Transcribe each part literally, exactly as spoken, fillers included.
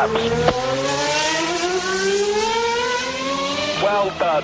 laps. Well done.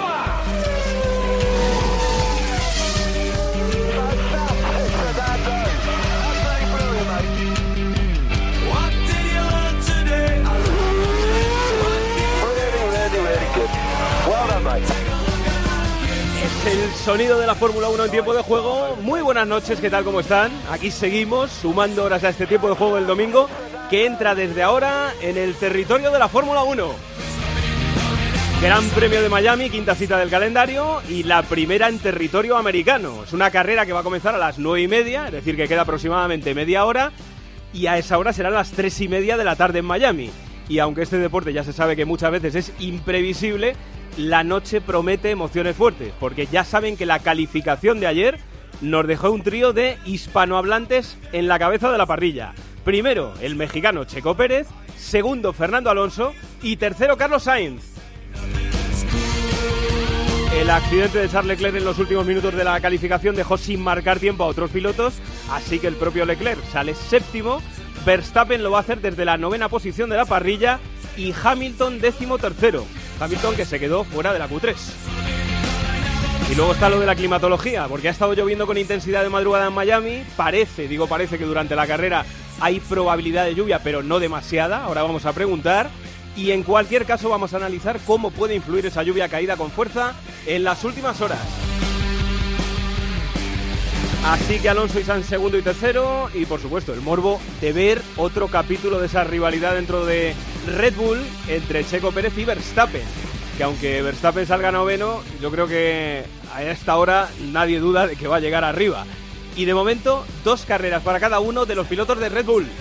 El sonido de la Fórmula uno en tiempo de juego. Muy buenas noches, ¿qué tal? ¿Cómo están? Aquí seguimos sumando horas a este tiempo de juego del domingo, que entra desde ahora en el territorio de la Fórmula uno. Gran Premio de Miami, quinta cita del calendario, y la primera en territorio americano. Es una carrera que va a comenzar a las nueve y media, es decir, que queda aproximadamente media hora, y a esa hora serán las tres y media de la tarde en Miami. Y aunque este deporte ya se sabe que muchas veces es imprevisible, la noche promete emociones fuertes, porque ya saben que la calificación de ayer nos dejó un trío de hispanohablantes en la cabeza de la parrilla. Primero, el mexicano Checo Pérez, segundo, Fernando Alonso, y tercero, Carlos Sainz. El accidente de Charles Leclerc en los últimos minutos de la calificación dejó sin marcar tiempo a otros pilotos, así que el propio Leclerc sale séptimo, Verstappen lo va a hacer desde la novena posición de la parrilla y Hamilton décimo tercero. Hamilton que se quedó fuera de la Q tres. Y luego está lo de la climatología, porque ha estado lloviendo con intensidad de madrugada en Miami. Parece, digo parece, que durante la carrera hay probabilidad de lluvia, pero no demasiada. Ahora vamos a preguntar. Y en cualquier caso vamos a analizar cómo puede influir esa lluvia caída con fuerza en las últimas horas. Así que Alonso y Sainz segundo y tercero, y por supuesto el morbo de ver otro capítulo de esa rivalidad dentro de Red Bull entre Checo Pérez y Verstappen, que aunque Verstappen salga noveno, yo creo que a esta hora nadie duda de que va a llegar arriba. Y de momento, dos carreras para cada uno de los pilotos de Red Bull.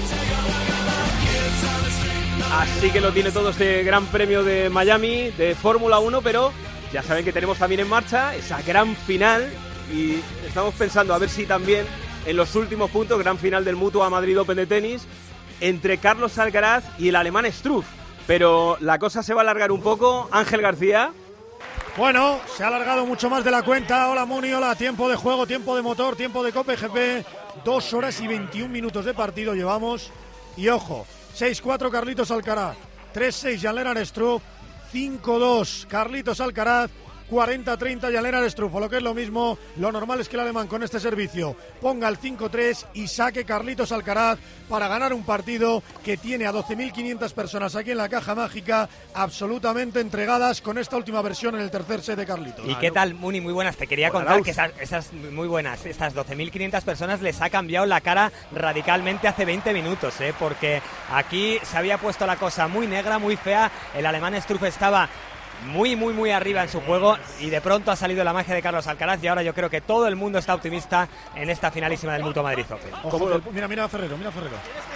Así que lo tiene todo este Gran Premio de Miami de Fórmula uno, pero ya saben que tenemos también en marcha esa gran final. Y estamos pensando a ver si también en los últimos puntos, gran final del Mutua Madrid Open de tenis, entre Carlos Alcaraz y el alemán Struff. Pero la cosa se va a alargar un poco. Ángel García. Bueno, se ha alargado mucho más de la cuenta. Hola Muni, hola, tiempo de juego, tiempo de motor, tiempo de Cope G P. Dos horas y veintiún minutos de partido llevamos. Y ojo, seis cuatro Carlitos Alcaraz, tres seis Jan-Lennard Struff, cinco dos Carlitos Alcaraz, cuarenta treinta Jan-Lennard Struff, o lo que es lo mismo, lo normal es que el alemán con este servicio ponga el cinco tres y saque Carlitos Alcaraz para ganar un partido que tiene a doce mil quinientas personas aquí en la caja mágica absolutamente entregadas con esta última versión en el tercer set de Carlitos. ¿Y qué tal, Muni? Muy buenas. Te quería Hola, contar Raus. que esas, esas muy buenas, estas doce mil quinientas personas les ha cambiado la cara radicalmente hace veinte minutos, ¿eh? Porque aquí se había puesto la cosa muy negra, muy fea. El alemán Struff estaba muy, muy, muy arriba en su juego y de pronto ha salido la magia de Carlos Alcaraz y ahora yo creo que todo el mundo está optimista en esta finalísima del Mutua Madrid Open. Ojo, el, mira, mira a Ferrero, mira a Ferrero.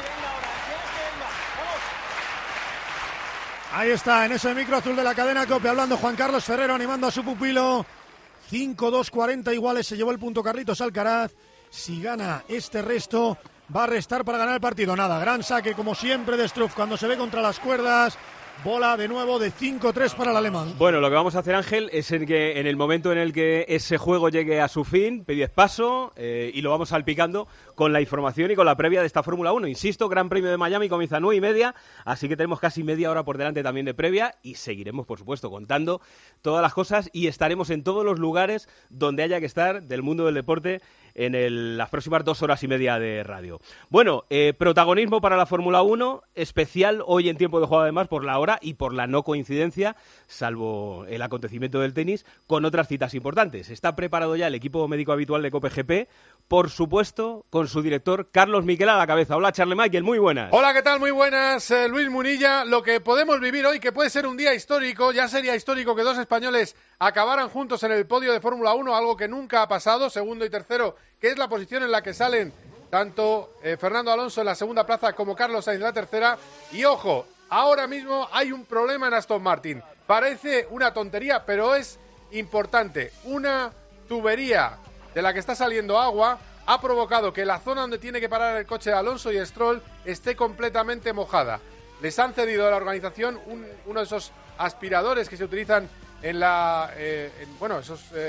Ahí está, en ese micro azul de la cadena Cope, hablando Juan Carlos Ferrero, animando a su pupilo. cinco dos cuarenta iguales, se llevó el punto Carlitos Alcaraz. Si gana este resto, va a restar para ganar el partido. Nada, gran saque como siempre de Struff cuando se ve contra las cuerdas. Bola de nuevo de cinco tres para el alemán. Bueno, lo que vamos a hacer, Ángel, es en que en el momento en el que ese juego llegue a su fin, pedís paso eh, y lo vamos salpicando con la información y con la previa de esta Fórmula uno. Insisto, Gran Premio de Miami comienza a nueve y media, así que tenemos casi media hora por delante también de previa y seguiremos, por supuesto, contando todas las cosas y estaremos en todos los lugares donde haya que estar del mundo del deporte en el, las próximas dos horas y media de radio. Bueno, eh, protagonismo para la Fórmula uno, especial hoy en tiempo de juego además por la hora y por la no coincidencia, salvo el acontecimiento del tenis, con otras citas importantes. Está preparado ya el equipo médico habitual de Cope G P, por supuesto, con su director Carlos Miquel a la cabeza. Hola, Charles Michael, muy buenas. Hola, ¿qué tal? Muy buenas, eh, Luis Munilla. Lo que podemos vivir hoy, que puede ser un día histórico, ya sería histórico que dos españoles acabaran juntos en el podio de Fórmula uno, algo que nunca ha pasado, segundo y tercero, que es la posición en la que salen tanto eh, Fernando Alonso en la segunda plaza como Carlos Sainz en la tercera. Y ojo, ahora mismo hay un problema en Aston Martin. Parece una tontería, pero es importante. Una tubería de la que está saliendo agua ha provocado que la zona donde tiene que parar el coche de Alonso y Stroll esté completamente mojada. Les han cedido a la organización un, uno de esos aspiradores que se utilizan en la... Eh, en, bueno, esos... Eh,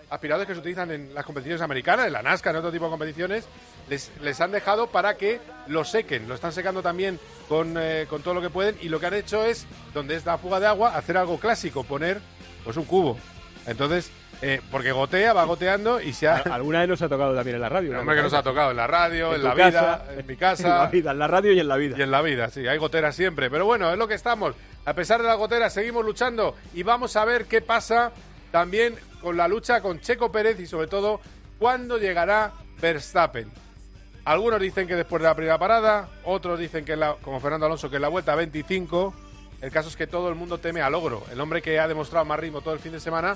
aspiradores que se utilizan en las competiciones americanas, en la NASCAR, en otro tipo de competiciones, les, les han dejado para que lo sequen. Lo están secando también con, eh, con todo lo que pueden, y lo que han hecho es, donde es la fuga de agua, hacer algo clásico, poner pues un cubo. Entonces, eh, porque gotea, va goteando y se ha... Alguna vez nos ha tocado también en la radio. El hombre que nos ha tocado en la radio, en, en la casa, vida, en mi casa. En la vida, en la radio y en la vida. Y en la vida, sí, hay goteras siempre. Pero bueno, es lo que estamos. A pesar de las goteras, seguimos luchando y vamos a ver qué pasa también con la lucha con Checo Pérez y sobre todo cuándo llegará Verstappen. Algunos dicen que después de la primera parada, otros dicen que, la, como Fernando Alonso, que en la vuelta veinticinco. El caso es que todo el mundo teme al ogro, el hombre que ha demostrado más ritmo todo el fin de semana,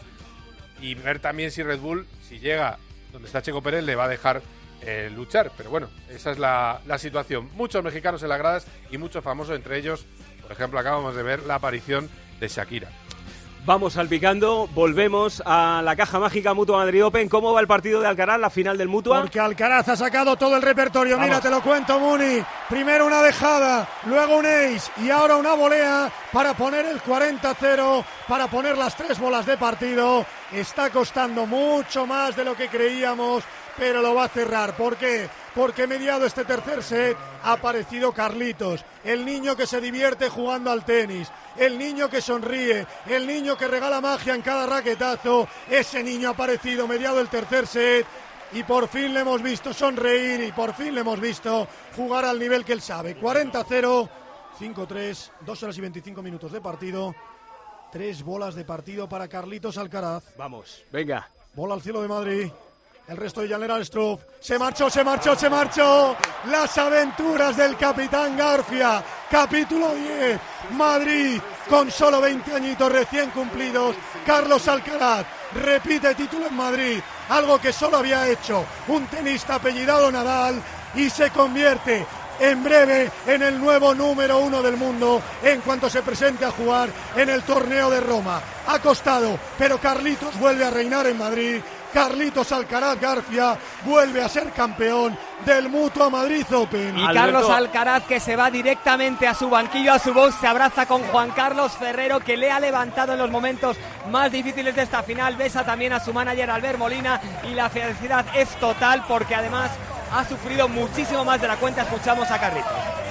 y ver también si Red Bull, si llega donde está Checo Pérez, le va a dejar eh, luchar. Pero bueno, esa es la, la situación. Muchos mexicanos en las gradas y muchos famosos, entre ellos, por ejemplo, acabamos de ver la aparición de Shakira. Vamos salpicando, volvemos a la caja mágica Mutua Madrid Open. ¿Cómo va el partido de Alcaraz, la final del Mutua? Porque Alcaraz ha sacado todo el repertorio. Vamos. Mira, te lo cuento, Muni. Primero una dejada, luego un ace y ahora una volea para poner el cuarenta a cero, para poner las tres bolas de partido. Está costando mucho más de lo que creíamos, pero lo va a cerrar. ¿Por qué? Porque mediado este tercer set ha aparecido Carlitos, el niño que se divierte jugando al tenis, el niño que sonríe, el niño que regala magia en cada raquetazo. Ese niño ha aparecido mediado el tercer set y por fin le hemos visto sonreír y por fin le hemos visto jugar al nivel que él sabe. cuarenta a cero, cinco tres, dos horas y veinticinco minutos de partido, tres bolas de partido para Carlitos Alcaraz. Vamos, venga. Bola al cielo de Madrid. El resto de Jan-Lennard Struff. Se marchó, se marchó, se marchó. Las aventuras del capitán García. Capítulo diez. Madrid, con solo veinte añitos recién cumplidos. Carlos Alcaraz repite título en Madrid. Algo que solo había hecho un tenista apellidado Nadal. Y se convierte en breve en el nuevo número uno del mundo en cuanto se presente a jugar en el torneo de Roma. Ha costado, pero Carlitos vuelve a reinar en Madrid. Carlitos Alcaraz García vuelve a ser campeón del Mutua Madrid Open. Y Alberto. Carlos Alcaraz, que se va directamente a su banquillo, a su box, se abraza con Juan Carlos Ferrero, que le ha levantado en los momentos más difíciles de esta final. Besa también a su manager Albert Molina y la felicidad es total porque además ha sufrido muchísimo más de la cuenta. Escuchamos a Carlitos.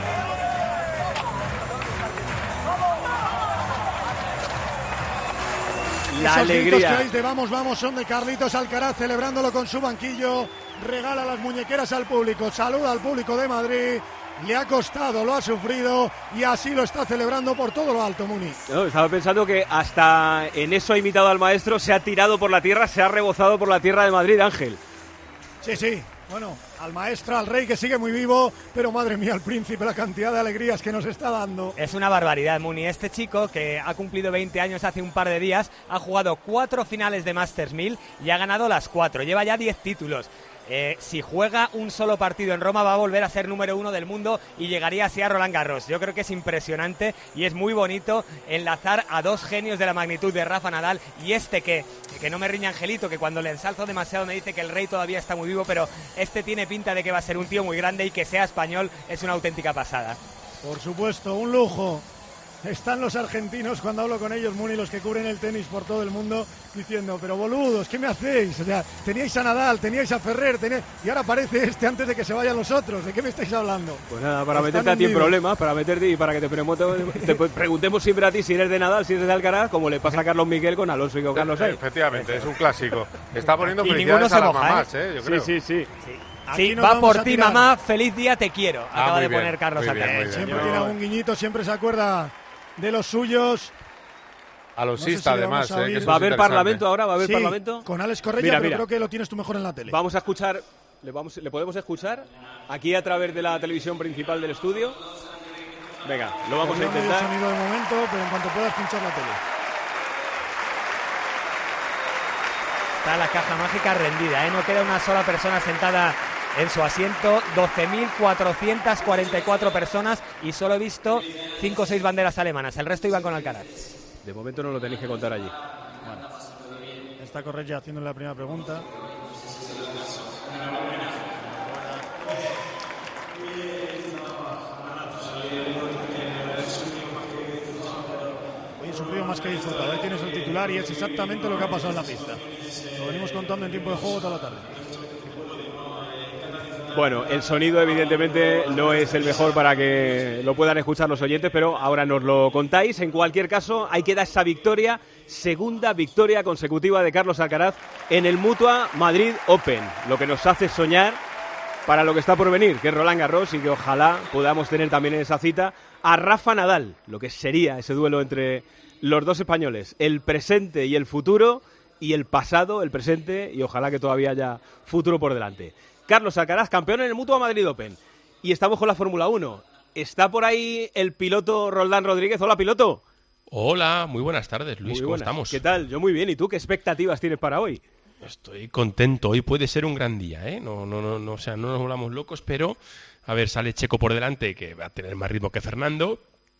La Esos gritos que alegría. veis de vamos, vamos son de Carlitos Alcaraz celebrándolo con su banquillo. Regala las muñequeras al público, saluda al público de Madrid. Le ha costado, lo ha sufrido y así lo está celebrando por todo lo alto, Muni. No, estaba pensando que hasta en eso ha imitado al maestro, se ha tirado por la tierra, se ha rebozado por la tierra de Madrid, Ángel. Sí, sí, bueno, al maestro, al rey que sigue muy vivo, pero madre mía, al príncipe, la cantidad de alegrías que nos está dando. Es una barbaridad, Muni. Este chico, que ha cumplido veinte años hace un par de días, ha jugado cuatro finales de Masters mil y ha ganado las cuatro. Lleva ya diez títulos. Eh, si juega un solo partido en Roma va a volver a ser número uno del mundo y llegaría así a Roland Garros. Yo creo que es impresionante y es muy bonito enlazar a dos genios de la magnitud de Rafa Nadal y este que, que no me riña Angelito, que cuando le ensalzo demasiado me dice que el rey todavía está muy vivo, pero este tiene pinta de que va a ser un tío muy grande y que sea español es una auténtica pasada. Por supuesto, un lujo. Están los argentinos, cuando hablo con ellos, Muni, los que cubren el tenis por todo el mundo, diciendo, pero boludos, ¿qué me hacéis? O sea, teníais a Nadal, teníais a Ferrer, teníais... y ahora aparece este antes de que se vayan los otros. ¿De qué me estáis hablando? Pues nada, para Están meterte a ti en vivos. problemas, para meterte y para que te, premoto- te preguntemos siempre a ti si eres de Nadal, si eres de Alcaraz, como le pasa a Carlos Miguel con Alonso y con Carlos Sainz. Efectivamente, es un clásico. Está poniendo Y felicidades ninguno se a las moja, mamás, ¿eh? Yo Sí, creo. sí, sí. Aquí Sí, nos va vamos por a ti, tirar. mamá, feliz día, te quiero. Ah, Acaba muy de bien, poner Carlos muy bien, Alcaraz. muy bien. Siempre Yo- tiene algún guiñito, siempre se acuerda de los suyos. Alonsista, No sé si le además. vamos a eh, que oír. eso ¿Va a es haber interesante. parlamento ahora? ¿Va a haber Sí, parlamento? con Alex Correia, Mira, pero mira. creo que lo tienes tú mejor en la tele. Vamos a escuchar, le, vamos, le podemos escuchar aquí a través de la televisión principal del estudio. Venga, lo vamos a Todavía no hay el intentar. sonido de momento, pero en cuanto puedas pinchar la tele. Está la caja mágica rendida, ¿eh? No queda una sola persona sentada en su asiento. doce mil cuatrocientas cuarenta y cuatro personas y solo he visto cinco o seis banderas alemanas. El resto iban con Alcaraz. De momento no lo tenéis que contar allí. Está Correia haciéndole la primera pregunta. Hoy he sufrido más más que disfrutado. Ahí tienes el titular y es exactamente lo que ha pasado en la pista. Lo venimos contando en tiempo de juego toda la tarde. Bueno, el sonido evidentemente no es el mejor para que lo puedan escuchar los oyentes, pero ahora nos lo contáis. En cualquier caso, ahí queda esa victoria, segunda victoria consecutiva de Carlos Alcaraz en el Mutua Madrid Open, lo que nos hace soñar para lo que está por venir, que es Roland Garros, y que ojalá podamos tener también en esa cita a Rafa Nadal, lo que sería ese duelo entre los dos españoles, el presente y el futuro, y el pasado, el presente, y ojalá que todavía haya futuro por delante. Carlos Alcaraz, campeón en el Mutua Madrid Open. Y estamos con la Fórmula uno. ¿Está por ahí el piloto Roldán Rodríguez? Hola, piloto. Hola, muy buenas tardes, Luis. Muy ¿Cómo buenas. estamos? ¿Qué tal? Yo muy bien. ¿Y tú qué expectativas tienes para hoy? Estoy contento. Hoy puede ser un gran día, ¿eh? No, no, no, no, o sea, no nos volvamos locos, pero a ver, sale Checo por delante, que va a tener más ritmo que Fernando.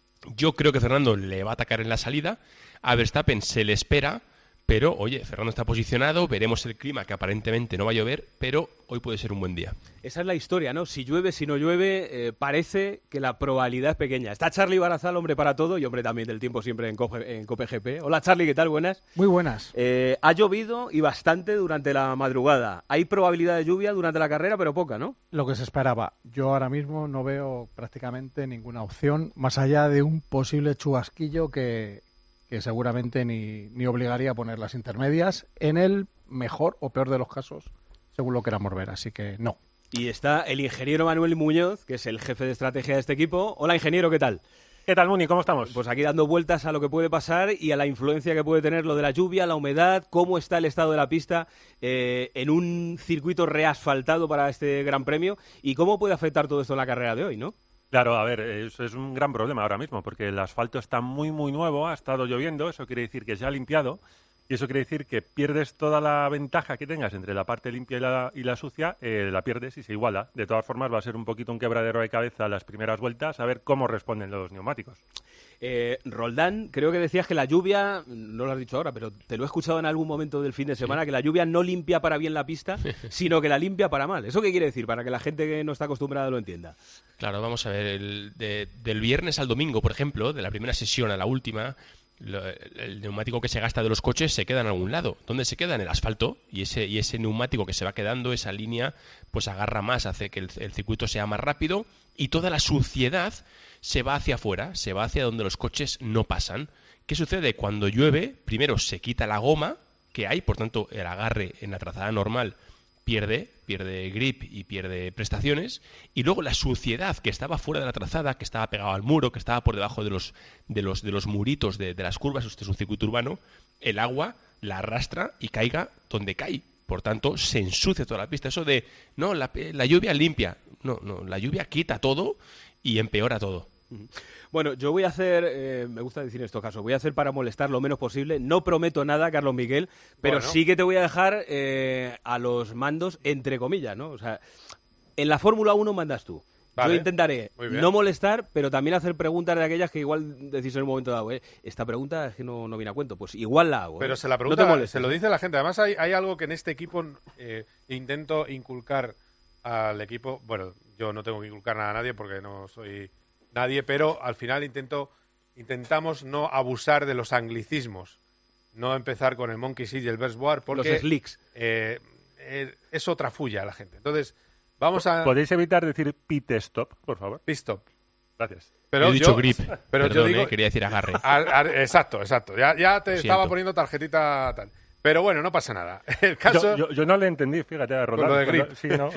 Yo creo que Fernando le va a atacar en la salida. A Verstappen se le espera. Pero, oye, Fernando está posicionado, veremos el clima, que aparentemente no va a llover, pero hoy puede ser un buen día. Esa es la historia, ¿no? Si llueve, si no llueve, eh, parece que la probabilidad es pequeña. Está Charly Barazal, hombre para todo, y hombre también del tiempo siempre en, Cope, en COPEGP. Hola, Charly, ¿qué tal? Buenas. Muy buenas. Eh, ha llovido y bastante durante la madrugada. Hay probabilidad de lluvia durante la carrera, pero poca, ¿no? Lo que se esperaba. Yo ahora mismo no veo prácticamente ninguna opción, más allá de un posible chubasquillo que... que seguramente ni, ni obligaría a poner las intermedias en el mejor o peor de los casos, según lo queramos ver, así que no. Y está el ingeniero Manuel Muñoz, que es el jefe de estrategia de este equipo. Hola, ingeniero, ¿qué tal? ¿Qué tal, Muni? ¿Cómo estamos? Pues aquí dando vueltas a lo que puede pasar y a la influencia que puede tener lo de la lluvia, la humedad, cómo está el estado de la pista eh, en un circuito reasfaltado para este Gran Premio y cómo puede afectar todo esto en la carrera de hoy, ¿no? Claro, a ver, eso es un gran problema ahora mismo, porque el asfalto está muy, muy nuevo, ha estado lloviendo, eso quiere decir que se ha limpiado, y eso quiere decir que pierdes toda la ventaja que tengas entre la parte limpia y la, y la sucia, eh, la pierdes y se iguala. De todas formas, va a ser un poquito un quebradero de cabeza las primeras vueltas, a ver cómo responden los neumáticos. Eh, Roldán, creo que decías que la lluvia, no lo has dicho ahora, pero te lo he escuchado en algún momento del fin de semana, sí, que la lluvia no limpia para bien la pista, sino que la limpia para mal. ¿Eso qué quiere decir? Para que la gente que no está acostumbrada lo entienda. Claro, vamos a ver, el, de, del viernes al domingo, por ejemplo, de la primera sesión a la última, lo, el neumático que se gasta de los coches se queda en algún lado. ¿Dónde se queda? En el asfalto, y ese, y ese neumático que se va quedando, esa línea, pues agarra más, hace que el, el circuito sea más rápido, y toda la suciedad se va hacia afuera, se va hacia donde los coches no pasan. ¿Qué sucede? Cuando llueve, primero se quita la goma que hay, por tanto el agarre en la trazada normal pierde, pierde grip y pierde prestaciones, y luego la suciedad que estaba fuera de la trazada, que estaba pegado al muro, que estaba por debajo de los, de los, de los muritos de, de las curvas, este es un circuito urbano, el agua la arrastra y caiga donde cae. Por tanto, se ensucia toda la pista. Eso de, no, la, la lluvia limpia. No, no, la lluvia quita todo y empeora todo. Bueno, yo voy a hacer, eh, me gusta decir en estos casos, voy a hacer para molestar lo menos posible. No prometo nada, Carlos Miguel, pero bueno, sí que te voy a dejar eh, a los mandos entre comillas, ¿no? O sea, en la Fórmula uno mandas tú. Vale. Yo intentaré no molestar, pero también hacer preguntas de aquellas que igual decís en un momento dado, ¿eh? Esta pregunta es que no, no viene a cuento. Pues igual la hago. Pero ¿eh? se la pregunta, no te se lo dice la gente. Además hay, hay algo que en este equipo eh, intento inculcar al equipo. Bueno, yo no tengo que inculcar nada a nadie porque no soy nadie, pero al final intento intentamos no abusar de los anglicismos. No empezar con el monkey seat y el versboard porque los slicks. Eh, eh, es otra fulla a la gente. Entonces, vamos a... ¿Podéis evitar decir pit stop, por favor? Pit stop. Gracias. Pero yo he dicho yo, grip. Pero Perdón, yo digo, eh, quería decir agarre. A, a, exacto, exacto. Ya, ya te estaba poniendo tarjetita tal. Pero bueno, no pasa nada. El caso... yo, yo, yo no le entendí, fíjate, a Roland. Con lo de grip. Sí, ¿no?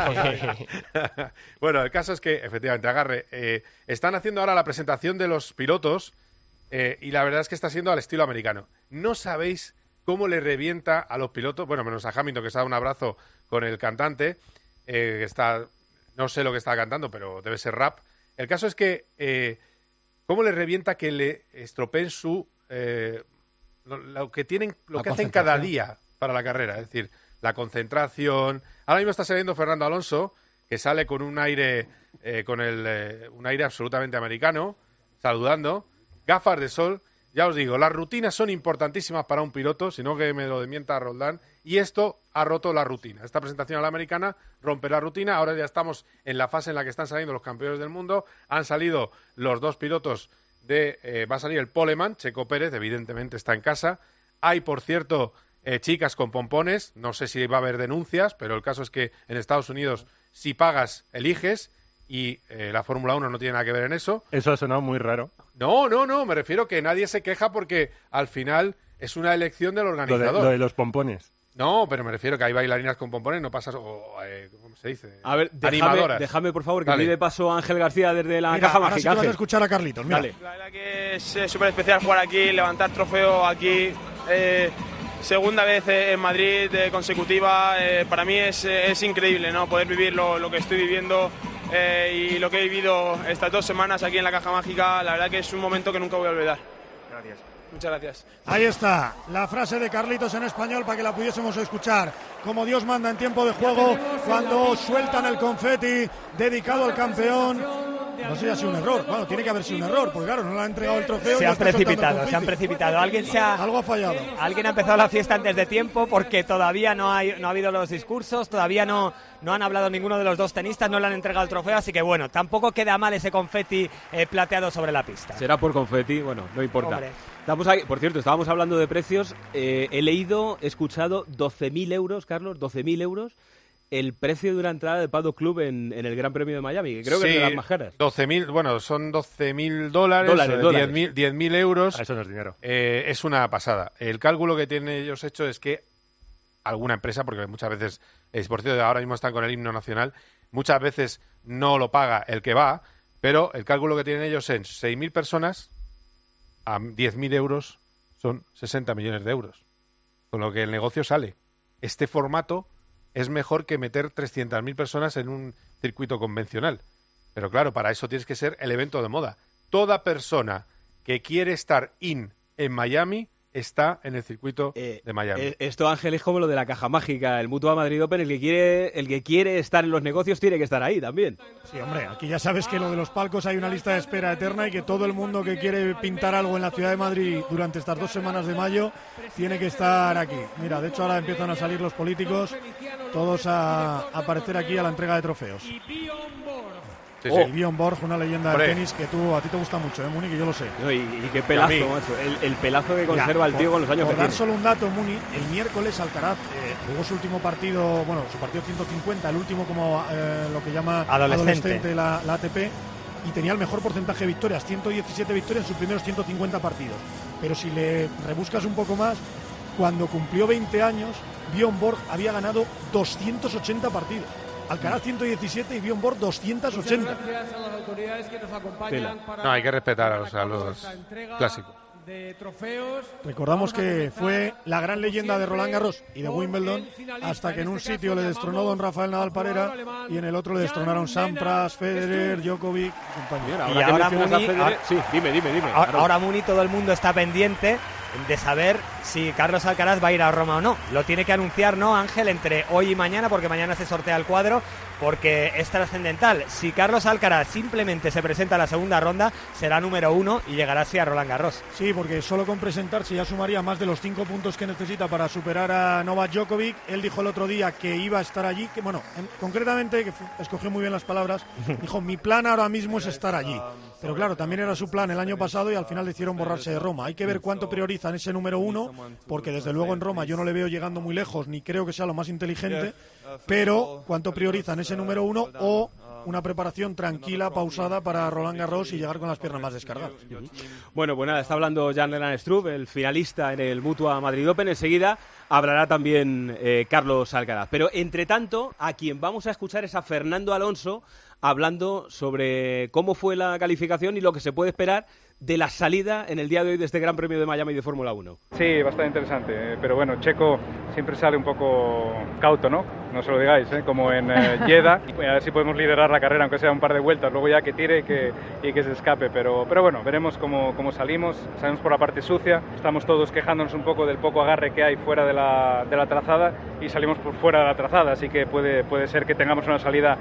Bueno, el caso es que, efectivamente, agarre. Eh, están haciendo ahora la presentación de los pilotos eh, y la verdad es que está siendo al estilo americano. No sabéis cómo le revienta a los pilotos, bueno, menos a Hamilton, que se da un abrazo con el cantante, eh, que está, no sé lo que está cantando, pero debe ser rap. El caso es que, eh, cómo le revienta que le estropeen su... Eh, lo, lo que tienen, lo que hacen cada día para la carrera, es decir, la concentración. Ahora mismo está saliendo Fernando Alonso, que sale con un aire, eh, con el, eh, un aire absolutamente americano, saludando, gafas de sol. Ya os digo, las rutinas son importantísimas para un piloto, si no que me lo desmienta Roldán, y esto ha roto la rutina. Esta presentación a la americana rompe la rutina, ahora ya estamos en la fase en la que están saliendo los campeones del mundo, han salido los dos pilotos de... Eh, va a salir el poleman, Checo Pérez, evidentemente está en casa. Hay, por cierto, eh, chicas con pompones. No sé si va a haber denuncias, pero el caso es que en Estados Unidos, si pagas, eliges. Y eh, la Fórmula uno no tiene nada que ver en eso. Eso ha sonado muy raro. No, no, no, me refiero que nadie se queja porque al final es una elección del Lo organizador. de, lo de los pompones. No, pero me refiero que hay bailarinas con pompones, no pasas... O, eh, ¿cómo se dice? A ver, déjame, Animadoras. déjame por favor, que Dale. me dé paso a Ángel García desde la Mira, caja ahora mágica. sí que vas a Ángel. escuchar a Carlitos, mira. Dale. La verdad que es súper especial jugar aquí, levantar trofeo aquí. Eh, segunda vez eh, en Madrid eh, consecutiva. Eh, para mí es, eh, es increíble, ¿no? Poder vivir lo, lo que estoy viviendo eh, y lo que he vivido estas dos semanas aquí en la caja mágica. La verdad que es un momento que nunca voy a olvidar. Gracias. Muchas gracias. Ahí está, la frase de Carlitos en español para que la pudiésemos escuchar. Como Dios manda en tiempo de juego, cuando sueltan el confeti dedicado al campeón. No sé si ha sido un error. Bueno, tiene que haber sido un error, porque claro, no le han entregado el trofeo. Se y han está soltando el precipitado, confeti. se han precipitado. Alguien se ha, Algo ha fallado. alguien ha empezado la fiesta antes de tiempo porque todavía no, hay, no ha habido los discursos, todavía no, no han hablado ninguno de los dos tenistas, no le han entregado el trofeo, así que bueno, tampoco queda mal ese confeti eh, plateado sobre la pista. Será por confeti, bueno, no importa. Hombre. Estamos ahí, por cierto, estábamos hablando de precios. Eh, he leído, he escuchado doce mil euros, Carlos, doce mil euros. El precio de una entrada de Paddock Club en, en el Gran Premio de Miami, que creo que Sí, es de las más caras. doce mil, bueno, son doce mil dólares, Dólares, dólares. diez mil euros. Ah, eso no es dinero. Eh, es una pasada. El cálculo que tienen ellos hecho es que alguna empresa, porque muchas veces, es por cierto, ahora mismo están con el himno nacional, muchas veces no lo paga el que va, pero el cálculo que tienen ellos es seis mil personas a diez mil euros son sesenta millones de euros. Con lo que el negocio sale. Este formato es mejor que meter trescientas mil personas en un circuito convencional. Pero claro, para eso tienes que ser el evento de moda. Toda persona que quiere estar in en Miami está en el circuito Eh, de Miami. eh, esto, Ángel, es como lo de la caja mágica, el Mutua Madrid Open. El que quiere, el que quiere estar en los negocios tiene que estar ahí también. Sí, hombre, aquí ya sabes que lo de los palcos hay una lista de espera eterna y que todo el mundo que quiere pintar algo en la ciudad de Madrid durante estas dos semanas de mayo tiene que estar aquí. Mira, de hecho ahora empiezan a salir los políticos, todos a, a aparecer aquí a la entrega de trofeos. Sí, Oh, sí. Bjorn Borg, una leyenda Hombre. del tenis que tú, a ti te gusta mucho, ¿eh, Muni? Que yo lo sé. No, y, y qué pelazo, Y a mí. macho. El, el pelazo que Mira, conserva el tío por- con los años por que dar tiene. solo un dato, Muni, el miércoles Alcaraz eh, jugó su último partido, bueno, su partido ciento cincuenta, el último como eh, lo que llama Adolescente. la, la A T P, y tenía el mejor porcentaje de victorias, ciento diecisiete victorias en sus primeros ciento cincuenta partidos. Pero si le rebuscas un poco más, cuando cumplió veinte años, Bjorn Borg había ganado doscientos ochenta partidos. Alcaraz ciento diecisiete y Bjorn Borg doscientos ochenta. Gracias a las autoridades que nos acompañan Tela. para No, hay que respetar a los, a arrancar con los esta entrega clásicos. de trofeos. Recordamos Vamos a que comenzar, fue la gran leyenda de Roland Garros y de con Wimbledon, el finalista. hasta que en un este sitio caso le destronó llamamos don Rafael Nadal al jugador Parera alemán y en el otro le Jan destronaron Sampras, Lennart Federer, Struff. Djokovic, compañía. Ahora Y que ahora mencionas a Muni- Federer- ahora- sí, dime, dime, dime. Ahora, Claro. ahora Muni, todo el mundo está pendiente de saber si Carlos Alcaraz va a ir a Roma o no. Lo tiene que anunciar, ¿no, Ángel? Entre hoy y mañana, porque mañana se sortea el cuadro, porque es trascendental. Si Carlos Alcaraz simplemente se presenta a la segunda ronda, será número uno y llegará así a Roland Garros. Sí, porque solo con presentarse ya sumaría más de los cinco puntos que necesita para superar a Novak Djokovic. Él dijo el otro día que iba a estar allí, que bueno, en- concretamente, que fu- escogió muy bien las palabras, dijo, mi plan ahora mismo es estar allí. Pero claro, también era su plan el año pasado y al final decidieron borrarse de Roma. Hay que ver cuánto priorizan ese número uno, porque desde luego en Roma yo no le veo llegando muy lejos, ni creo que sea lo más inteligente, pero cuánto priorizan ese número uno o una preparación tranquila, pausada para Roland Garros y llegar con las piernas más descargadas. Bueno, pues nada, está hablando Jan Lennart Struff, el finalista en el Mutua Madrid Open. Enseguida hablará también eh, Carlos Alcaraz. Pero, entre tanto, a quien vamos a escuchar es a Fernando Alonso hablando sobre cómo fue la calificación y lo que se puede esperar de la salida en el día de hoy de este Gran Premio de Miami de Fórmula uno. Sí, bastante interesante, eh, pero bueno, Checo siempre sale un poco cauto, ¿no? No se lo digáis, ¿eh? Como en eh, Jeddah, y a ver si podemos liderar la carrera, aunque sea un par de vueltas, luego ya que tire y que, y que se escape, pero, pero bueno, veremos cómo, cómo salimos, salimos por la parte sucia, estamos todos quejándonos un poco del poco agarre que hay fuera de la, de la trazada y salimos por fuera de la trazada, así que puede, puede ser que tengamos una salida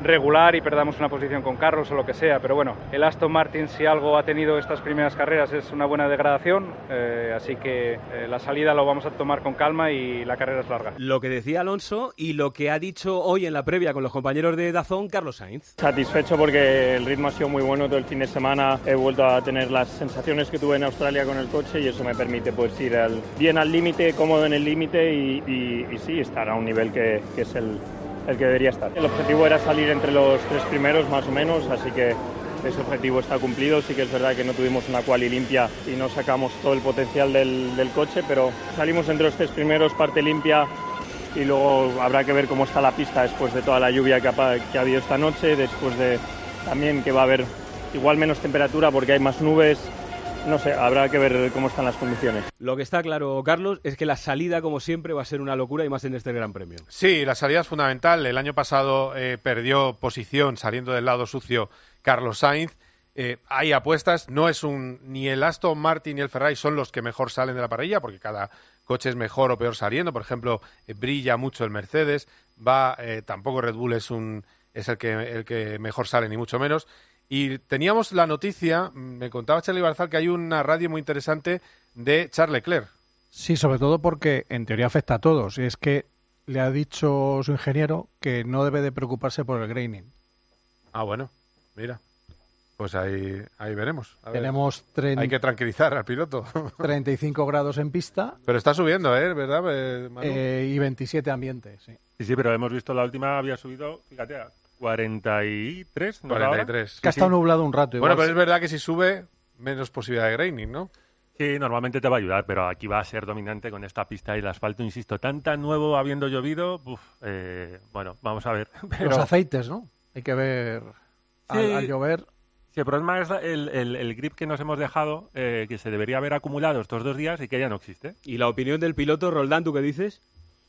regular y perdamos una posición con Carlos o lo que sea, pero bueno, el Aston Martin si algo ha tenido estas primeras carreras es una buena degradación, eh, así que eh, la salida lo vamos a tomar con calma y la carrera es larga. Lo que decía Alonso y lo que ha dicho hoy en la previa con los compañeros de DAZN, Carlos Sainz. Satisfecho porque el ritmo ha sido muy bueno todo el fin de semana, he vuelto a tener las sensaciones que tuve en Australia con el coche y eso me permite pues ir al, bien al límite, cómodo en el límite y, y, y sí, estar a un nivel que, que es el, el que debería estar. El objetivo era salir entre los tres primeros más o menos, así que ese objetivo está cumplido. Sí que es verdad que no tuvimos una quali limpia y no sacamos todo el potencial del, del coche, pero salimos entre los tres primeros, parte limpia, y luego habrá que ver cómo está la pista después de toda la lluvia que ha, que ha habido esta noche, después de también que va a haber igual menos temperatura porque hay más nubes. No sé, habrá que ver cómo están las condiciones. Lo que está claro, Carlos, es que la salida, como siempre, va a ser una locura y más en este Gran Premio. Sí, la salida es fundamental. El año pasado eh, perdió posición saliendo del lado sucio Carlos Sainz. Eh, hay apuestas, no es un ni el Aston Martin ni el Ferrari son los que mejor salen de la parrilla, porque cada coche es mejor o peor saliendo. Por ejemplo, eh, brilla mucho el Mercedes, va eh, tampoco Red Bull es un es el que el que mejor sale, ni mucho menos. Y teníamos la noticia, me contaba Charlie Barzal, que hay una radio muy interesante de Charles Leclerc. Sí, sobre todo porque en teoría afecta a todos. Y es que le ha dicho su ingeniero que no debe de preocuparse por el graining. Ah, bueno, mira. Pues ahí, ahí veremos. A ver. Tenemos treinta Hay que tranquilizar al piloto. treinta y cinco grados en pista. Pero está subiendo, ¿eh? ¿Verdad, eh, Manu? Eh, y veintisiete ambiente, sí. Sí, sí, pero hemos visto la última, había subido, fíjate, a cuarenta y tres. ¿no? cuarenta y tres. Que ha estado nublado un rato. Bueno, igual. pero es verdad que si sube, menos posibilidad de graining, ¿no? Sí, normalmente te va a ayudar, pero aquí va a ser dominante con esta pista y el asfalto, insisto, tan tan nuevo habiendo llovido, uf, eh, bueno, vamos a ver. Pero... Los aceites, ¿no? Hay que ver al, Sí. al llover. Sí, el problema es el, el, el grip que nos hemos dejado, eh, que se debería haber acumulado estos dos días y que ya no existe. ¿Y la opinión del piloto, Roldán, tú qué dices?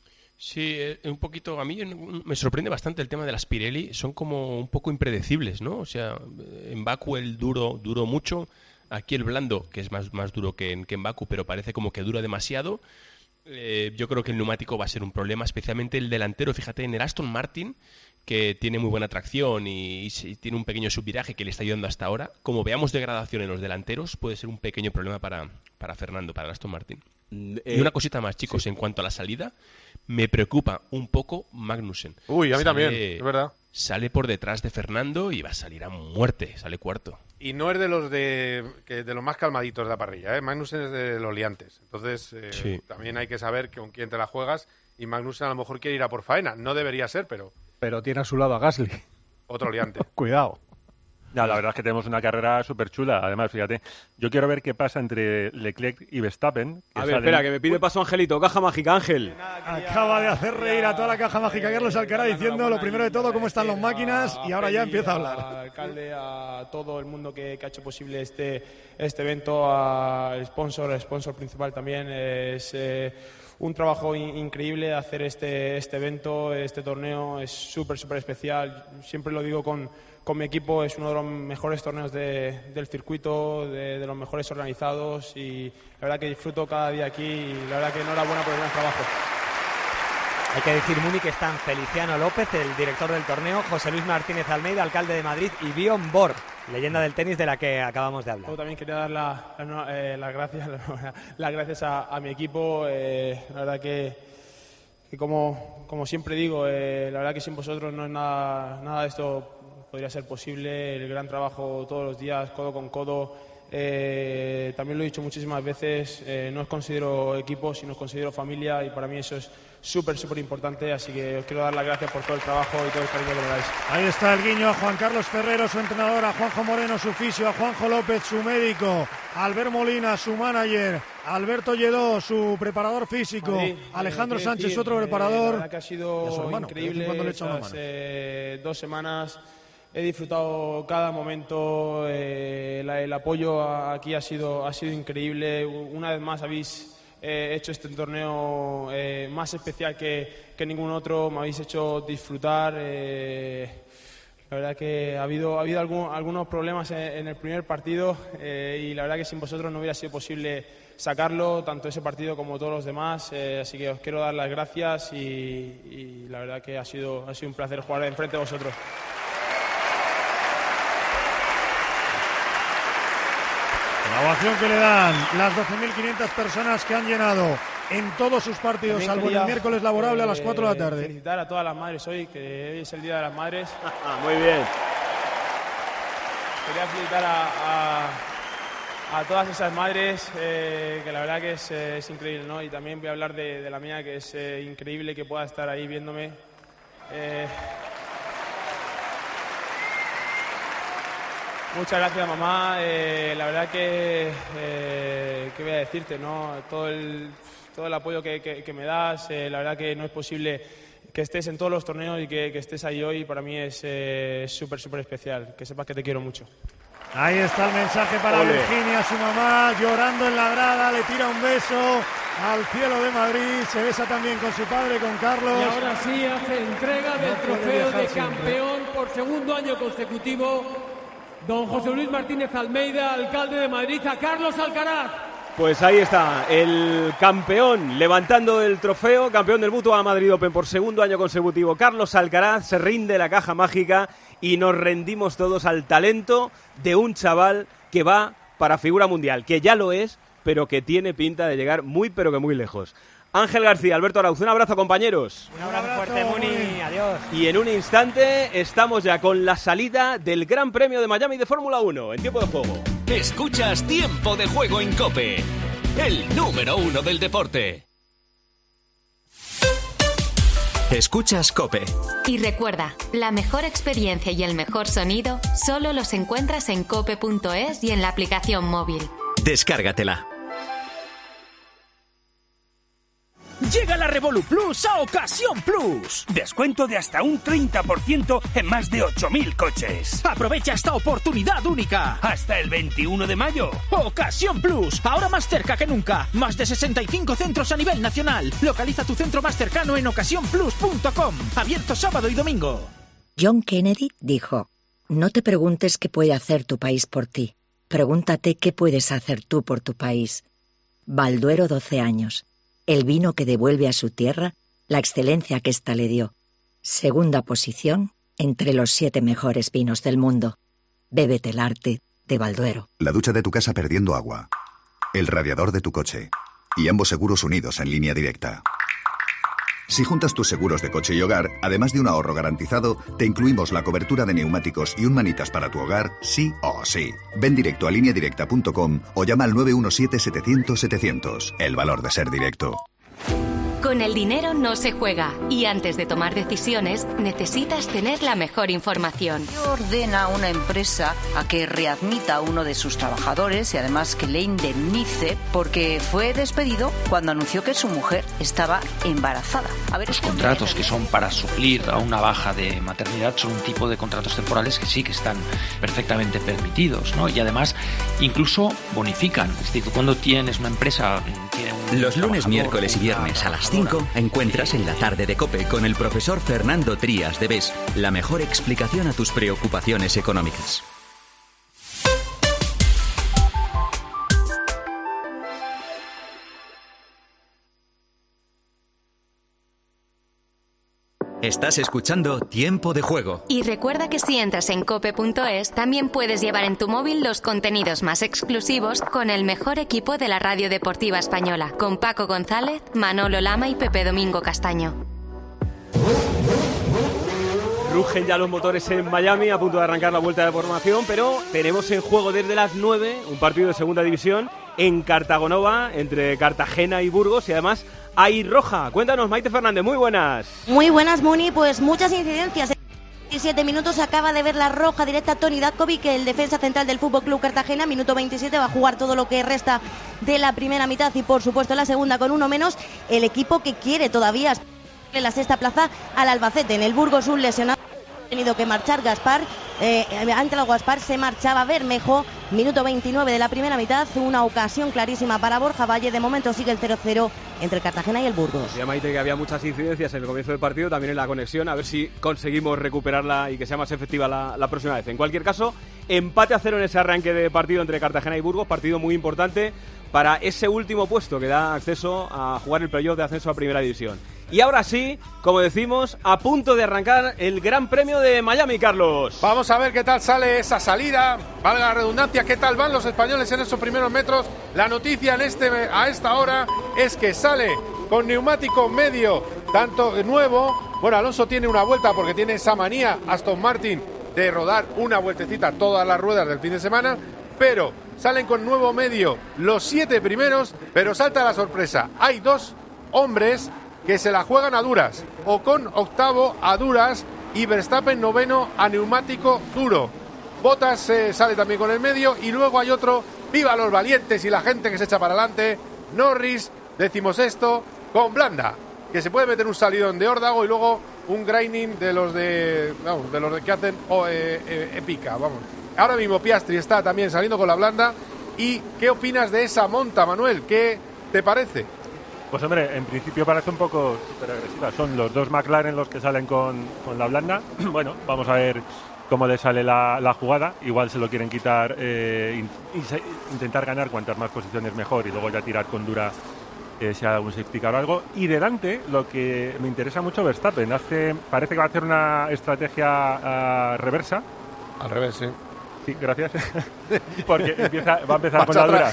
Sí, eh, un poquito, a mí me sorprende bastante el tema de las Pirelli, son como un poco impredecibles, ¿no? O sea, en Baku el duro duró mucho, aquí el blando, que es más, más duro que en, que en Baku, pero parece como que dura demasiado. Eh, yo creo que el neumático va a ser un problema, especialmente el delantero, fíjate, en el Aston Martin, que tiene muy buena tracción y, y, y tiene un pequeño subviraje que le está ayudando hasta ahora. Como veamos degradación en los delanteros, puede ser un pequeño problema para, para Fernando, para el Aston Martin. Eh, y una cosita más, chicos, sí. En cuanto a la salida, me preocupa un poco Magnussen. Uy, a mí sale, también, es verdad. Sale por detrás de Fernando y va a salir a muerte, sale cuarto. Y no es de los de, que de los más calmaditos de la parrilla, ¿eh? Magnussen es de los liantes. Entonces, eh, sí. También hay que saber con quién te la juegas. Y Magnussen a lo mejor quiere ir a por faena. No debería ser, pero... Pero tiene a su lado a Gasly. Otro liante. Cuidado. No, la verdad es que tenemos una carrera súper chula. Además, fíjate, yo quiero ver qué pasa entre Leclerc y Verstappen. A ver, salen... espera, que me pide paso Angelito. Caja mágica, Ángel. Acaba de hacer reír a toda la caja mágica Carlos Alcaraz diciendo lo primero de todo cómo están las máquinas y ahora ya empieza a hablar. Al alcalde, a todo el mundo que, que ha hecho posible este, este evento, al sponsor, el sponsor principal también. Es eh, un trabajo in- increíble hacer este, este evento, este torneo. Es súper, súper especial. Siempre lo digo con... Con mi equipo es uno de los mejores torneos de, del circuito, de, de los mejores organizados y la verdad que disfruto cada día aquí y la verdad que enhorabuena por el gran trabajo. Hay que decir, Muni, que están Feliciano López, el director del torneo, José Luis Martínez Almeida, alcalde de Madrid, y Bjorn Borg, leyenda del tenis de la que acabamos de hablar. Yo también quería dar la, la, eh, las gracias, la, las gracias a, a mi equipo, eh, la verdad que, que como, como siempre digo, eh, la verdad que sin vosotros no es nada, nada de esto podría ser posible, el gran trabajo todos los días, codo con codo. Eh, también lo he dicho muchísimas veces, eh, no os considero equipo, sino os considero familia y para mí eso es súper, súper importante, así que os quiero dar las gracias por todo el trabajo y todo el cariño que me dais. Ahí está el guiño a Juan Carlos Ferrero, su entrenador, a Juanjo Moreno, su fisio, a Juanjo López, su médico, a Albert Molina, su manager, a Alberto Lledó, su preparador físico, Madrid, Alejandro eh, Sánchez, decir, otro preparador. La verdad que ha sido hermano, increíble estas eh, dos semanas. He disfrutado cada momento, eh, la, el apoyo aquí ha sido, ha sido increíble. Una vez más habéis eh, hecho este torneo eh, más especial que, que ningún otro, me habéis hecho disfrutar. Eh, la verdad que ha habido, ha habido algún, algunos problemas en, en el primer partido eh, y la verdad que sin vosotros no hubiera sido posible sacarlo, tanto ese partido como todos los demás. Eh, así que os quiero dar las gracias y, y la verdad que ha sido, ha sido un placer jugar enfrente de vosotros. La ovación que le dan las doce mil quinientas personas que han llenado en todos sus partidos, También salvo en quería, el miércoles laborable eh, a las cuatro de la tarde. Felicitar a todas las madres hoy, que hoy es el Día de las Madres. Muy bien. Quería felicitar a, a, a todas esas madres, eh, que la verdad que es, eh, es increíble, ¿no? Y también voy a hablar de, de la mía, que es eh, increíble que pueda estar ahí viéndome. Eh, Muchas gracias, mamá. Eh, la verdad que, eh, ¿qué voy a decirte, no? Todo el, todo el apoyo que, que, que me das, eh, la verdad que no es posible que estés en todos los torneos y que, que estés ahí hoy. Para mí es súper, eh, súper especial. Que sepas que te quiero mucho. Ahí está el mensaje para Ole. Virginia, su mamá, llorando en la grada, le tira un beso al cielo de Madrid, se besa también con su padre, con Carlos. Y ahora sí hace entrega del No puede trofeo viajar de siempre. campeón por segundo año consecutivo. Don José Luis Martínez Almeida, alcalde de Madrid, a Carlos Alcaraz. Pues ahí está, el campeón levantando el trofeo, campeón del Mutua Madrid Open por segundo año consecutivo. Carlos Alcaraz se rinde la caja mágica y nos rendimos todos al talento de un chaval que va para figura mundial, que ya lo es, pero que tiene pinta de llegar muy, pero que muy lejos. Ángel García, Alberto Arauz, un abrazo, compañeros. Un abrazo fuerte, Muni. Adiós. Y en un instante estamos ya con la salida del Gran Premio de Miami de Fórmula uno en tiempo de juego. Escuchas Tiempo de Juego en COPE, el número uno del deporte. Escuchas COPE. Y recuerda, la mejor experiencia y el mejor sonido solo los encuentras en cope punto es y en la aplicación móvil. Descárgatela. Llega la Revolu Plus a Ocasión Plus. Descuento de hasta un treinta por ciento en más de ocho mil coches. Aprovecha esta oportunidad única. Hasta el veintiuno de mayo. Ocasión Plus. Ahora más cerca que nunca. Más de sesenta y cinco centros a nivel nacional. Localiza tu centro más cercano en ocasión plus punto com. Abierto sábado y domingo. John Kennedy dijo: no te preguntes qué puede hacer tu país por ti. Pregúntate qué puedes hacer tú por tu país. Balduero doce años. El vino que devuelve a su tierra la excelencia que ésta le dio. Segunda posición entre los siete mejores vinos del mundo. Bébete el arte de Balduero. La ducha de tu casa perdiendo agua. El radiador de tu coche. Y ambos seguros unidos en línea directa. Si juntas tus seguros de coche y hogar, además de un ahorro garantizado, te incluimos la cobertura de neumáticos y un manitas para tu hogar, sí o sí. Ven directo a línea directa punto com o llama al nueve uno siete, setecientos, setecientos. El valor de ser directo. Con el dinero no se juega y antes de tomar decisiones necesitas tener la mejor información. Ordena a una empresa a que readmita a uno de sus trabajadores y además que le indemnice porque fue despedido cuando anunció que su mujer estaba embarazada. A ver, los contratos que son para suplir a una baja de maternidad son un tipo de contratos temporales que sí que están perfectamente permitidos, ¿no? Y además incluso bonifican. Es decir, cuando tienes una empresa... Tiene un Los lunes, miércoles y viernes a las cinco encuentras en la tarde de COPE con el profesor Fernando Trías de B E S la mejor explicación a tus preocupaciones económicas. Estás escuchando Tiempo de Juego. Y recuerda que si entras en cope punto es, también puedes llevar en tu móvil los contenidos más exclusivos con el mejor equipo de la radio deportiva española, con Paco González, Manolo Lama y Pepe Domingo Castaño. Rugen ya los motores en Miami, a punto de arrancar la vuelta de formación, pero tenemos en juego desde las nueve un partido de segunda división en Cartagonova, entre Cartagena y Burgos, y además hay roja. Cuéntanos, Maite Fernández, muy buenas. Muy buenas, Muni, pues muchas incidencias. En veintisiete minutos acaba de ver la roja directa Toni Datkovic, el defensa central del Fútbol Club Cartagena. Minuto veintisiete va a jugar todo lo que resta de la primera mitad y por supuesto la segunda con uno menos. El equipo que quiere todavía en la sexta plaza al Albacete. En el Burgos un lesionado ha tenido que marchar Gaspar. Eh, ante el Gaspar se marchaba Bermejo. Minuto veintinueve de la primera mitad, una ocasión clarísima para Borja Valle. De momento sigue el cero cero entre el Cartagena y el Burgos. Decía Maite que había muchas incidencias en el comienzo del partido, también en la conexión, a ver si conseguimos recuperarla y que sea más efectiva la, la próxima vez. En cualquier caso, empate a cero en ese arranque de partido entre Cartagena y Burgos, partido muy importante para ese último puesto que da acceso a jugar el playoff de ascenso a Primera División. Y ahora sí, como decimos, a punto de arrancar el Gran Premio de Miami, Carlos. Vamos a ver qué tal sale esa salida, valga la redundancia, qué tal van los españoles en esos primeros metros. La noticia en este, a esta hora es que sale con neumático medio, tanto nuevo. Bueno, Alonso tiene una vuelta porque tiene esa manía, Aston Martin, de rodar una vueltecita todas las ruedas del fin de semana, pero salen con nuevo medio los siete primeros, pero salta la sorpresa. Hay dos hombres que se la juegan a duras, Ocon octavo a duras y Verstappen noveno a neumático duro. Bottas eh, sale también con el medio y luego hay otro, viva los valientes y la gente que se echa para adelante, Norris decimosexto con blanda, que se puede meter un salidón de órdago y luego un grinding de los de, vamos, de los de que hacen oh, eh, eh, épica, vamos. Ahora mismo Piastri está también saliendo con la blanda. ¿Y qué opinas de esa monta, Manuel? ¿Qué te parece? Pues hombre, en principio parece un poco súper agresiva. Son los dos McLaren los que salen con, con la blanda. Bueno, vamos a ver cómo le sale la, la jugada. Igual se lo quieren quitar e eh, intentar ganar cuantas más posiciones mejor y luego ya tirar con dura eh, si hay algún safety car o algo. Y delante, lo que me interesa mucho Verstappen, hace, parece que va a hacer una estrategia uh, reversa. Al revés, sí. Sí, gracias. Porque empieza, va a empezar con la dura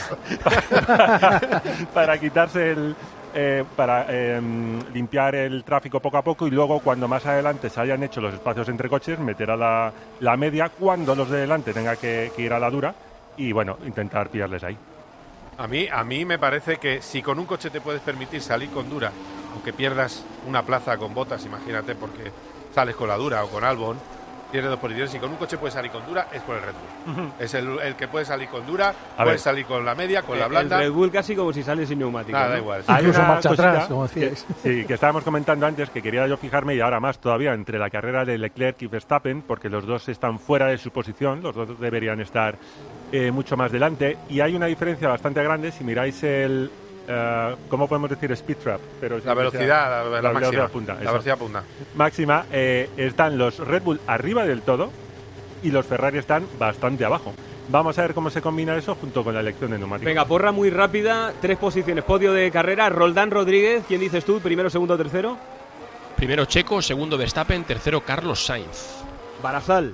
para, para quitarse el... Eh, para eh, limpiar el tráfico poco a poco y luego cuando más adelante se hayan hecho los espacios entre coches meter a la, la media cuando los de delante tengan que, que ir a la dura y bueno, intentar pillarles ahí. A mí, a mí me parece que si con un coche te puedes permitir salir con dura, aunque pierdas una plaza con Bottas, imagínate, porque sales con la dura o con Albon, pierdes dos posiciones. Si con un coche puedes salir con dura, es por el Red Bull. Uh-huh. Es el, el que puede salir con dura, a puedes ver. salir con la media, con eh, la blanda. El Red Bull casi como si sale sin neumático. Nada, ¿no? da igual. Sí. Hay Incluso una marcha cosita, atrás, como decíais. Que, sí, que estábamos comentando antes, que quería yo fijarme, y ahora más todavía, entre la carrera de Leclerc y Verstappen, porque los dos están fuera de su posición, los dos deberían estar eh, mucho más delante, y hay una diferencia bastante grande si miráis el... Uh, ¿cómo podemos decir speed trap? Pero la velocidad, la, la, la máxima, velocidad punta, la velocidad punta. Máxima, eh, están los Red Bull arriba del todo y los Ferrari están bastante abajo. Vamos a ver cómo se combina eso junto con la elección de neumáticos. Venga, porra muy rápida, tres posiciones, podio de carrera, Roldán Rodríguez, ¿quién dices tú? ¿Primero, segundo, tercero? Primero Checo, segundo Verstappen, tercero Carlos Sainz. Barazal.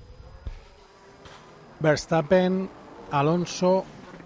Verstappen, Alonso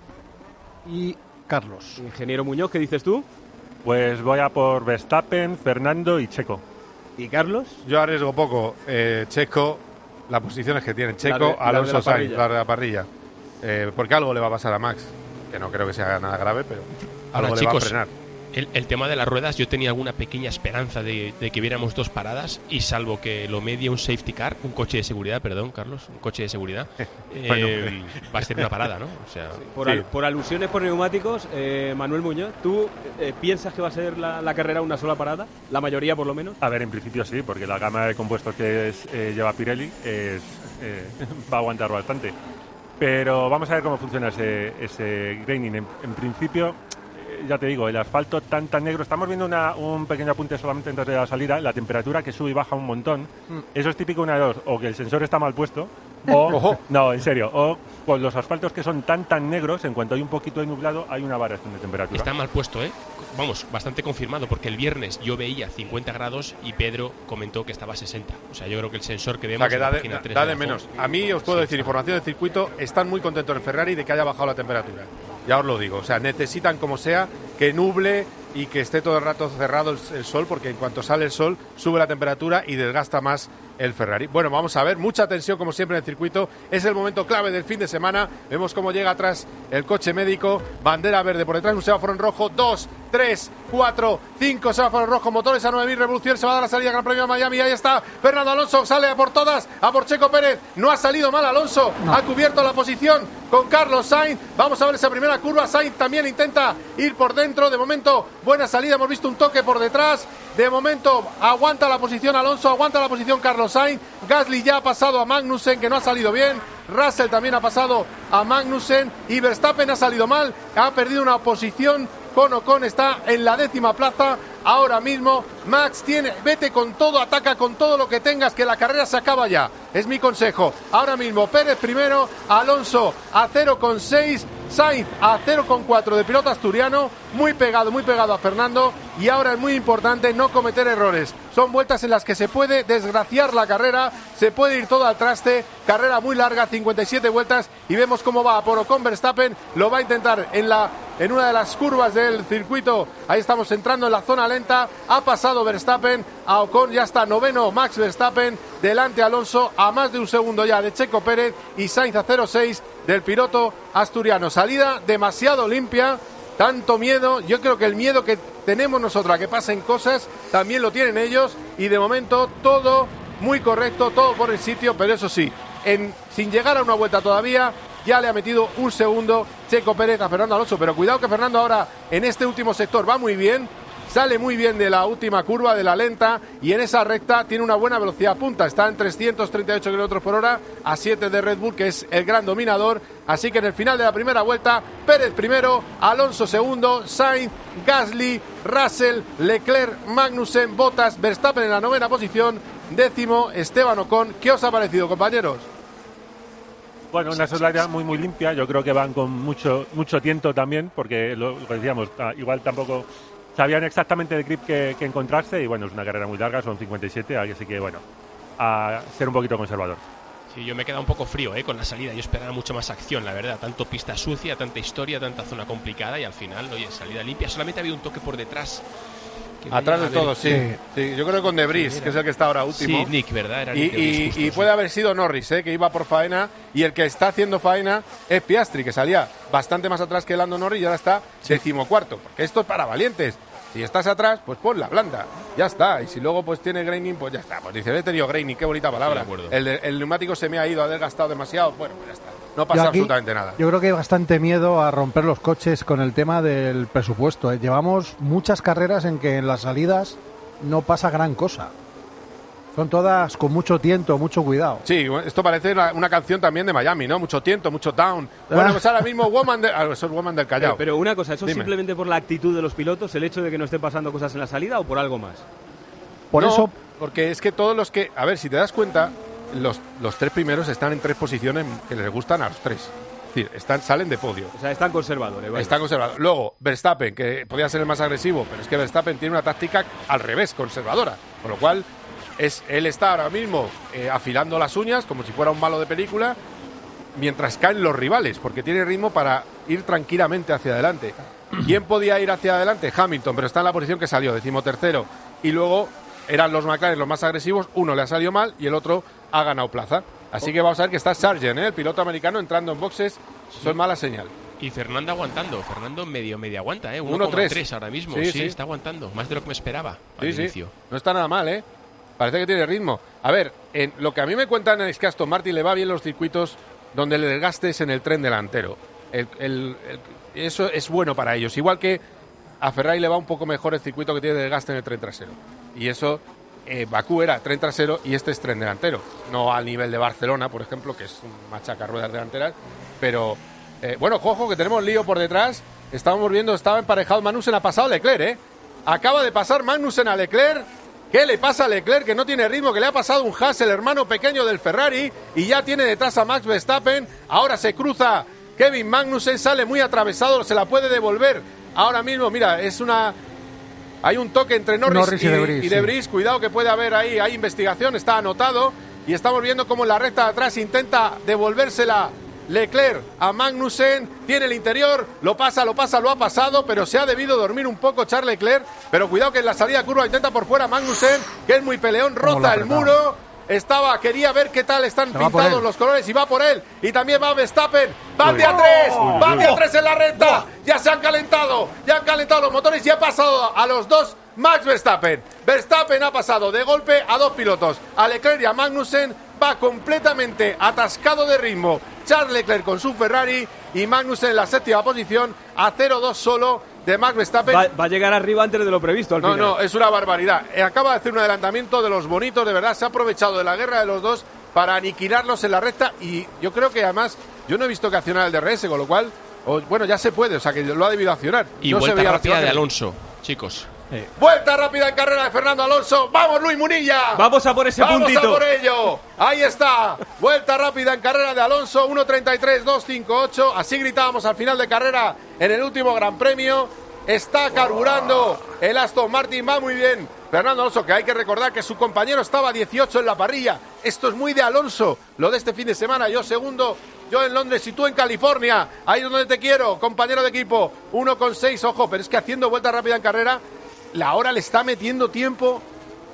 y Carlos. Ingeniero Muñoz, ¿qué dices tú? Pues voy a por Verstappen, Fernando y Checo. ¿Y Carlos? Yo arriesgo poco. Eh, Checo, las posiciones que tienen Checo, de, Alonso Sainz, la de la parrilla. Eh, porque algo le va a pasar a Max, que no creo que sea nada grave, pero Ahora, algo chicos, le va a frenar. El, el tema de las ruedas, yo tenía alguna pequeña esperanza de, de que viéramos dos paradas y salvo que lo medie un safety car, un coche de seguridad, perdón, Carlos, un coche de seguridad, bueno, eh, va a ser una parada, ¿no? O sea, sí, por, sí. al, por alusiones por neumáticos, eh, Manuel Muñoz, ¿tú eh, piensas que va a ser la, la carrera una sola parada? ¿La mayoría, por lo menos? A ver, en principio sí, porque la gama de compuestos que es, eh, lleva Pirelli es, eh, va a aguantar bastante. Pero vamos a ver cómo funciona ese, ese graining. En, en principio... Ya te digo, el asfalto tan tan negro. Estamos viendo una, un pequeño apunte solamente antes de la salida. La temperatura que sube y baja un montón. Mm. Eso es típico una de dos. O que el sensor está mal puesto. O, no, en serio. O con los asfaltos que son tan tan negros, en cuanto hay un poquito de nublado, hay una variación de temperatura. Está mal puesto, ¿eh? Vamos, bastante confirmado, porque el viernes yo veía cincuenta grados y Pedro comentó que estaba a sesenta. O sea, yo creo que el sensor que vemos... O sea, que da de, da, da de menos. A mí os puedo sí, decir, sí. información del circuito, están muy contentos en Ferrari de que haya bajado la temperatura. Ya os lo digo. O sea, necesitan como sea que nuble y que esté todo el rato cerrado el, el sol, porque en cuanto sale el sol sube la temperatura y desgasta más el Ferrari. Bueno, vamos a ver, mucha tensión como siempre en el circuito. Es el momento clave del fin de semana. Vemos cómo llega atrás el coche médico, bandera verde por detrás, un semáforo en rojo, dos, tres, cuatro, cinco, semáforo en rojo, motores a nueve mil revoluciones, se va a dar la salida Gran Premio de Miami, ahí está Fernando Alonso, sale a por todas, a por Checo Pérez, no ha salido mal Alonso, no. Ha cubierto la posición con Carlos Sainz, vamos a ver esa primera curva, Sainz también intenta ir por dentro, de momento buena salida, hemos visto un toque por detrás, de momento aguanta la posición Alonso, aguanta la posición Carlos Sainz, Gasly ya ha pasado a Magnussen, que no ha salido bien, Russell también ha pasado a Magnussen y Verstappen ha salido mal, ha perdido una posición con Ocon, está en la décima plaza ahora mismo. Max tiene, vete con todo, ataca con todo lo que tengas, que la carrera se acaba ya, es mi consejo. Ahora mismo Pérez primero, Alonso a cero coma seis, Sainz a cero coma cuatro de piloto asturiano, muy pegado, muy pegado a Fernando, y ahora es muy importante no cometer errores. Son vueltas en las que se puede desgraciar la carrera, se puede ir todo al traste, carrera muy larga, cincuenta y siete vueltas, y vemos cómo va por Ocon. Verstappen lo va a intentar en la en una de las curvas del circuito. Ahí estamos entrando en la zona lenta, ha pasado Verstappen a Ocon, ya está noveno Max Verstappen, delante Alonso a más de un segundo ya de Checo Pérez, y Sainz a cero coma seis del piloto asturiano. Salida demasiado limpia, tanto miedo, yo creo que el miedo que tenemos nosotros a que pasen cosas también lo tienen ellos, y de momento todo muy correcto, todo por el sitio, pero eso sí, en, sin llegar a una vuelta todavía, ya le ha metido un segundo Checo Pérez a Fernando Alonso. Pero cuidado que Fernando ahora en este último sector va muy bien, sale muy bien de la última curva, de la lenta, y en esa recta tiene una buena velocidad punta. Está en trescientos treinta y ocho kilómetros por hora, a siete de Red Bull, que es el gran dominador. Así que en el final de la primera vuelta, Pérez primero, Alonso segundo, Sainz, Gasly, Russell, Leclerc, Magnussen, Bottas, Verstappen en la novena posición, décimo Esteban Ocon. ¿Qué os ha parecido, compañeros? Bueno, una salida muy muy limpia. Yo creo que van con mucho mucho tiento también, porque lo, lo decíamos, igual tampoco sabían exactamente el grip que, que encontrarse, y bueno, es una carrera muy larga, son cincuenta y siete, así que bueno, a ser un poquito conservador. Sí, yo me he quedado un poco frío ¿eh? con la salida. Yo esperaba mucho más acción, la verdad. Tanto pista sucia, tanta historia, tanta zona complicada, y al final, oye, salida limpia. Solamente ha habido un toque por detrás. Atrás de todo, sí. Sí. sí. Yo creo que con De Vries, sí, que es el que está ahora último. Sí, Nick, ¿verdad? Era y, Nick y, justo, y sí. puede haber sido Norris, ¿eh? que iba por faena, y el que está haciendo faena es Piastri, que salía bastante más atrás que Lando Norris y ahora está sí. decimocuarto. Porque esto es para valientes. Si estás atrás, pues pon la blanda. Ya está. Y si luego pues tiene graining, pues ya está. Pues dice, he tenido graining, qué bonita palabra. Sí, el, el neumático se me ha ido, ha desgastado demasiado. Bueno, pues ya está. No pasa aquí, absolutamente nada. Yo creo que hay bastante miedo a romper los coches con el tema del presupuesto. ¿eh? Llevamos muchas carreras en que en las salidas no pasa gran cosa. Son todas con mucho tiento, mucho cuidado. Sí, esto parece una, una canción también de Miami, ¿no? Mucho tiento, mucho down. Bueno, pues ahora mismo Woman, de, ah, eso es Woman del Callao. Pero, pero una cosa, ¿eso Dime. es simplemente por la actitud de los pilotos, el hecho de que no estén pasando cosas en la salida, o por algo más? Por no, eso, porque es que todos los que... A ver, si te das cuenta, los, los tres primeros están en tres posiciones que les gustan a los tres. Es decir, están, salen de podio. O sea, están conservadores. Vale. Están conservadores. Luego, Verstappen, que podía ser el más agresivo, pero es que Verstappen tiene una táctica al revés, conservadora. Con lo cual, es, él está ahora mismo eh, afilando las uñas como si fuera un malo de película, mientras caen los rivales, porque tiene ritmo para ir tranquilamente hacia adelante. ¿Quién podía ir hacia adelante? Hamilton, pero está en la posición que salió, decimotercero. Y luego eran los McLaren los más agresivos, uno le ha salido mal y el otro ha ganado plaza. Así que vamos a ver que está Sargent, ¿eh? El piloto americano, entrando en boxes. Eso es mala señal. Y Fernando aguantando. Fernando medio, medio aguanta, ¿eh? uno coma tres ahora mismo. Sí, sí, sí, está aguantando. Más de lo que me esperaba al sí, inicio. Sí. No está nada mal, ¿eh? Parece que tiene ritmo. A ver, en, lo que a mí me cuentan es que a Aston Martin le va bien los circuitos donde el desgaste es en el tren delantero. El, el, el, eso es bueno para ellos. Igual que a Ferrari le va un poco mejor el circuito que tiene desgaste en el tren trasero. Y eso... Eh, Bakú era tren trasero y este es tren delantero, no al nivel de Barcelona, por ejemplo, que es un machaca ruedas delanteras, pero eh, bueno, ojo, que tenemos lío por detrás. Estamos viendo, estaba emparejado Magnussen, ha pasado Leclerc, ¿eh? Acaba de pasar Magnussen a Leclerc. ¿Qué le pasa a Leclerc? Que no tiene ritmo, que le ha pasado un Haas, el hermano pequeño del Ferrari, y ya tiene detrás a Max Verstappen. Ahora se cruza Kevin Magnussen, sale muy atravesado, se la puede devolver ahora mismo. Mira, es una... Hay un toque entre Norris, Norris y, y De Vries. Y De Vries. Sí. Cuidado que puede haber ahí, hay investigación, está anotado. Y estamos viendo cómo en la recta de atrás intenta devolvérsela Leclerc a Magnussen. Tiene el interior, lo pasa, lo pasa, lo ha pasado, pero se ha debido dormir un poco Charles Leclerc. Pero cuidado que en la salida de curva intenta por fuera Magnussen, que es muy peleón, roza el muro. Estaba, quería ver qué tal están pintados los colores y va por él. Y también va Verstappen. ¡Va de a tres! ¡Va de a tres en la recta! Ya se han calentado, ya han calentado los motores y ha pasado a los dos Max Verstappen. Verstappen ha pasado de golpe a dos pilotos, a Leclerc y a Magnussen. Va completamente atascado de ritmo Charles Leclerc con su Ferrari y Magnussen en la séptima posición a cero dos solo de Max Verstappen. Va, va a llegar arriba antes de lo previsto al No, final. no, es una barbaridad. Acaba de hacer un adelantamiento de los bonitos, de verdad. Se ha aprovechado de la guerra de los dos para aniquilarlos en la recta y yo creo que además, yo no he visto que accionara el D R S, con lo cual, o, bueno, ya se puede, o sea que lo ha debido accionar. Y no vuelta se veía rápida de Alonso, chicos. Sí. Vuelta rápida en carrera de Fernando Alonso. ¡Vamos, Luis Munilla! Vamos a por ese ¡Vamos puntito. a por ello! Ahí está. Vuelta rápida en carrera de Alonso. uno treinta y tres dos cincuenta y ocho. Así gritábamos al final de carrera en el último Gran Premio. Está carburando el Aston Martin. Va muy bien Fernando Alonso, que hay que recordar que su compañero estaba dieciocho en la parrilla. Esto es muy de Alonso, lo de este fin de semana. Yo segundo, yo en Londres y tú en California. Ahí es donde te quiero, compañero de equipo. uno con seis, ojo, pero es que haciendo vuelta rápida en carrera, la hora le está metiendo tiempo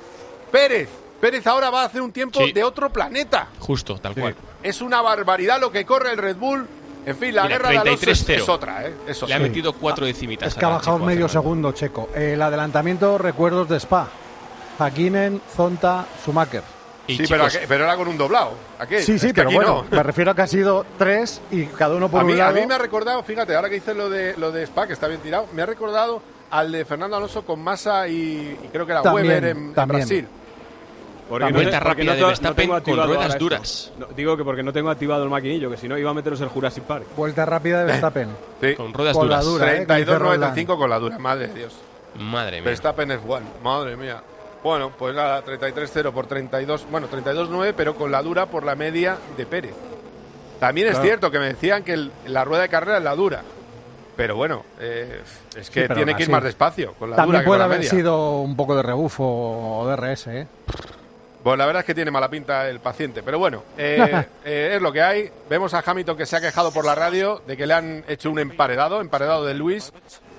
Pérez. Pérez ahora va a hacer un tiempo Sí. de otro planeta. Justo, tal cual. Es una barbaridad lo que corre el Red Bull. En fin, la Mira, guerra de Alonso es, treinta y tres cero. es otra, ¿eh? Es Le otra. ha metido cuatro decimitas. Es que ha ahora, bajado Checo, medio Fernando. segundo, Checo. El adelantamiento, recuerdos de Spa. Hakkinen, Zonta, Schumacher. Sí, pero, aqu- pero era con un doblado. Aquel. Sí, sí, Es que pero aquí bueno, no. me refiero a que ha sido tres y cada uno por a, mí, un lado. a mí me ha recordado, fíjate, ahora que dices lo de lo de Spa, que está bien tirado, me ha recordado al de Fernando Alonso con Massa y, y creo que era También, Weber en, en también. Brasil. Porque La no vuelta sé- porque rápida no de to- Verstappen no tengo con activado ruedas ahora esto. duras. No, digo que porque no tengo activado el maquinillo, que si no iba a meteros el Jurassic Park. Vuelta rápida de Verstappen. Sí. Con ruedas Con la duras. dura, ¿eh? treinta y dos Dice noventa y Roland. cinco con la dura, madre de Dios. Madre mía. Verstappen es one, madre mía. Bueno, pues nada, treinta y tres cero por treinta y dos, bueno, treinta y dos nueve, pero con la dura por la media de Pérez. También es Claro. cierto que me decían que el- la rueda de carrera es la dura. Pero bueno, eh, es que Sí, pero tiene aún que ir así. más despacio con la También dura que con puede la haber media. sido un poco de rebufo o D R S, ¿eh? Pues la verdad es que tiene mala pinta el paciente. Pero bueno, eh, eh, es lo que hay. Vemos a Hamilton que se ha quejado por la radio de que le han hecho un emparedado, emparedado de Luis.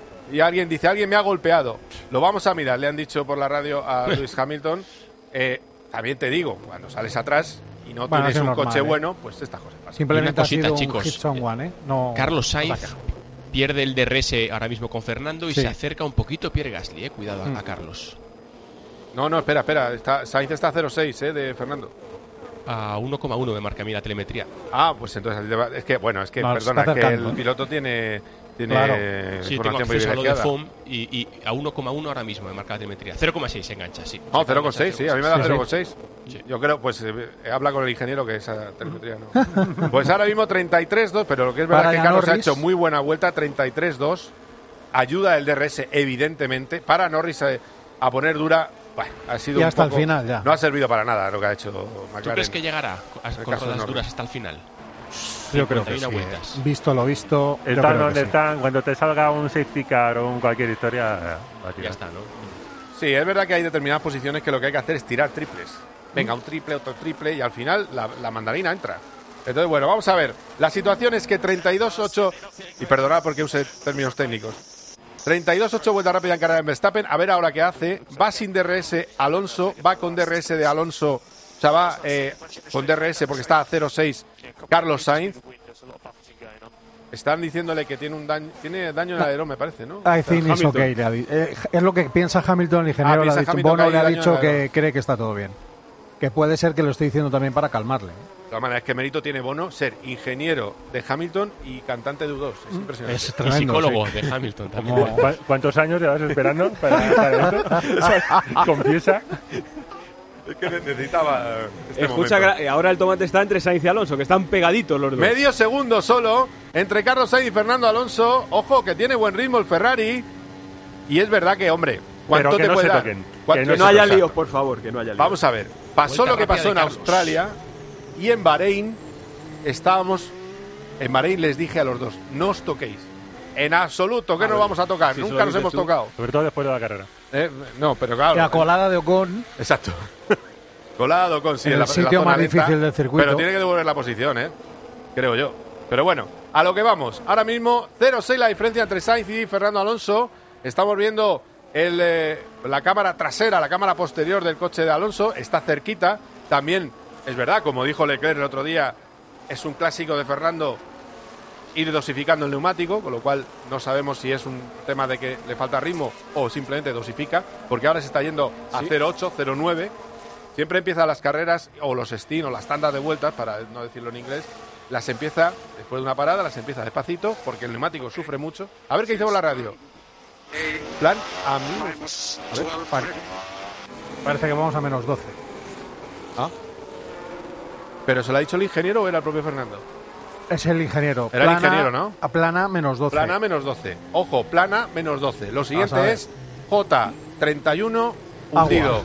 Y alguien dice, alguien me ha golpeado. Lo vamos a mirar, le han dicho por la radio a Lewis Hamilton. Eh, también te digo, cuando sales atrás y no Bueno, tienes es un normal, coche ¿eh? bueno, pues estas cosas pasan. Simplemente Y una cosita, ha sido un chicos. hit on one, ¿eh? No, Carlos no Sainz la queja. pierde el D R S ahora mismo con Fernando y Sí. se acerca un poquito Pierre Gasly, eh. Cuidado a- Mm. a Carlos. No, no, espera, espera. Está, Sainz está a cero seis, ¿eh? De Fernando. A uno coma uno me marca a mí la telemetría. Ah, pues entonces a ti te va- es que, bueno, es que, No, se perdona, está es que acercando, el ¿eh? piloto tiene, tiene Claro. Sí, tengo información acceso a lo de privilegiada. F O M y, y a uno coma uno ahora mismo me marca la telemetría. cero coma seis se engancha, sí. No, Se cero coma engancha seis, sí, a mí me da Sí, cero sí. coma seis. Sí. Yo creo, pues eh, habla con el ingeniero que esa telemetría no. Pues ahora mismo treinta y tres dos, pero lo que es verdad Para que ya Carlos ha Norris. hecho muy buena vuelta, treinta y tres dos. Ayuda el D R S, evidentemente. Para Norris a, a poner dura, bueno, ha sido Y un hasta el poco- final, ya. No ha servido para nada lo que ha hecho McLaren. ¿Tú crees que llegará a- el con caso de ruedas Norris. duras hasta el final? Yo creo que cincuenta y una sí, vueltas. ¿eh? Visto lo visto, yo Están creo que donde sí. están. Cuando te salga un safety car o un cualquier historia, eh, va a Ya tirar. está, ¿no? Sí, es verdad que hay determinadas posiciones que lo que hay que hacer es tirar triples. Venga, un triple, otro triple y al final la, la mandarina entra. Entonces, bueno, vamos a ver. La situación es que treinta y dos ocho, y perdonad porque use términos técnicos, treinta y dos ocho vuelta rápida en carrera en Verstappen. A ver ahora qué hace. Va sin D R S Alonso, va con D R S de Alonso, o sea, va eh, con D R S porque está a cero seis Carlos Sainz. Están diciéndole que tiene un daño, tiene daño en el alerón, me parece, ¿no? I think it's Hamilton. okay, le ha di- eh, es lo que piensa Hamilton, el ingeniero Ah, le ha piensa dicho. Hamilton Bono que le ha hay daño dicho en el que alerón. cree que está todo bien. Que puede ser que lo esté diciendo también para calmarle. De todas maneras, es que mérito tiene Bono ser ingeniero de Hamilton y cantante de U dos. Es impresionante. Es Y tremendo. psicólogo sí. de Hamilton también. Como- ¿Cu- ¿Cuántos años llevas esperando para, para esto? Confiesa. Es que necesitaba este Escucha, momento. gra- ahora el tomate está entre Sainz y Alonso, que están pegaditos los dos. Medio segundo solo entre Carlos Sainz y Fernando Alonso. Ojo, que tiene buen ritmo el Ferrari. Y es verdad que, hombre, ¿cuánto Pero que te no puede se dar? toquen, ¿Cuánto- que Que no no se haya tocan? líos, por favor, que no haya líos. Vamos a ver. Pasó Vuelta lo que rápida pasó en de Carlos. Australia y en Bahrein. Estábamos. En Bahrein les dije a los dos: no os toquéis. En absoluto, que no ver, vamos a tocar. si se Nunca lo nos dices hemos tú. tocado. Sobre todo después de la carrera. Eh, no, pero claro. La colada de Ocon. Exacto. Colado con sí, En en la, el en la sitio zona más lenta, difícil del circuito. Pero tiene que devolver la posición, ¿eh? Creo yo. Pero bueno, a lo que vamos. Ahora mismo, cero seis la diferencia entre Sainz y Fernando Alonso. Estamos viendo el, eh, la cámara trasera, la cámara posterior del coche de Alonso. Está cerquita. También, es verdad, como dijo Leclerc el otro día, es un clásico de Fernando ir dosificando el neumático, con lo cual no sabemos si es un tema de que le falta ritmo o simplemente dosifica, porque ahora se está yendo a cero ocho, cero nueve. Siempre empieza las carreras, o los stint, o las tandas de vueltas, para no decirlo en inglés, las empieza, después de una parada, las empieza despacito, porque el neumático sufre mucho. A ver qué dice por la radio. Plan a mí. A ver. Vale. Parece que vamos a menos doce. Ah. ¿Pero se lo ha dicho el ingeniero o era el propio Fernando? Es el ingeniero. Era el ingeniero, ¿no? A plana menos doce. Plana menos doce. Ojo, plana menos doce. Lo Vamos a siguiente ver. es J treinta y uno, hundido.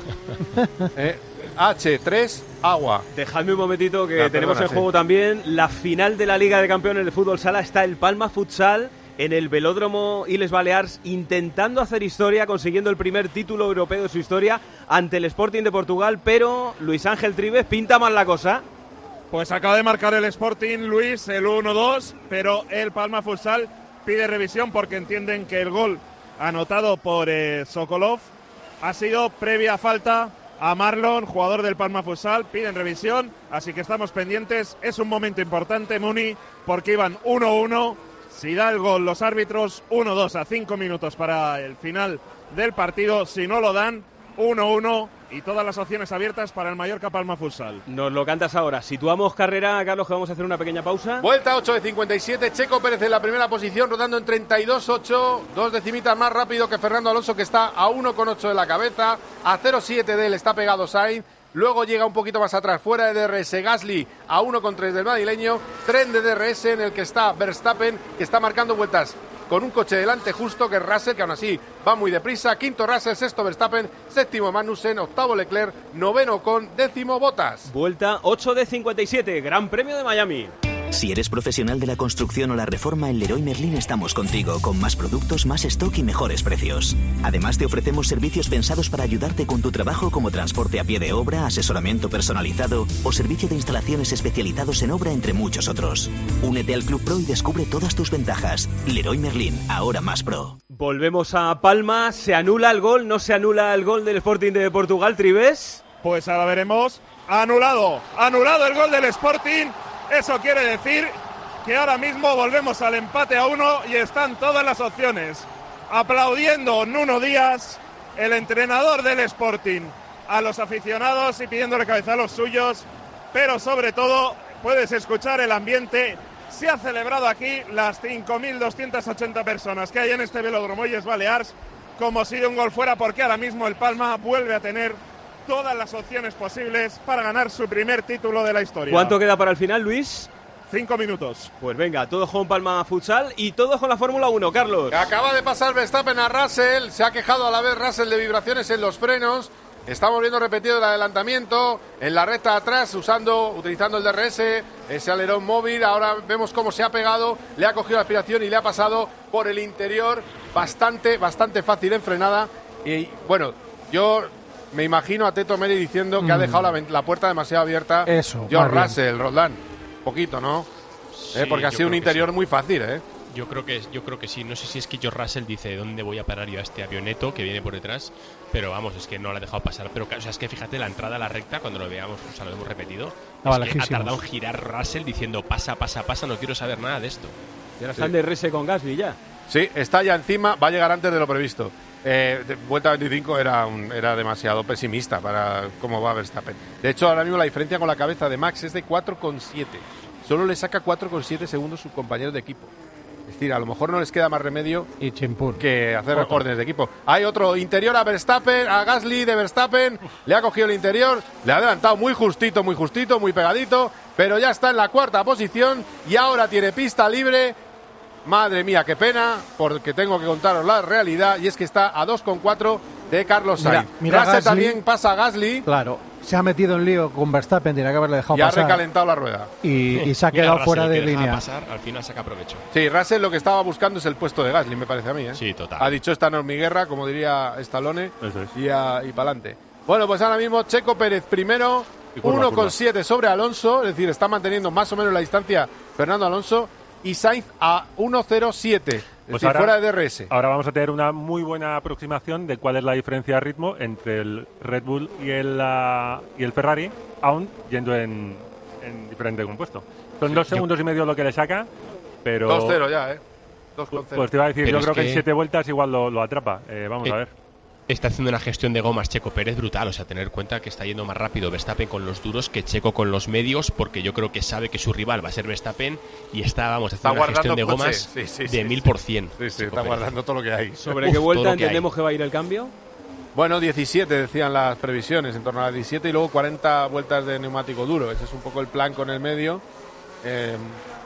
eh, H tres, agua. Dejadme un momentito que La tenemos perdona, en juego sí. también también la final de la Liga de Campeones de Fútbol Sala. Está el Palma Futsal en el Velódromo Illes Balears, intentando hacer historia, consiguiendo el primer título europeo de su historia ante el Sporting de Portugal, pero Luis Ángel Trives pinta mal la cosa. Pues acaba de marcar el Sporting, Luis, el uno dos, pero el Palma Futsal pide revisión porque entienden que el gol anotado por eh, Sokolov ha sido previa falta a Marlon, jugador del Palma Futsal. Piden revisión, así que estamos pendientes. Es un momento importante, Muni, porque iban uno uno. Si da el gol los árbitros, uno dos a cinco minutos para el final del partido. Si no lo dan, uno uno y todas las opciones abiertas para el Mallorca Palma Futsal. Nos lo cantas ahora. Situamos carrera, Carlos, que vamos a hacer una pequeña pausa. Vuelta ocho de cincuenta y siete, Checo Pérez en la primera posición, rodando en treinta y dos ocho, dos decimitas más rápido que Fernando Alonso, que está a uno con ocho de la cabeza, a cero siete de él está pegado Sainz. Luego llega un poquito más atrás, fuera de D R S, Gasly a uno con tres del madrileño. Tren de D R S en el que está Verstappen, que está marcando vueltas con un coche delante justo, que es Russell, que aún así va muy deprisa. Quinto Russell, sexto Verstappen, séptimo Magnussen, octavo Leclerc, noveno con décimo Bottas. Vuelta ocho de cincuenta y siete, Gran Premio de Miami. Si eres profesional de la construcción o la reforma, en Leroy Merlin estamos contigo, con más productos, más stock y mejores precios. Además, te ofrecemos servicios pensados para ayudarte con tu trabajo, como transporte a pie de obra, asesoramiento personalizado o servicio de instalaciones especializados en obra, entre muchos otros. Únete al Club Pro y descubre todas tus ventajas. Leroy Merlin, ahora más pro. Volvemos a Palma, ¿se anula el gol? ¿No se anula el gol del Sporting de Portugal, Trives? Pues ahora veremos. Anulado, anulado el gol del Sporting. Eso quiere decir que ahora mismo volvemos al empate a uno y están todas las opciones. Aplaudiendo Nuno Díaz, el entrenador del Sporting, a los aficionados y pidiéndole cabeza a los suyos, pero sobre todo puedes escuchar el ambiente. Se ha celebrado aquí las cinco mil doscientas ochenta personas que hay en este Velódromo Illes Balears como si de un gol fuera, porque ahora mismo el Palma vuelve a tener todas las opciones posibles para ganar su primer título de la historia. ¿Cuánto queda para el final, Luis? Cinco minutos. Pues venga, todos con Palma Futsal y todos con la Fórmula uno, Carlos. Acaba de pasar Verstappen a Russell, se ha quejado a la vez Russell de vibraciones en los frenos. Estamos viendo repetido el adelantamiento en la recta de atrás, usando, utilizando el D R S, ese alerón móvil. Ahora vemos cómo se ha pegado, le ha cogido la aspiración y le ha pasado por el interior, bastante, bastante fácil en frenada. Y bueno, yo me imagino a Teto Meri diciendo que mm. ha dejado la, la puerta demasiado abierta. Eso. George Russell, Roldán. Poquito, ¿no? Sí, eh, porque ha sido un interior sí. muy fácil, ¿eh? Yo creo que yo creo que sí. No sé si es que George Russell dice dónde voy a parar yo a este avioneto que viene por detrás, pero vamos, es que no lo ha dejado pasar. Pero o sea, es que fíjate la entrada a la recta cuando lo veamos, o sea, lo hemos repetido. Ah, es que ha tardado en girar Russell diciendo pasa, pasa, pasa, no quiero saber nada de esto. Y ahora está el D R S con Gasly ya. Sí, está ya encima, va a llegar antes de lo previsto. Eh, de, vuelta veinticinco era, un, era demasiado pesimista para cómo va Verstappen. De hecho, ahora mismo la diferencia con la cabeza de Max es de cuatro coma siete. Solo le saca cuatro coma siete segundos su compañero de equipo. Es decir, a lo mejor no les queda más remedio y chimpur. que hacer Otro. órdenes de equipo. Hay otro interior a Verstappen, a Gasly de Verstappen. Le ha cogido el interior, le ha adelantado muy justito, muy justito, muy pegadito. Pero ya está en la cuarta posición y ahora tiene pista libre. Madre mía, qué pena, porque tengo que contaros la realidad, y es que está a dos coma cuatro de Carlos Sainz. Mira, mira Russell Gasly, también pasa a Gasly. Claro, se ha metido en lío con Verstappen, tenía que haberle dejado y ha pasar. recalentado la rueda. Y, y se ha Mira, quedado Russell, fuera que de dejaba línea. pasar, al final saca provecho. Sí, Russell lo que estaba buscando es el puesto de Gasly, me parece a mí, ¿eh? Sí, total. Ha dicho esta no es mi guerra, como diría Stallone, Eso es. y, a- y para adelante. Bueno, pues ahora mismo Checo Pérez primero, Y curva, uno coma curva. siete sobre Alonso, es decir, está manteniendo más o menos la distancia Fernando Alonso, y Sainz a uno coma cero siete, es Pues decir, ahora- fuera de D R S. Ahora vamos a tener una muy buena aproximación de cuál es la diferencia de ritmo entre el Red Bull y el, ah, y el Ferrari, aún yendo en, en diferente compuesto. Son Sí, dos yo- segundos y medio lo que le saca, pero... dos cero ya, ¿eh? dos coma cero. Pues te iba a decir, Pero yo es creo que, que- en siete vueltas igual lo, lo atrapa. Eh, vamos Eh, a ver. Está haciendo una gestión de gomas Checo Pérez brutal, o sea, tener en cuenta que está yendo más rápido Verstappen con los duros que Checo con los medios, porque yo creo que sabe que su rival va a ser Verstappen y está, vamos, Está haciendo una guardando gestión de coche. gomas Sí, sí, de sí, mil sí. por cien. Sí, sí, Checo está Pérez. guardando todo lo que hay. ¿Sobre Uf, qué vuelta todo lo que entendemos que va a ir el cambio? Bueno, diecisiete decían las previsiones, en torno a las diecisiete, y luego cuarenta vueltas de neumático duro. Ese es un poco el plan con el medio. Eh,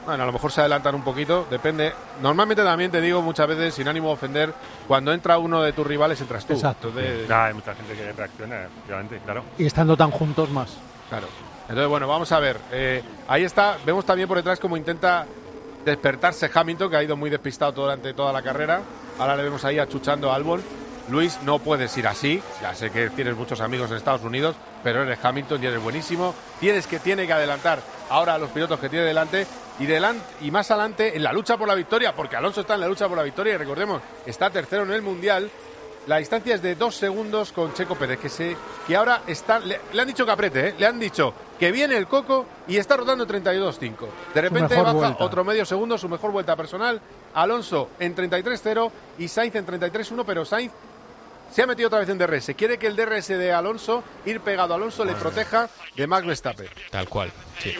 Bueno, a lo mejor se adelantan un poquito, depende. Normalmente también te digo muchas veces, sin ánimo de ofender, cuando entra uno de tus rivales entras tú. Exacto. Entonces, Ah, hay mucha gente que reacciona, efectivamente, claro. Y estando tan juntos más. Claro. Entonces, bueno, vamos a ver. Eh, ahí está, vemos también por detrás cómo intenta despertarse Hamilton, que ha ido muy despistado durante toda la carrera. Ahora le vemos ahí achuchando a Albon. Luis, no puedes ir así. Ya sé que tienes muchos amigos en Estados Unidos, pero eres Hamilton y eres buenísimo. Tienes que, tiene que adelantar ahora a los pilotos que tiene delante y, delante y más adelante en la lucha por la victoria, porque Alonso está en la lucha por la victoria y recordemos, está tercero en el Mundial. La distancia es de dos segundos con Checo Pérez, que se que ahora está... Le, le han dicho que apriete, ¿eh? Le han dicho que viene el Coco y está rodando treinta y dos cinco. De repente baja vuelta. Otro medio segundo, su mejor vuelta personal. Alonso en treinta y tres cero y Sainz en treinta y tres uno, pero Sainz se ha metido otra vez en D R S. Quiere que el D R S de Alonso, ir pegado a Alonso, le proteja de Max Verstappen. Tal cual, sí.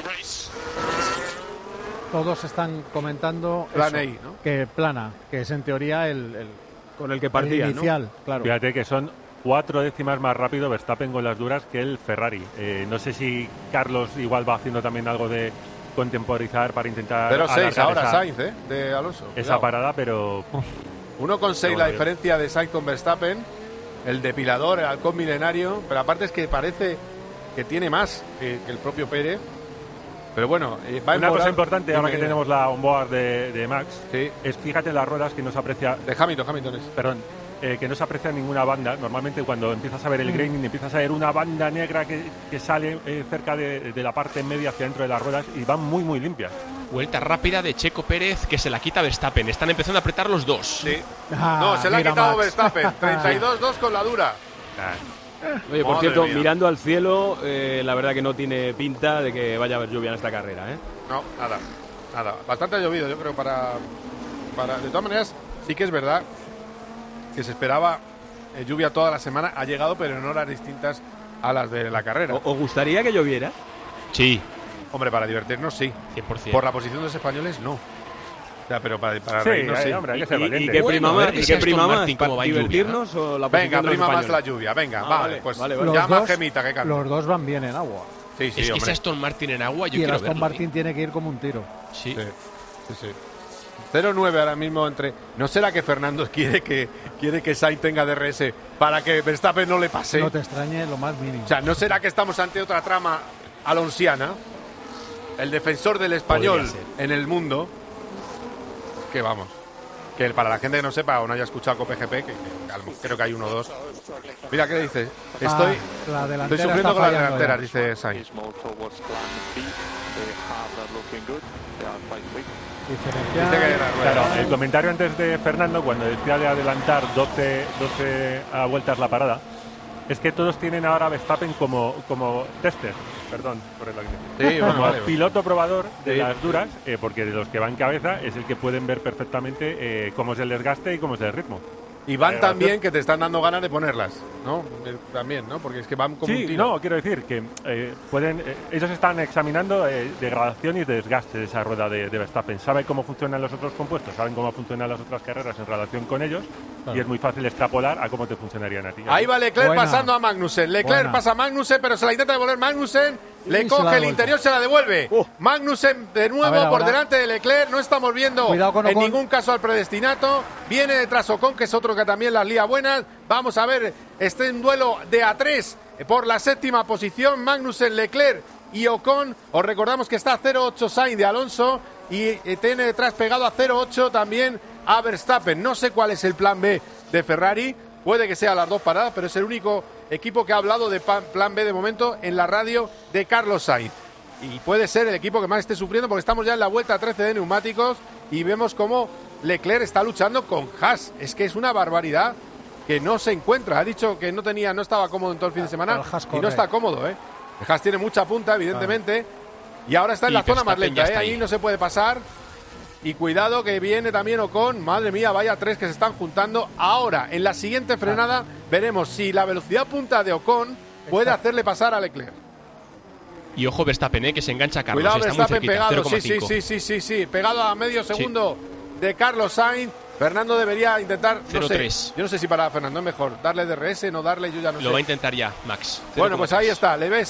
Todos están comentando Plan eso, A, ¿no? que plana, que es en teoría el, el con el que partía, el inicial, ¿no? Claro. Fíjate que son cuatro décimas más rápido Verstappen con las duras que el Ferrari. Eh, no sé si Carlos igual va haciendo también algo de contemporizar para intentar Pero seis ahora esa, Sainz, ¿eh? De Alonso. Esa Cuidado. parada, pero... uno con seis la diferencia de Sainz con Verstappen. El depilador, el halcón milenario. Pero aparte es que parece que tiene más que, que el propio Pérez. Pero bueno, eh, va a Una emborar, cosa importante, ahora dime, que tenemos la onboard de, de Max, sí. es fíjate en las ruedas que no se aprecia... De Hamilton, Hamilton es. Perdón, eh, que no se aprecia ninguna banda. Normalmente cuando empiezas a ver el graining, empiezas a ver una banda negra que, que sale eh, cerca de, de la parte media hacia dentro de las ruedas y van muy, muy limpias. Vuelta rápida de Checo Pérez que se la quita Verstappen. Están empezando a apretar los dos. Sí. Ah, no, se la ha quitado Max. Verstappen. treinta y dos dos con la dura. Oye, por Madre cierto, mía. mirando al cielo, eh, la verdad que no tiene pinta de que vaya a haber lluvia en esta carrera, ¿eh? No, nada, nada. Bastante ha llovido, yo creo, para, para... De todas maneras, sí que es verdad que se esperaba eh, lluvia toda la semana. Ha llegado, pero en horas distintas a las de la carrera. ¿O- ¿Os gustaría que lloviera? Sí. Hombre, para divertirnos, sí. cien por ciento. Por la posición de los españoles, no. O sea, pero para, para Sí, reírnos, hay- sí. hombre, hay que ser ¿Y, y valiente. qué Bueno, prima a ver más? ¿Y ese qué Aston prima más? Martin cómo ¿Para va en lluvia, divertirnos o la posición Venga, de los prima más españoles? la lluvia. Venga, Ah, vale, vale, pues vale, vale. llama a dos- Gemita que cante. los dos van bien en agua. Sí, sí, es que hombre. ese Aston Martin en agua, yo Y el quiero Aston verlo. Martin tiene que ir como un tiro. Sí. Sí, sí, sí. cero nueve ahora mismo entre... ¿No será que Fernando quiere que quiere que Sainz tenga D R S para que Verstappen no le pase? No te extrañe lo más mínimo. O sea, ¿no será que estamos ante otra trama alonsiana? El defensor del español Podría ser. en el mundo. Que vamos. Que para la gente que no sepa o no haya escuchado Cope G P, que, que algo- creo que hay uno o dos. Mira, ¿qué dice? Estoy, Ah, la delantera estoy sufriendo está con la fallando delantera, ya. dice Sainz. Diferencial. Dice que la rueda. Claro, el comentario antes de Fernando, cuando decía de adelantar doce, doce a vueltas la parada, es que todos tienen ahora a Verstappen como, como tester, perdón por el Sí, bueno, como vale. piloto probador de Sí. las duras, eh, porque de los que van cabeza es el que pueden ver perfectamente eh, cómo es el desgaste y cómo es el ritmo. Y van Eh, también que te están dando ganas de ponerlas, ¿no? Eh, También, ¿no? Porque es que van como un Sí, tiro. no, quiero decir que eh, pueden, eh, ellos están examinando eh, degradación y desgaste de esa rueda de, de Verstappen. Saben cómo funcionan los otros compuestos, saben cómo funcionan las otras carreras en relación con ellos Claro. y es muy fácil extrapolar a cómo te funcionarían a ti. Ahí va Leclerc Buena. pasando a Magnussen. Leclerc Buena. pasa a Magnussen, pero se la intenta devolver Magnussen. Le Y se coge la el devuelve. interior, se la devuelve. Uh. Magnussen de nuevo A ver, por ahora. delante de Leclerc. No estamos viendo Cuidado con en Ocon. ningún caso al predestinato. Viene detrás Ocon, que es otro que también las lía buenas. Vamos a ver, este un duelo de A tres por la séptima posición. Magnussen, Leclerc y Ocon. Os recordamos que está a cero ocho Sainz de Alonso y eh, tiene detrás pegado a cero ocho también a Verstappen. No sé cuál es el plan B de Ferrari. Puede que sea las dos paradas, pero es el único equipo que ha hablado de pa- plan B de momento en la radio de Carlos Sainz. Y puede ser el equipo que más esté sufriendo porque estamos ya en la vuelta trece de neumáticos y vemos cómo Leclerc está luchando con Haas. Es que es una barbaridad que no se encuentra. Ha dicho que no tenía, no estaba cómodo en todo el fin de semana El Haas y corre. no está cómodo, ¿eh? El Haas tiene mucha punta, evidentemente, y ahora está en Y la zona más Verstappen lenta, ya ¿eh? está Ahí ahí. no se puede pasar. Y cuidado que viene también Ocon. Madre mía, vaya tres que se están juntando. Ahora, en la siguiente frenada, veremos si la velocidad punta de Ocon puede hacerle pasar a Leclerc. Y ojo Verstappen, eh, que se engancha a Carlos. Cuidado, está muy Verstappen cerquita, pegado. cero Sí, coma sí, cinco. sí, sí, sí, sí. Pegado a medio segundo de Carlos Sainz. Fernando debería intentar. No cero sé, tres. yo no sé si para Fernando es mejor darle D R S, no darle, yo ya no Lo sé. va a intentar ya, Max. Bueno, pues ahí está, le ves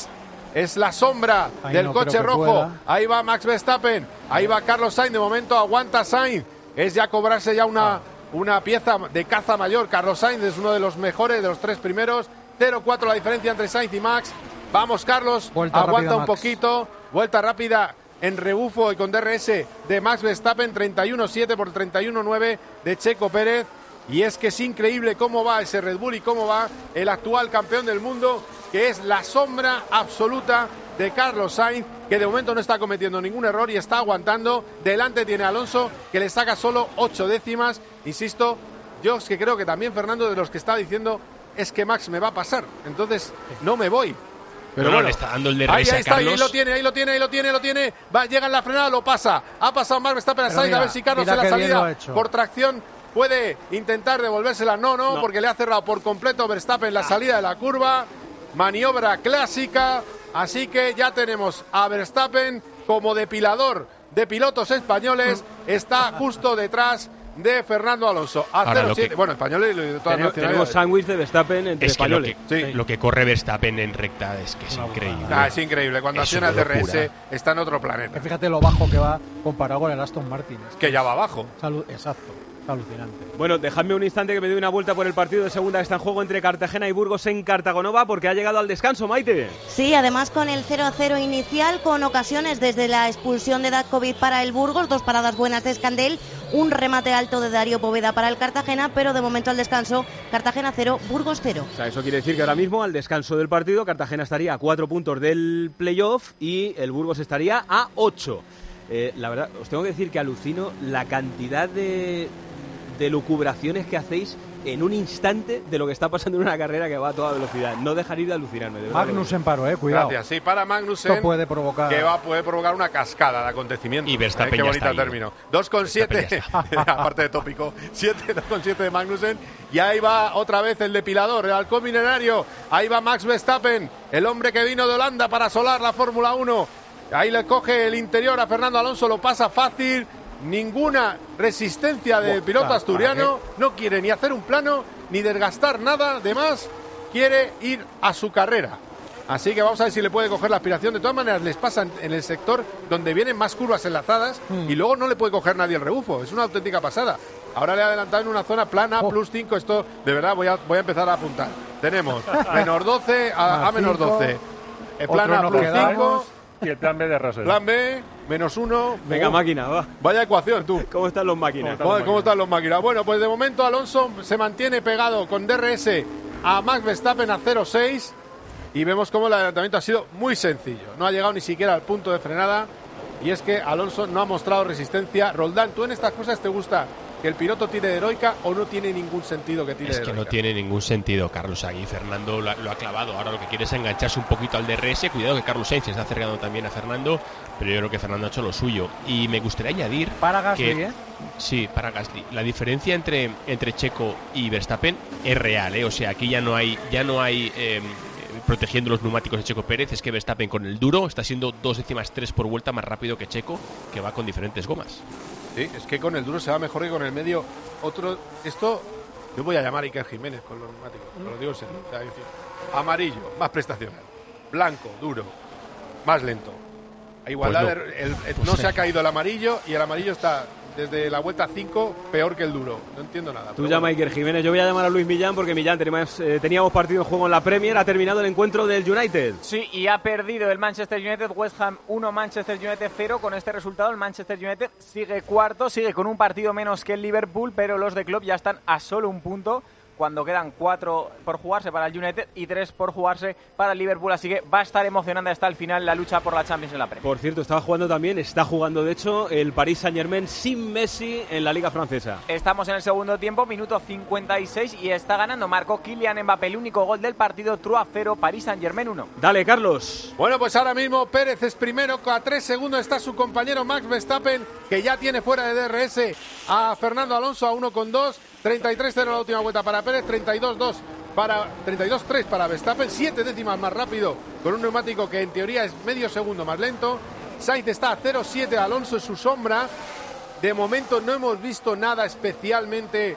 es la sombra Ahí del no coche creo que rojo. pueda. Ahí va Max Verstappen, ahí va Carlos Sainz, de momento aguanta Sainz. Es ya cobrarse ya una, Ah. una pieza de caza mayor. Carlos Sainz es uno de los mejores, de los tres primeros. cero cuatro la diferencia entre Sainz y Max. Vamos, Carlos, Vuelta aguanta rápida, un Max. poquito. Vuelta rápida en rebufo y con D R S de Max Verstappen, treinta y uno siete por treinta y uno nueve de Checo Pérez. Y es que es increíble cómo va ese Red Bull y cómo va el actual campeón del mundo, que es la sombra absoluta de Carlos Sainz, que de momento no está cometiendo ningún error y está aguantando. Delante tiene a Alonso, que le saca solo ocho décimas. Insisto, yo es que creo que también Fernando, de los que está diciendo, es que Max me va a pasar, entonces no me voy. Pero no, le está dando el D R S ahí, ahí a está, Carlos. ahí lo tiene, ahí lo tiene, ahí lo tiene, lo tiene. Va, llega en la frenada, lo pasa. Ha pasado Max Verstappen a Pero Sainz, mira, a ver si Carlos mira en la qué bien lo ha salida hecho. por tracción puede intentar devolvérsela. No, no, No. porque le ha cerrado por completo Verstappen la salida de la curva. Maniobra clásica. Así que ya tenemos a Verstappen como depilador de pilotos españoles. Está justo detrás de Fernando Alonso. A Ahora, cero lo siete. que- Bueno, españoles y de todas Tenemos, las tenemos nacionalidades. sándwich de Verstappen entre Es que lo españoles. que, Sí. lo que corre Verstappen en recta es que es increíble. Ah, es increíble. Cuando Es acciona el una D R S locura. está en otro planeta. Que fíjate lo bajo que va comparado con el Aston Martin. Es Que ya va abajo. salu- Exacto, es alucinante. Bueno, dejadme un instante que me doy una vuelta por el partido de segunda que está en juego entre Cartagena y Burgos en Cartagonova, porque ha llegado al descanso, Maite. Sí, además con el cero a cero inicial, con ocasiones desde la expulsión de Datkovic para el Burgos, dos paradas buenas de Escandel, un remate alto de Darío Poveda para el Cartagena, pero de momento al descanso, Cartagena cero, Burgos cero. O sea, eso quiere decir que ahora mismo, al descanso del partido, Cartagena estaría a cuatro puntos del playoff y el Burgos estaría a ocho. Eh, la verdad, os tengo que decir que alucino la cantidad de, de lucubraciones que hacéis en un instante de lo que está pasando en una carrera que va a toda velocidad. No dejaréis de alucinarme, de verdad. Magnussen paró, eh, cuidado. Gracias. Sí, para Magnussen. Esto puede provocar. Que va a poder provocar una cascada de acontecimientos. Y Verstappen Eh, Qué ya bonito está ahí. término. dos con siete, aparte de tópico. siete, dos con siete de Magnussen. Y ahí va otra vez el depilador, el halcón milenario. Ahí va Max Verstappen, el hombre que vino de Holanda para asolar la Fórmula uno. Ahí le coge el interior a Fernando Alonso, lo pasa fácil. Ninguna resistencia del Buah, piloto ¿para asturiano. No quiere ni hacer un plano, ni desgastar nada. De más, quiere ir a su carrera. Así que vamos a ver si le puede coger la aspiración. De todas maneras, les pasa en- en el sector donde vienen más curvas enlazadas y luego no le puede coger nadie el rebufo. Es una auténtica pasada. Ahora le ha adelantado en una zona plana, plus cinco. Esto, de verdad, voy a, voy a empezar a apuntar. Tenemos menos doce a, Más a menos cinco. doce. Eh, Otro plana, nos plus quedamos. cinco. Y el plan B de Russell. Plan B, menos uno. Venga, Oh, máquina, va. Vaya ecuación, tú. ¿Cómo están los máquinas? Joder, ¿cómo están los máquinas? Bueno, pues de momento Alonso se mantiene pegado con D R S a Max Verstappen a cero seis y vemos cómo el adelantamiento ha sido muy sencillo. No ha llegado ni siquiera al punto de frenada y es que Alonso no ha mostrado resistencia. Roldán, ¿tú en estas cosas te gusta que el piloto tire de heroica o no tiene ningún sentido que tire Es de que no heroica? tiene ningún sentido, Carlos. Aquí Fernando lo, ha- lo ha clavado. Ahora lo que quiere es engancharse un poquito al D R S. Cuidado que Carlos Sainz se está acercando también a Fernando, pero yo creo que Fernando ha hecho lo suyo. Y me gustaría añadir Para Gasly, que, ¿eh? sí, para Gasly. La diferencia entre, entre Checo y Verstappen es real, ¿eh? O sea, aquí ya no hay, ya no hay eh, protegiendo los neumáticos de Checo Pérez. Es que Verstappen con el duro está siendo dos décimas tres por vuelta más rápido que Checo, que va con diferentes gomas. Sí, es que con el duro se va mejor que con el medio. Otro, esto, yo voy a llamar a Iker Jiménez con los neumáticos, te lo digo en serio. O sea, es decir, amarillo, más prestacional. Blanco, duro, más lento. A igualdad, Pues no. de- el- el- Pues no sí. se ha caído el amarillo y el amarillo está desde la vuelta cinco peor que el duro. No entiendo nada. Tú pero llama a bueno. Iker Jiménez, yo voy a llamar a Luis Millán porque Millán teníamos, eh, teníamos partido en juego en la Premier, ha terminado el encuentro del United. Sí, y ha perdido el Manchester United, West Ham uno, Manchester United cero. Con este resultado el Manchester United sigue cuarto, sigue con un partido menos que el Liverpool, pero los de Klopp ya están a solo un punto cuando quedan cuatro por jugarse para el United y tres por jugarse para el Liverpool, así que va a estar emocionante hasta el final la lucha por la Champions en la Premier. Por cierto, estaba jugando también, está jugando de hecho el Paris Saint-Germain sin Messi en la Liga Francesa. Estamos en el segundo tiempo, minuto cincuenta y seis, y está ganando Marco Kylian Mbappé, el único gol del partido, Troyes cero, Paris Saint-Germain uno. Dale, Carlos. Bueno, pues ahora mismo Pérez es primero, a tres segundos está su compañero Max Verstappen, que ya tiene fuera de D R S a Fernando Alonso a uno con dos, treinta y tres cero la última vuelta para Pérez, treinta y dos dos para treinta y dos tres para Verstappen, siete décimas más rápido con un neumático que en teoría es medio segundo más lento. Sainz está a cero siete, Alonso es su sombra. De momento no hemos visto nada especialmente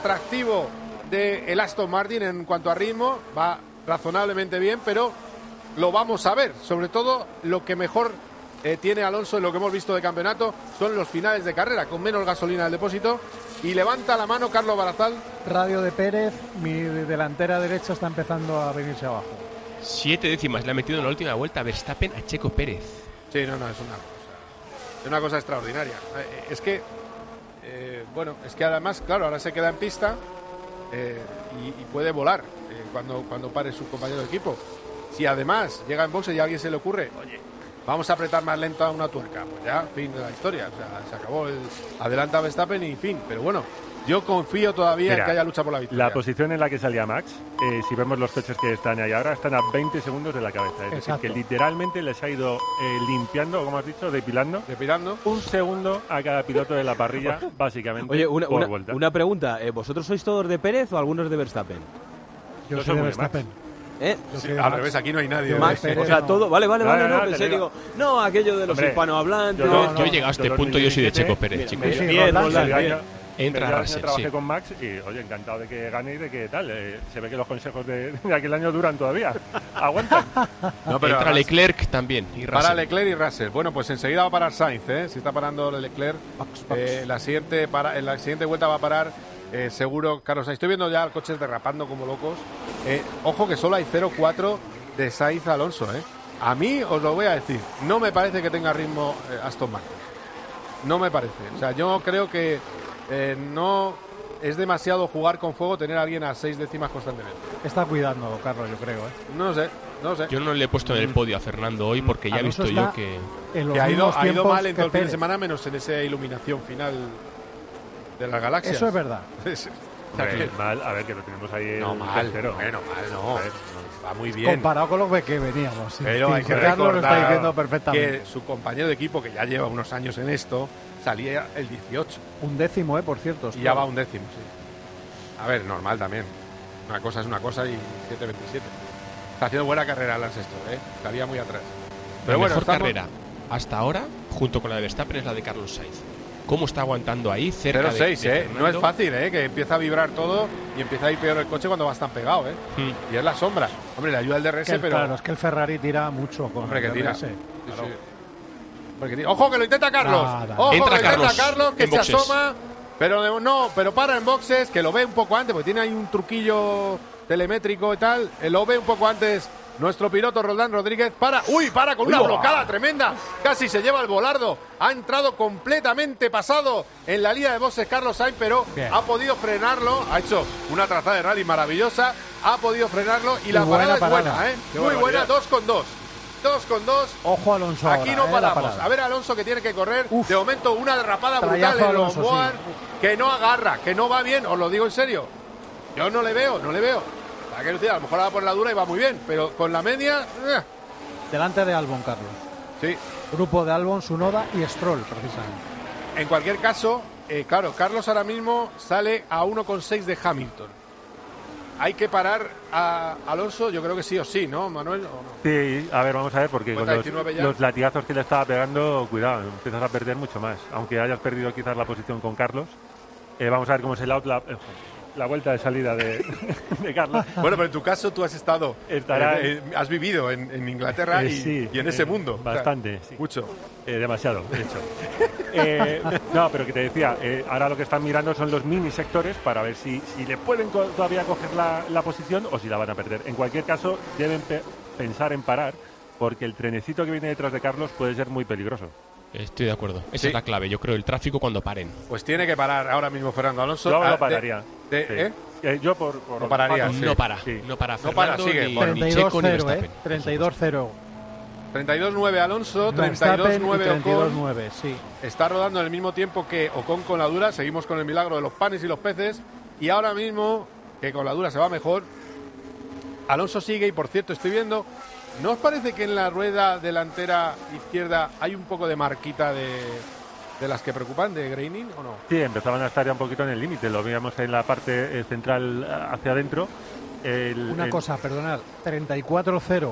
atractivo de el Aston Martin en cuanto a ritmo, va razonablemente bien, pero lo vamos a ver. Sobre todo, lo que mejor eh, tiene Alonso en lo que hemos visto de campeonato son los finales de carrera, con menos gasolina del depósito. Y levanta la mano Carlos Barazal. Radio de Pérez, mi delantera derecha está empezando a venirse abajo. Siete décimas le ha metido en la última vuelta Verstappen a Checo Pérez. Sí, no, no, es una cosa, es una cosa extraordinaria. Eh, es que, eh, bueno, es que además, claro, ahora se queda en pista eh, y, y puede volar eh, cuando, cuando pare su compañero de equipo. Si además llega en boxe y a alguien se le ocurre, oye, vamos a apretar más lento a una tuerca, pues ya, fin de la historia. O sea, se acabó el adelanta Verstappen y fin. Pero bueno, yo confío todavía Mira, en que haya lucha por la victoria. La posición en la que salía Max, eh, si vemos los coches que están ahí ahora, están a veinte segundos de la cabeza. Es Exacto. decir, que literalmente les ha ido eh, limpiando, como has dicho, depilando, depilando un segundo a cada piloto de la parrilla, básicamente, Oye, una, por una, vuelta. una pregunta. ¿eh, ¿Vosotros sois todos de Pérez o algunos de Verstappen? Yo No soy de somos de Max. Verstappen. ¿Eh? Yo Sí, soy de al Max. revés, aquí no hay nadie. Max, ¿eh? o sea, todo. Vale, vale, No, vale. no, No, no, pensé, te digo. digo, no, aquello de los Hombre, hispanohablantes. yo- Yo, no, yo he llegado a este dos punto, mil yo soy de diecisiete, Checo Pérez, mira, chicos. sí, Bien, Roldán, Roldán, el bien. año- Entra pero yo Russell, trabajé sí. con Max y, oye, encantado de que gane y de que tal. Eh, se ve que los consejos de, de aquel año duran todavía. Aguantan. No, pero Entra además- Leclerc también. Y Para Russell. Leclerc y Russell. Bueno, pues enseguida va a parar Sainz, ¿eh? Si está parando Leclerc, eh, la siguiente para, en la siguiente vuelta va a parar eh, seguro Carlos Sainz. Estoy viendo ya coches derrapando como locos. Eh, ojo que solo hay cero cuatro de Sainz Alonso, ¿eh? A mí, os lo voy a decir, no me parece que tenga ritmo eh, Aston Martin. No me parece. O sea, yo creo que eh, no es demasiado jugar con fuego tener a alguien a seis décimas constantemente. Está cuidando, Carlos, yo creo. ¿eh? No sé, no sé. Yo no le he puesto en el podio a Fernando hoy porque ya he Alonso visto yo está que... En los Que ha ido, mismos ha ido tiempos mal en que todo el fin de Pérez. semana, menos en esa iluminación final de las galaxias. Eso es verdad. Es- Hombre, mal, a ver, que lo tenemos ahí No, el mal. tercero. Bueno, mal no. A ver, Va muy bien. Comparado con lo que veníamos. Sí. Pero Sí, hay que Carlos lo está recordar diciendo perfectamente. que su compañero de equipo, que ya lleva unos años en esto, salía el dieciocho. Un décimo, ¿eh? Por cierto. Y ya va un décimo, sí. A ver, normal también. Una cosa es una cosa y siete veintisiete. Está haciendo buena carrera Lance Stroll, ¿eh? Estaría muy atrás. La Pero bueno, mejor estamos- carrera hasta ahora, junto con la de Verstappen, es la de Carlos Sainz. ¿Cómo está aguantando ahí cerca cero seis, de, de ¿eh? No es Fernando? fácil, ¿eh? Que empieza a vibrar todo y empieza a ir peor el coche cuando vas tan pegado, ¿eh? Hmm. Y es la sombra. Hombre, le ayuda el D R S, Que el- pero... Claro, es que el Ferrari tira mucho con Hombre, que el tira. D R S. Sí, sí. Hombre, que tira. ¡Ojo, que lo intenta Carlos! Nada. ¡Ojo, Entra que lo intenta Carlos Carlos, que en se boxes. asoma! Pero de- no, pero para en boxes, que lo ve un poco antes, porque tiene ahí un truquillo telemétrico y tal. eh, Lo ve un poco antes nuestro piloto Roldán Rodríguez. Para, ¡uy! Para con una Uy, blocada tremenda. Casi se lleva el volardo. Ha entrado completamente pasado en la línea de boxes Carlos Sainz, pero Bien. ha podido frenarlo. Ha hecho una trazada de rally maravillosa. Ha podido frenarlo y Muy la buena parada es buena, parada. ¿eh? Qué Muy buena, barbaridad. dos con dos. Dos con dos. Ojo Alonso Aquí ahora, no ¿eh? La paramos. parada. A ver Alonso que tiene que correr. Uf. De momento una derrapada Trayazo brutal en los Alonso, Boar, sí. que no agarra, que no va bien, os lo digo en serio. Yo no le veo, no le veo. La que decir, a lo mejor va por la dura y va muy bien, pero con la media, eh, Delante de Albon, Carlos. sí. Grupo de Albon, Sunoda y Stroll, precisamente. En cualquier caso, eh, claro, Carlos ahora mismo sale a uno coma seis de Hamilton. Hay que parar a Alonso, yo creo que sí o sí, ¿no, Manuel? ¿O no? Sí, a ver, vamos a ver, porque con Cuenta los, diecinueve ya. los latigazos que le estaba pegando, cuidado, empiezas a perder mucho más. Aunque hayas perdido quizás la posición con Carlos. Eh, vamos a ver cómo es el out, la, eh, la vuelta de salida de, de Carlos. Bueno, pero en tu caso tú has estado, Estará eh, eh, has vivido en, en Inglaterra Eh, y, sí, y en ese eh, mundo. Bastante, O sea, sí. Mucho. Eh, demasiado, de hecho. Eh, no, pero que te decía, eh, ahora lo que están mirando son los mini sectores para ver si, si le pueden co- todavía coger la, la posición o si la van a perder. En cualquier caso, deben pe- pensar en parar porque el trenecito que viene detrás de Carlos puede ser muy peligroso. Estoy de acuerdo. Esa Sí. es la clave. Yo creo el tráfico cuando paren. Pues tiene que parar ahora mismo Fernando Alonso. Yo Ah, lo de- pararía. de- sí. ¿eh? Eh, yo por, por No pararía, Paco, sí. No para. Sí. No para No para, Fernando sigue, ni, bueno. ni treinta y dos Checo ni cero, Verstappen. ¿eh? treinta y dos cero. treinta y dos nueve Alonso, treinta y dos Verstappen y nueve treinta y dos Ocon. nueve, sí. Está rodando en el mismo tiempo que Ocon con la dura. Seguimos con el milagro de los panes y los peces. Y ahora mismo, que con la dura se va mejor, Alonso sigue. Y por cierto, estoy viendo, ¿no os parece que en la rueda delantera izquierda hay un poco de marquita de, de las que preocupan, de graining o no? Sí, empezaban a estar ya un poquito en el límite. Lo veíamos en la parte eh, central eh, hacia adentro. El- Una el- cosa, perdonad, treinta y cuatro cero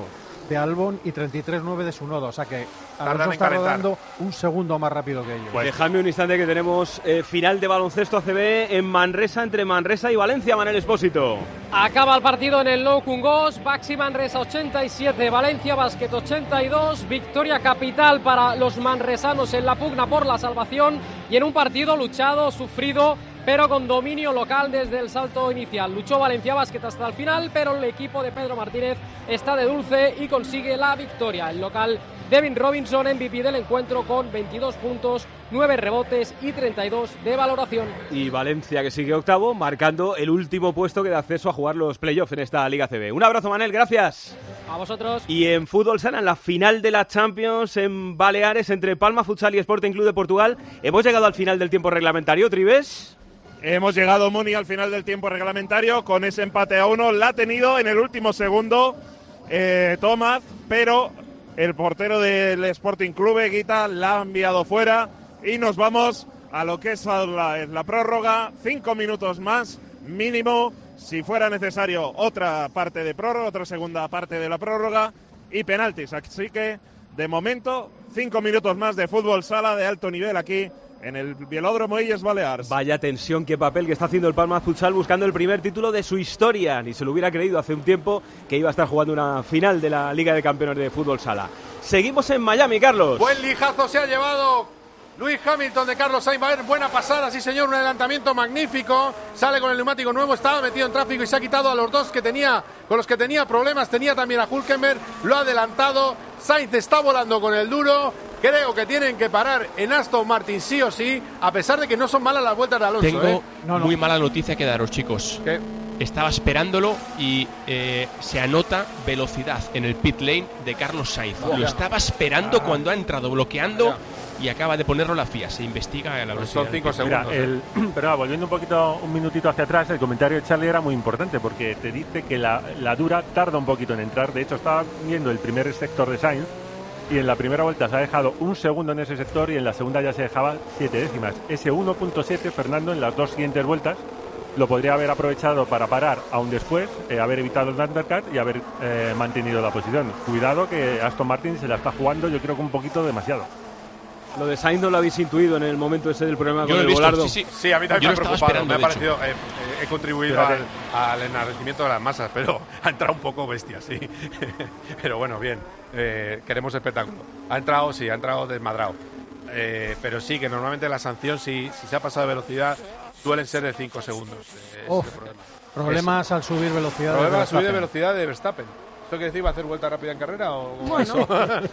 de Albon y treinta y tres coma nueve de Tsunoda. O sea que Alonso en está calentar. rodando un segundo más rápido que ellos. Pues dejadme un instante que tenemos eh, final de baloncesto A C B en Manresa, entre Manresa y Valencia. Manel Espósito. Acaba el partido en el Nou Kungos, Baxi Manresa ochenta y siete, Valencia Basket ochenta y dos, victoria capital para los manresanos en la pugna por la salvación y en un partido luchado, sufrido, pero con dominio local desde el salto inicial. Luchó Valencia Basket hasta el final, pero el equipo de Pedro Martínez está de dulce y consigue la victoria. El local Devin Robinson, M V P del encuentro con veintidós puntos, nueve rebotes y treinta y dos de valoración. Y Valencia, que sigue octavo, marcando el último puesto que da acceso a jugar los playoffs en esta Liga A C B. Un abrazo, Manel, gracias. A vosotros. Y en fútbol sala, en la final de la Champions en Baleares, entre Palma Futsal y Sporting Club de Portugal, hemos llegado al final del tiempo reglamentario, Trives. Hemos llegado, Muni, al final del tiempo reglamentario con ese empate a uno. La ha tenido en el último segundo eh, Tomás, pero el portero del Sporting Club, Guita, la ha enviado fuera y nos vamos a lo que es la, la prórroga. Cinco minutos más mínimo, si fuera necesario otra parte de prórroga, otra segunda parte de la prórroga y penaltis. Así que, de momento, cinco minutos más de fútbol sala de alto nivel aquí en el Velódromo Illes Balears. Vaya tensión, qué papel que está haciendo el Palma Futsal buscando el primer título de su historia. Ni se lo hubiera creído hace un tiempo que iba a estar jugando una final de la Liga de Campeones de Fútbol Sala. Seguimos en Miami, Carlos. Buen lijazo se ha llevado Lewis Hamilton de Carlos Sainz. Va a haber buena pasada, sí señor, un adelantamiento magnífico. Sale con el neumático nuevo, estaba metido en tráfico y se ha quitado a los dos que tenía, con los que tenía problemas. Tenía también a Hülkenberg, lo ha adelantado. Sainz está volando con el duro. Creo que tienen que parar en Aston Martin sí o sí, a pesar de que no son malas las vueltas de Alonso. Tengo ¿eh? no, no. muy mala noticia que daros, chicos. ¿Qué? Estaba esperándolo y eh, se anota velocidad en el pit lane de Carlos Sainz. Oh, Lo ya. estaba esperando Ah. cuando ha entrado bloqueando Ya. y acaba de ponerlo la F I A. Se investiga la velocidad. Son cinco del pit lane. segundos. Mira, el, pero ah, volviendo un poquito, un minutito hacia atrás, el comentario de Charlie era muy importante porque te dice que la, la dura tarda un poquito en entrar. De hecho, estaba viendo el primer sector de Sainz y en la primera vuelta se ha dejado un segundo en ese sector y en la segunda ya se dejaba siete décimas. Ese uno punto siete, Fernando, en las dos siguientes vueltas lo podría haber aprovechado para parar aún después, eh, haber evitado el undercut y haber eh, mantenido la posición. Cuidado que Aston Martin se la está jugando, yo creo que un poquito demasiado. Lo de Sainz no lo habéis intuido en el momento ese del problema Yo con lo he el visto, volardo. sí, sí. Sí, a mí también Yo me ha lo estaba preocupado. esperando, Me ha de parecido, eh, eh, he contribuido al, Espérate. al enardecimiento de las masas, pero ha entrado un poco bestia, sí. Pero bueno, bien. Eh, queremos espectáculo. Ha entrado, sí, ha entrado desmadrado. Eh, pero sí, que normalmente la sanción, si, si se ha pasado de velocidad, suelen ser de cinco segundos. Eh, Uf, ese es el problema. problemas al subir velocidad. de Problema de subir de Verstappen. velocidad de Verstappen. ¿Esto quiere decir va a hacer vuelta rápida en carrera o Bueno. eso?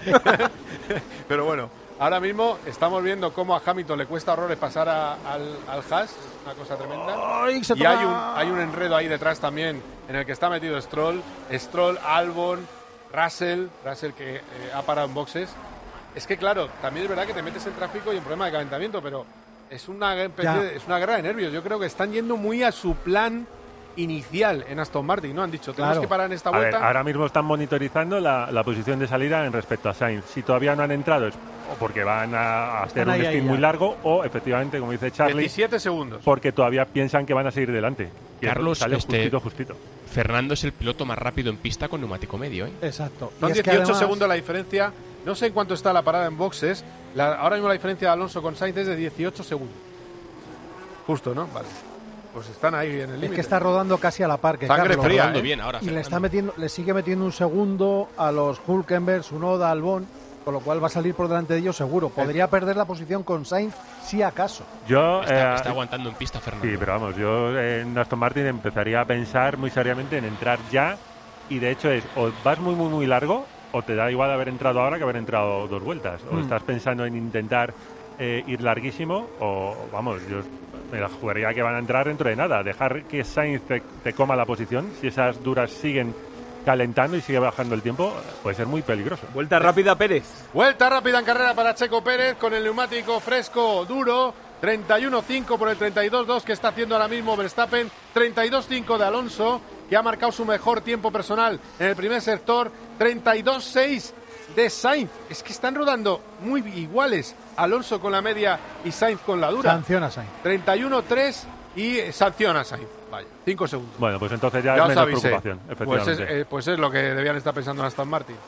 Pero bueno, ahora mismo estamos viendo cómo a Hamilton le cuesta horrores pasar a- al, al Haas, es una cosa tremenda. Ay, se Y hay toca. un, hay un enredo ahí detrás también en el que está metido Stroll, Stroll, Albon, Russell, Russell que eh, ha parado en boxes. Es que claro, también es verdad que te metes en tráfico y en problema de calentamiento, pero es una, especie Ya. de- es una guerra de nervios. Yo creo que están yendo muy a su plan inicial en Aston Martin, ¿no? Han dicho, tenemos Claro. que parar en esta A ver, vuelta. ahora mismo están monitorizando la, la posición de salida en respecto a Sainz. Si todavía no han entrado es o porque van a hacer Están un ahí, ahí stint ya. muy largo o efectivamente, como dice Charlie, diecisiete segundos. porque todavía piensan que van a seguir delante. Y Carlos, sale este- justito, justito. Fernando es el piloto más rápido en pista con neumático medio, ¿eh? Exacto. Son Y es que dieciocho además- segundos la diferencia. No sé en cuánto está la parada en boxes. La- ahora mismo la diferencia de Alonso con Sainz es de dieciocho segundos. Justo, ¿no? Vale. Pues están ahí en el límite. Es que está rodando casi a la par que Sangre Carlos. fría, Rodando ¿eh? bien ahora, Y le Fernando. está metiendo, le sigue metiendo un segundo a los Hülkenberg, Tsunoda, Albon, con lo cual va a salir por delante de ellos seguro. Podría perder la posición con Sainz si acaso. Yo, Está, eh, está aguantando en pista, Fernando. sí, pero vamos, yo en Aston Martin empezaría a pensar muy seriamente en entrar ya y de hecho es o vas muy, muy, muy largo o te da igual haber entrado ahora que haber entrado dos vueltas. O Mm. estás pensando en intentar eh, ir larguísimo o, vamos, yo me la jugaría que van a entrar dentro de nada. Dejar que Sainz te, te coma la posición, si esas duras siguen calentando y sigue bajando el tiempo, puede ser muy peligroso. Vuelta rápida, Pérez. Vuelta rápida en carrera para Checo Pérez con el neumático fresco, duro. treinta y uno cinco por el treinta y dos dos que está haciendo ahora mismo Verstappen. treinta y dos cinco de Alonso, que ha marcado su mejor tiempo personal en el primer sector. treinta y dos seis de Sainz. Es que están rodando muy iguales. Alonso con la media y Sainz con la dura. Sanciona a Sainz. treinta y uno tres y eh, sanciona a Sainz. Vaya, cinco segundos. Bueno, pues entonces ya, Ya es os menos avisé. preocupación, Pues es, efectivamente. eh, pues es lo que debían estar pensando en Aston Martin.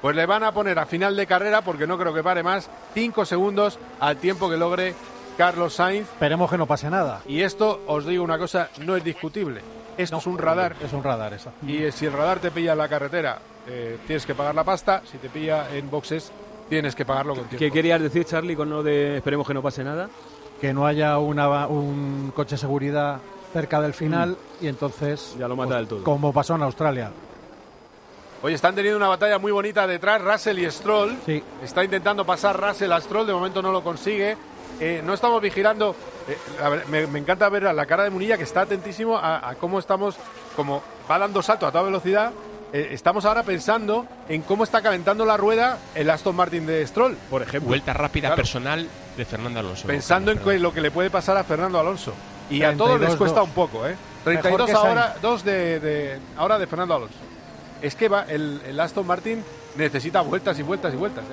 pues le van a poner a final de carrera, porque no creo que pare más, cinco segundos al tiempo que logre Carlos Sainz. Esperemos que no pase nada. Y esto, os digo una cosa, no es discutible. Esto No, es un radar. Es un radar, esa. Y eh, si el radar te pilla en la carretera, eh, tienes que pagar la pasta. Si te pilla en boxes, tienes que pagarlo con tiempo. ¿Qué querías decir, Charlie, con lo de esperemos que no pase nada? Que no haya una, un coche de seguridad cerca del final mm. y entonces... Ya lo mata pues, del todo. Como pasó en Australia. Oye, están teniendo una batalla muy bonita detrás, Russell y Stroll. Sí. Está intentando pasar Russell a Stroll, de momento no lo consigue. Eh, no estamos vigilando. Eh, a ver, me, me encanta ver a la cara de Munilla, que está atentísimo a, a cómo estamos, como va dando salto a toda velocidad. Eh, estamos ahora pensando en cómo está calentando la rueda el Aston Martin de Stroll, por ejemplo. Vuelta rápida Claro. personal de Fernando Alonso. Pensando en que lo que le puede pasar a Fernando Alonso. Y a todos les cuesta dos. un poco, ¿eh? treinta y dos Mejor que ahora, dos de, de, ahora de Fernando Alonso. Es que va, el, el Aston Martin necesita vueltas y vueltas y vueltas,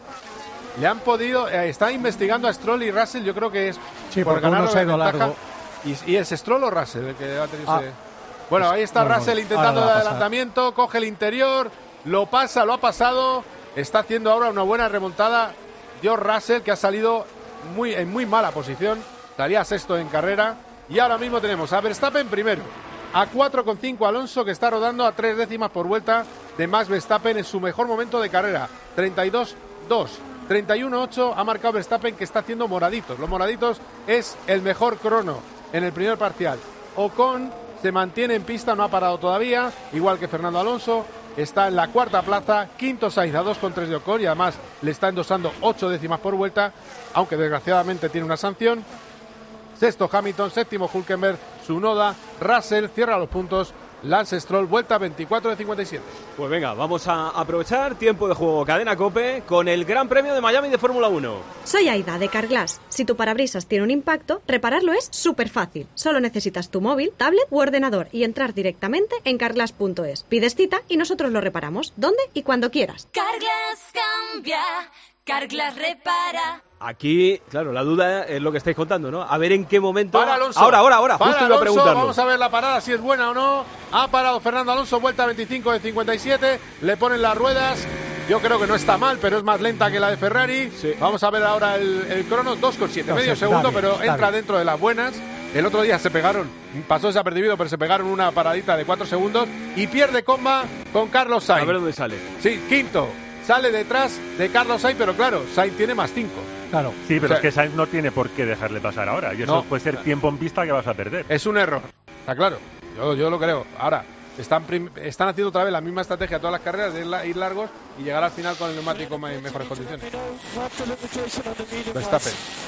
¿eh? Le han podido, eh, está investigando a Stroll y Russell, yo creo que es Sí, por porque ganar uno se ha ido ventaja. largo. Y, y es Stroll o Russell el que ha tenido Ah. ese... Bueno, ahí está No, no, Russell no. intentando Ahora el la ha pasado. adelantamiento, coge el interior, lo pasa, lo ha pasado, está haciendo ahora una buena remontada. George Russell, que ha salido muy, en muy mala posición, salía sexto en carrera, y ahora mismo tenemos a Verstappen primero, a cuatro coma cinco Alonso, que está rodando a tres décimas por vuelta de Max Verstappen en su mejor momento de carrera, treinta y dos dos. treinta y uno ocho ha marcado Verstappen, que está haciendo moraditos. Los moraditos es el mejor crono en el primer parcial. Ocon se mantiene en pista, no ha parado todavía, igual que Fernando Alonso. Está en la cuarta plaza, quinto Sainz a dos coma tres de Ocon, y además le está endosando ocho décimas por vuelta, aunque desgraciadamente tiene una sanción. Sexto Hamilton, séptimo Hülkenberg, Tsunoda, Russell cierra los puntos, Lance Stroll, vuelta veinticuatro de cincuenta y siete. Pues venga, vamos a aprovechar tiempo de juego Cadena COPE con el Gran Premio de Miami de Fórmula uno. Soy Aida de Carglass. Si tu parabrisas tiene un impacto, repararlo es súper fácil. Solo necesitas tu móvil, tablet u ordenador y entrar directamente en carglass punto es. Pides cita y nosotros lo reparamos, donde y cuando quieras. Carglass cambia, Carglass repara. Aquí, claro, la duda es lo que estáis contando, ¿no? A ver en qué momento... Para Alonso. Ahora, ahora, ahora, Para justo iba a Alonso, preguntarlo. vamos a ver la parada, si es buena o no. Ha parado Fernando Alonso, vuelta veinticinco de cincuenta y siete. Le ponen las ruedas. Yo creo que no está mal, pero es más lenta que la de Ferrari. Sí. Vamos a ver ahora el, el crono, dos coma siete, no, medio sí, segundo, bien, pero entra bien. Dentro de las buenas. El otro día se pegaron, pasó desapercibido, pero se pegaron una paradita de cuatro segundos y pierde comba con Carlos Sainz. A ver dónde sale. Sí, quinto. Sale detrás de Carlos Sainz, pero claro, Sainz tiene más cinco. Claro. Sí, pero o sea, es que Sainz no tiene por qué dejarle pasar ahora. Y eso no, puede ser tiempo en pista que vas a perder. Es un error, está claro. Yo, yo lo creo. Ahora, están, prim- están haciendo otra vez la misma estrategia todas las carreras de ir largos y llegar al final con el neumático en mejores condiciones. Verstappen.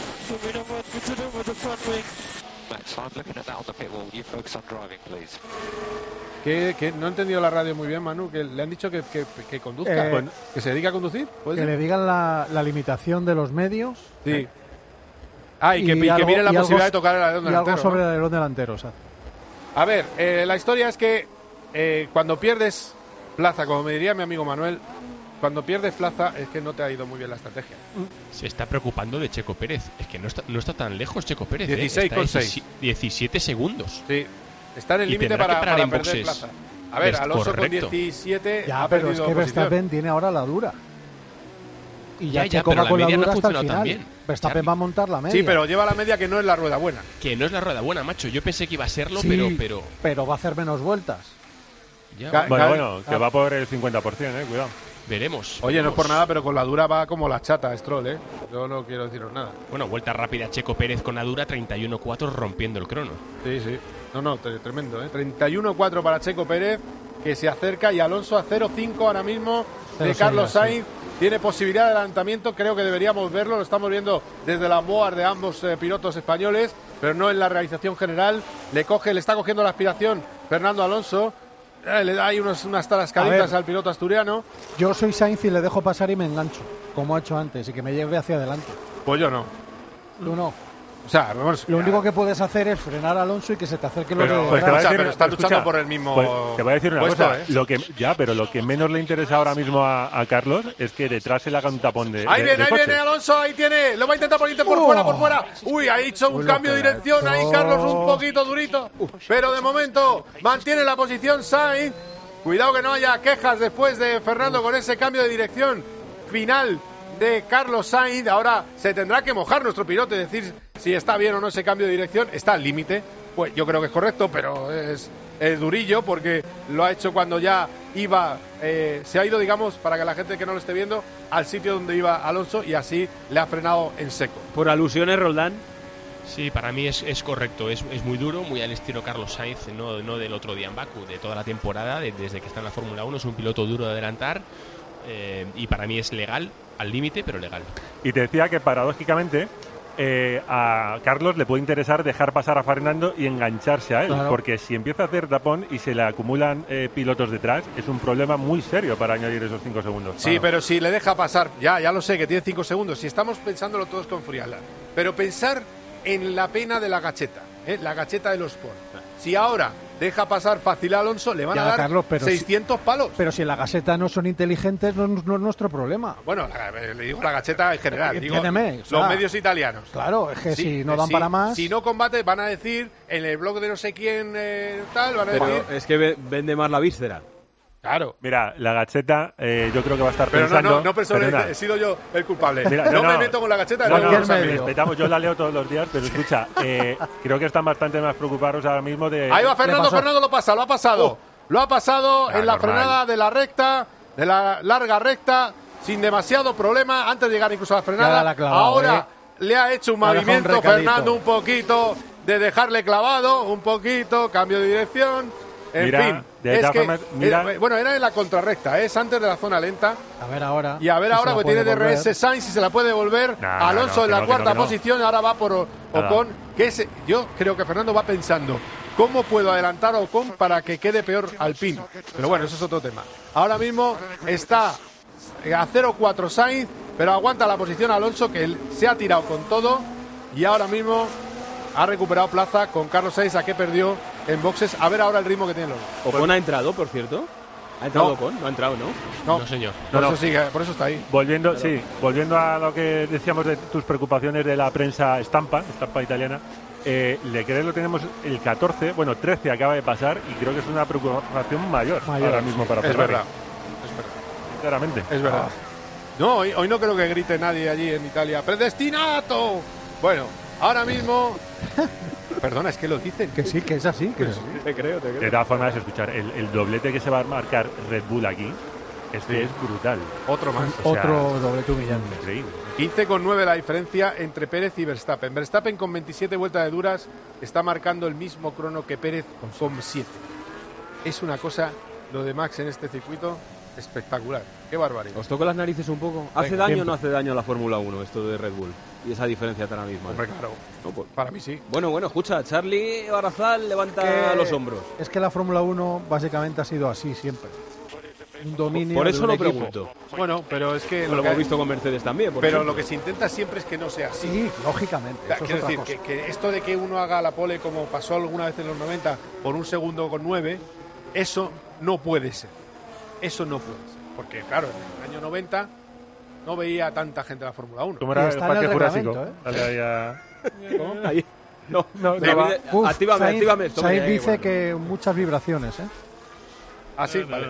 Que, que no he entendido la radio muy bien, Manu, que le han dicho que, que, que conduzca, Eh, pues, que se dedica a conducir. ¿Puede Que ser? le digan la, la limitación de los medios. Sí. Ah, y que, y que algo- mire la y posibilidad algo- de tocar el alerón y delantero. algo sobre ¿no? el alerón delantero, o sea. A ver, eh, la historia es que eh, cuando pierdes plaza, como me diría mi amigo Manuel, cuando pierdes plaza es que no te ha ido muy bien la estrategia. Se está preocupando de Checo Pérez. Es que no está, no está tan lejos Checo Pérez. dieciséis ¿eh? con Está seis. diecisiete segundos. Sí, está en el Y límite tendrá para, que parar para en perder boxes. plaza. A ver, Es Alonso correcto. con diecisiete Ya, ha pero es perdido que posición. Verstappen tiene ahora la dura. Y ya, Ya, ya, Checo pero va la con la media no dura ha hasta el funcionado final. tan bien, Verstappen Charlie. va a montar la media. Sí, pero lleva la media que no es la rueda buena. Que no es la rueda buena, macho. Yo pensé que iba a serlo, Sí, pero, pero... pero va a hacer menos vueltas. Ya, Ca- Bueno, ca- bueno, que ah. va por el cincuenta por ciento, eh, cuidado. veremos. Oye, no es veremos. por nada, pero con la dura va como la chata Stroll, ¿eh? Yo no quiero deciros nada. Bueno, vuelta rápida Checo Pérez con la dura, treinta y uno cuatro rompiendo el crono. Sí, sí. No, no, tre- tremendo, ¿eh? treinta y uno cuatro para Checo Pérez, que se acerca, y Alonso a cero cinco ahora mismo de Cero Carlos seis, Sainz. Tiene posibilidad de adelantamiento, creo que deberíamos verlo, lo estamos viendo desde la board de ambos eh, pilotos españoles, pero no en la realización general. Le coge, le está cogiendo la aspiración Fernando Alonso, eh, le da ahí unos, unas tarascaditas al piloto asturiano. Yo soy Sainz y le dejo pasar y me engancho, como ha hecho antes, y que me lleve hacia adelante. Pues yo no. Tú no. O sea, vamos, Lo único que puedes hacer es frenar a Alonso y que se te acerque lo Pero, de pues te detrás. va a decir- pero están luchando escucha, por el mismo pues, te voy a decir una puesto, cosa. ¿eh? Lo que, ya, pero lo que menos le interesa ahora mismo a, a Carlos es que detrás se le haga un tapón de. Ahí de- viene, de ahí coches. viene Alonso, ahí tiene. Lo va a intentar ponerte por fuera, por fuera. Uy, ha hecho un Uy, lo cambio de que ha dirección. hecho. Ahí Carlos un poquito durito. Pero de momento mantiene la posición Sainz. Cuidado que no haya quejas después de Fernando con ese cambio de dirección final de Carlos Sainz. Ahora se tendrá que mojar nuestro piloto y decir si está bien o no ese cambio de dirección. Está al límite. Pues yo creo que es correcto, pero es, es durillo porque lo ha hecho cuando ya iba, eh, se ha ido, digamos, para que la gente que no lo esté viendo, al sitio donde iba Alonso y así le ha frenado en seco. Por alusiones, Roldán. Sí, para mí es, es correcto, es, es muy duro, muy al estilo Carlos Sainz, no, no del otro día en Baku, de toda la temporada, de, desde que está en la Fórmula uno, es un piloto duro de adelantar eh, y para mí es legal, al límite, pero legal. Y te decía que paradójicamente eh, a Carlos le puede interesar dejar pasar a Fernando y engancharse a él, claro. Porque si empieza a hacer tapón y se le acumulan eh, pilotos detrás, es un problema muy serio para añadir esos cinco segundos. Sí, claro. Pero si le deja pasar, ya, ya lo sé, que tiene cinco segundos, si estamos pensándolo todos con frialdad, pero pensar en la pena de la gacheta, ¿eh? La gacheta de los Sport. Si ahora deja pasar fácil a Alonso, le van ya, a dar Carlos, pero seiscientos si, palos. Pero si en la gacheta no son inteligentes, no, no es nuestro problema. Bueno, la, le digo la gacheta en general, digo, Entiéndeme, los o sea, medios italianos. Claro, es que sí, si no dan si, para más... Si no combate, van a decir, en el blog de no sé quién eh, tal, van a pero decir... es que vende más la víscera. Claro. Mira, la gacheta, eh, yo creo que va a estar pero pensando... No, no, no personalmente, he sido yo el culpable. Mira, no, no me meto con la gacheta. No, no, no, no, respetamos, yo la leo todos los días, pero escucha, eh, creo que están bastante más preocupados ahora mismo de... Ahí va Fernando, Fernando lo pasa, lo ha pasado. Oh. Lo ha pasado ah, en la normal. Frenada de la recta, de la larga recta, sin demasiado problema, antes de llegar incluso a la frenada. La clavado, ahora eh. le ha hecho un le movimiento, un Fernando, un poquito de dejarle clavado, un poquito, cambio de dirección... En mira, fin, de es que, formas, mira. eh, bueno, era en la contrarrecta, es antes de la zona lenta. A ver ahora. Y a ver ahora, porque tiene D R S Sainz y se la puede devolver. No, Alonso no, en la no, cuarta no, no. posición, ahora va por Ocon. Que es, yo creo que Fernando va pensando, ¿cómo puedo adelantar a Ocon para que quede peor Alpine? Pero bueno, eso es otro tema. Ahora mismo está a cero cuatro Sainz, pero aguanta la posición Alonso, que él se ha tirado con todo. Y ahora mismo ha recuperado plaza con Carlos Sainz, a que perdió en boxes. A ver ahora el ritmo que tiene los dos. ¿Ocon ha entrado, por cierto? ¿Ha entrado no. Ocon? No ha entrado, ¿no? No, no señor. Por, no, eso no. Sigue, por eso está ahí. Volviendo, Pero... sí, volviendo a lo que decíamos de tus preocupaciones de la prensa estampa, estampa italiana, eh, Leclerc lo tenemos el catorce, bueno, trece acaba de pasar y creo que es una preocupación mayor, mayor ahora mismo para Ferrari. Es verdad, es verdad. Sinceramente. Es verdad. Ah. No, hoy, hoy no creo que grite nadie allí en Italia. ¡Predestinato! Bueno, ahora mismo... Perdona, es que lo dicen. Que sí, que es así. Que pues sí. Te creo, te creo. De todas formas, escuchar, el, el doblete que se va a marcar Red Bull aquí, este sí. es brutal. Otro más. O sea, otro doblete humillante. Increíble. quince con nueve la diferencia entre Pérez y Verstappen. Verstappen con veintisiete vueltas de duras está marcando el mismo crono que Pérez con siete. Es una cosa, lo de Max en este circuito, espectacular. Qué barbaridad. ¿Os toco las narices un poco? ¿Hace Venga, daño siempre. o no hace daño a la Fórmula uno esto de Red Bull? Y esa diferencia tan abismal. Hombre, claro. No, pues. Para mí sí. Bueno, bueno, escucha, Charlie Barazal levanta que, los hombros. Es que la Fórmula uno básicamente ha sido así siempre. Un dominio. Por eso de un lo equipo. pregunto. Bueno, pero es que... Lo, lo que hemos visto con Mercedes también. Por pero ejemplo. lo que se intenta siempre es que no sea así. Sí, lógicamente. O sea, quiero decir, que, que esto de que uno haga la pole como pasó alguna vez en los noventa por un segundo con nueve, eso no puede ser. Eso no puede ser. Porque, claro, en el año noventa no veía tanta gente en la Fórmula uno. ¿Cómo era el Parque Jurásico? ¿eh? Dale ahí a... ¿Cómo? Ahí. No, no, no. no Uf, actívame, Sainz, actívame esto. Sainz ahí, dice bueno. que muchas vibraciones, ¿eh? Ah, sí, vale.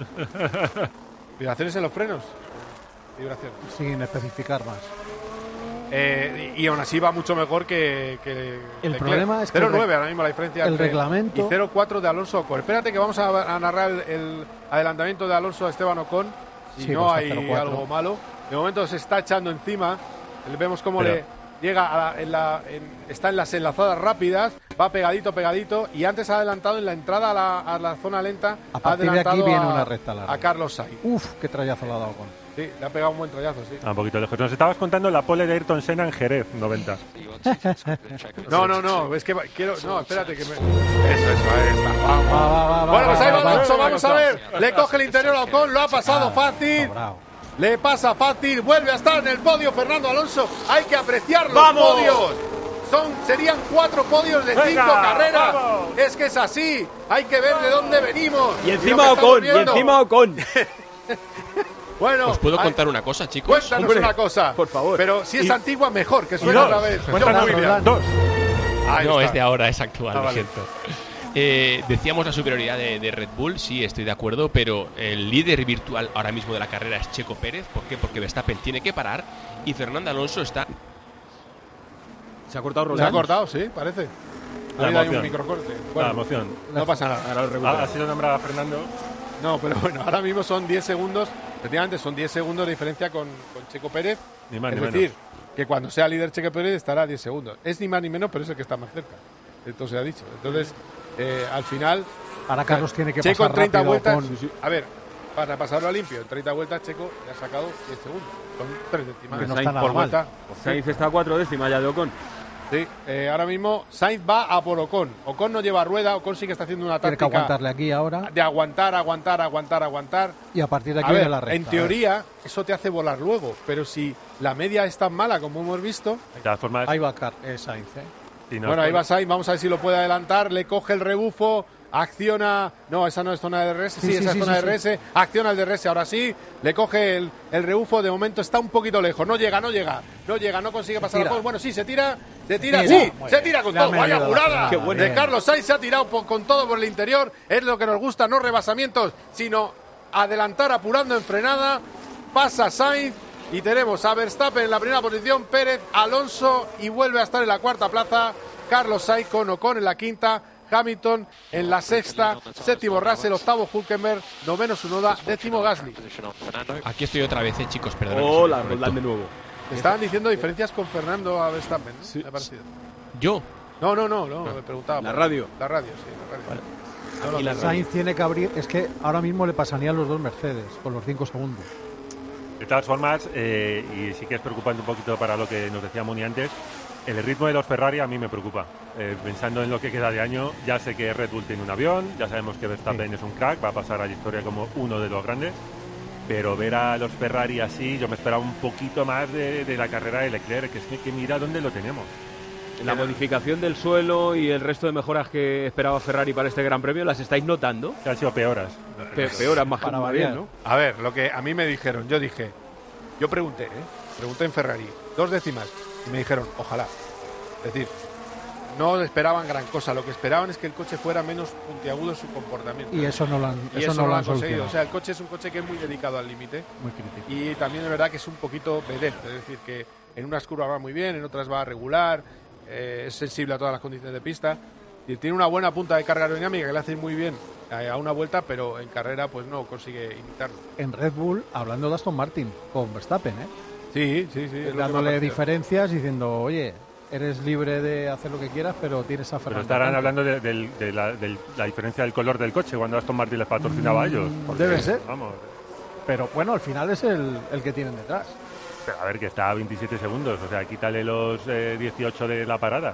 ¿Vibraciones en los frenos? Vibraciones. Sin especificar más. Eh, y, y aún así va mucho mejor que, que el Leclerc. problema es que cero nueve ahora mismo la diferencia el entre, reglamento y cero cuatro de Alonso Ocon. Espérate que vamos a, a narrar el, el adelantamiento de Alonso a Esteban Ocon si sí, no hay algo malo. De momento se está echando encima, vemos cómo Pero... le llega a la, en la, en, está en las enlazadas rápidas, va pegadito pegadito y antes ha adelantado en la entrada a la, a la zona lenta, a partir ha de aquí viene a, una recta larga. a Carlos Sainz. Uf, qué trayazo le ha dado Ocon. Sí, le ha pegado un buen trayazo, sí. Ah, un poquito lejos. Nos estabas contando la pole de Ayrton Senna en Jerez, noventa. No, no, no, es que quiero... No, espérate que me... Eso, eso, ahí está. Vamos. Va, va, va, bueno, pues ahí va va, Alonso, va, vamos va, a ver. Le coge el interior a Ocon, lo ha pasado ah, fácil. Bravo. Le pasa fácil, vuelve a estar en el podio Fernando Alonso. Hay que apreciar los ¡Vamos! podios. Son, serían cuatro podios de cinco Venga, carreras. vamos. Es que es así. Hay que ver de dónde venimos. Y encima Ocon, y encima Ocon. Bueno, ¿os puedo hay... contar una cosa, chicos? Cuéntanos Hombre, una cosa. Por favor. Pero si es y... antigua, mejor, que suene otra vez. Cuéntanos, John Williams. dos. Ahí no, está. es de ahora, es actual, Ah, lo vale. siento. Eh, decíamos la superioridad de, de Red Bull, sí, estoy de acuerdo, pero el líder virtual ahora mismo de la carrera es Checo Pérez. ¿Por qué? Porque Verstappen tiene que parar y Fernando Alonso está... ¿Se ha cortado Se ha cortado, sí, parece. La Hay emoción. un microcorte. La emoción. No pasa nada. Ha, ha sido nombrado a Fernando. No, pero bueno, ahora mismo son diez segundos. Efectivamente, son diez segundos de diferencia con, con Checo Pérez. Ni más es ni decir, menos. que cuando sea líder Checo Pérez estará a diez segundos. Es ni más ni menos, pero es el que está más cerca. Entonces se ha dicho. Entonces, eh, al final... Ahora Carlos tiene que Checo pasar en treinta rápido vueltas... con- A ver, para pasarlo a limpio, en treinta vueltas Checo le ha sacado diez segundos. Son tres décimas. Que no Sainz está nada por mal. vuelta. Sainz está a cuatro décimas ya de Ocon. Sí, eh, ahora mismo Sainz va a por Ocon. Ocon no lleva rueda, Ocon sí que está haciendo una Tiene que táctica aguantarle aquí ahora de aguantar, aguantar, aguantar, aguantar. y a partir de aquí A viene ver, la recta. en teoría eso te hace volar luego, pero si la media es tan mala como hemos visto, De todas formas, Ahí va Car eh, Sainz, ¿eh? si no- bueno, ahí va Sainz, vamos a ver si lo puede adelantar, le coge el rebufo, acciona, no, esa no es zona de D R S, sí, Sí, sí, esa sí, es zona sí, de D R S, acciona el D R S, ahora sí, le coge el, el rebufo, de momento está un poquito lejos, no llega, no llega, no llega, no consigue pasar tira. la pole. Bueno, sí, se tira, se tira, Tira. sí, Muy se bien. tira con Ya todo, me vaya ayuda, jurada Qué bueno. de Carlos Sainz, se ha tirado po- con todo por el interior, es lo que nos gusta, no rebasamientos, sino adelantar apurando en frenada, pasa Sainz y tenemos a Verstappen en la primera posición, Pérez, Alonso y vuelve a estar en la cuarta plaza, Carlos Sainz con Ocon en la quinta, Hamilton en la sexta, séptimo Russell, octavo Hülkenberg, noveno Tsunoda, décimo Gasly. Aquí estoy otra vez, eh, chicos, perdón. Hola, Roldán de nuevo. Estaban diciendo diferencias con Fernando a Verstappen, ¿no? Me ha parecido. ¿Yo? No, no, no, no, me preguntaba. La radio. La radio, sí, la radio. No, no, Y no, la no. Sainz tiene que abrir, es que ahora mismo le pasarían los dos Mercedes con los cinco segundos. De todas formas, eh, y sí que es preocupante un poquito para lo que nos decía Moni antes, el ritmo de los Ferrari a mí me preocupa. Eh, pensando en lo que queda de año, ya sé que Red Bull tiene un avión, ya sabemos que Verstappen es un crack, va a pasar a la historia como uno de los grandes, pero ver a los Ferrari así, yo me esperaba un poquito más de, de la carrera de Leclerc, que es que, que mira dónde lo tenemos. La modificación del suelo y el resto de mejoras que esperaba Ferrari para este Gran Premio, ¿las estáis notando? Que han sido peoras. Pe- peoras más Para más bien, variar. ¿no? A ver, lo que a mí me dijeron, yo dije, yo pregunté, ¿eh? pregunté en Ferrari, dos décimas, y me dijeron, ojalá. Es decir, no esperaban gran cosa, lo que esperaban es que el coche fuera menos puntiagudo en su comportamiento. Y eso no lo han, Y eso eso no lo lo han han conseguido. solucionado. O sea, el coche es un coche que es muy dedicado al límite. Muy crítico. Y también es verdad que es un poquito vedette, es decir, que en unas curvas va muy bien, en otras va regular, eh, es sensible a todas las condiciones de pista. Y tiene una buena punta de carga aerodinámica que le hace muy bien a una vuelta, pero en carrera pues no consigue imitarlo. En Red Bull, hablando de Aston Martin, con Verstappen, ¿eh? Sí, sí, sí. es lo que me ha Dándole parecido. diferencias, diciendo, oye, eres libre de hacer lo que quieras, pero tienes a Pero Fernando. estarán Alonso. hablando de, del- de la, del- la diferencia del color del coche cuando Aston Martin les patrocinaba a ellos. porque, Debe ser. Vamos, Pero bueno, al final es el, el que tienen detrás. pero a ver, que está a veintisiete segundos, o sea, quítale los eh, dieciocho de la parada.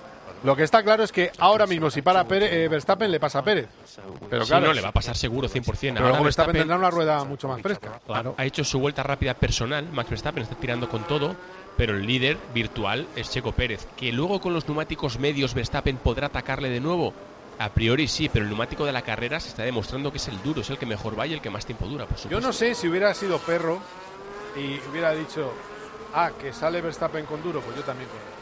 Lo que está claro es que ahora mismo si para Pérez, eh, Verstappen le pasa a Pérez. Pero Sí, claro, no, le va a pasar seguro cien por ciento. pero Ahora luego Verstappen Verstappen tendrá una rueda mucho más fresca. ha, ha hecho su vuelta rápida personal, Max Verstappen está tirando con todo, pero el líder virtual es Checo Pérez. Que luego con los neumáticos medios Verstappen podrá atacarle de nuevo. A priori sí, pero el neumático de la carrera se está demostrando que es el duro, es el que mejor va y el que más tiempo dura, por supuesto. Yo no sé si hubiera sido perro y hubiera dicho, ah, que sale Verstappen con duro, pues yo también con él.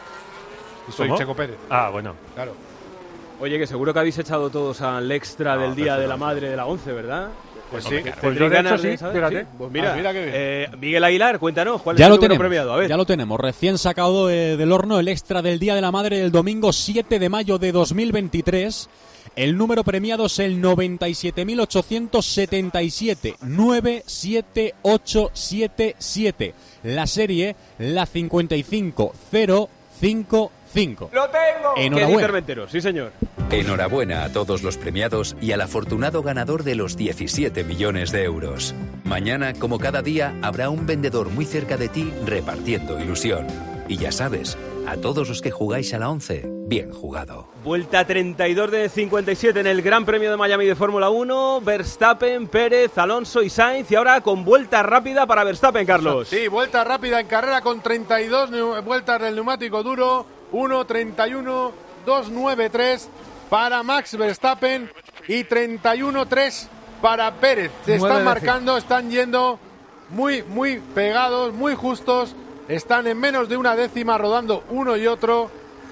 Y soy ¿Cómo? Checo Pérez. Ah, bueno. Claro. Oye, que seguro que habéis echado todos al extra No, del Día eso de no. la Madre de la once, ¿verdad? Pues Hombre, sí. claro. Pues ¿Tendréis yo, de hecho, ganas sí, de saber? fíjate. Sí, Pues mira, Ah, mira qué bien. eh, Miguel Aguilar, cuéntanos, ¿cuál Ya es lo el número tenemos, premiado? A ver. ya lo tenemos, recién sacado eh, del horno el extra del Día de la Madre del domingo siete de mayo de dos mil veintitrés. El número premiado es el noventa y siete mil ochocientos setenta y siete, nueve siete ocho siete siete. La serie, la cincuenta y cinco cero cinco cinco. ¡Lo tengo! ¿Qué Enhorabuena. dice Hermentero? Sí, señor. Enhorabuena a todos los premiados y al afortunado ganador de los diecisiete millones de euros. Mañana, como cada día, habrá un vendedor muy cerca de ti repartiendo ilusión. Y ya sabes, a todos los que jugáis a la once, bien jugado. Vuelta treinta y dos de cincuenta y siete en el Gran Premio de Miami de Fórmula uno. Verstappen, Pérez, Alonso y Sainz. Y ahora con vuelta rápida para Verstappen, Carlos. Sí, vuelta rápida en carrera con treinta y dos neu- vueltas del neumático duro. uno treinta y uno dos nueve tres para Max Verstappen y treinta y uno tres para Pérez. Se Nueve están décimas. marcando, están yendo muy, muy pegados, muy justos. Están en menos de una décima rodando uno y otro.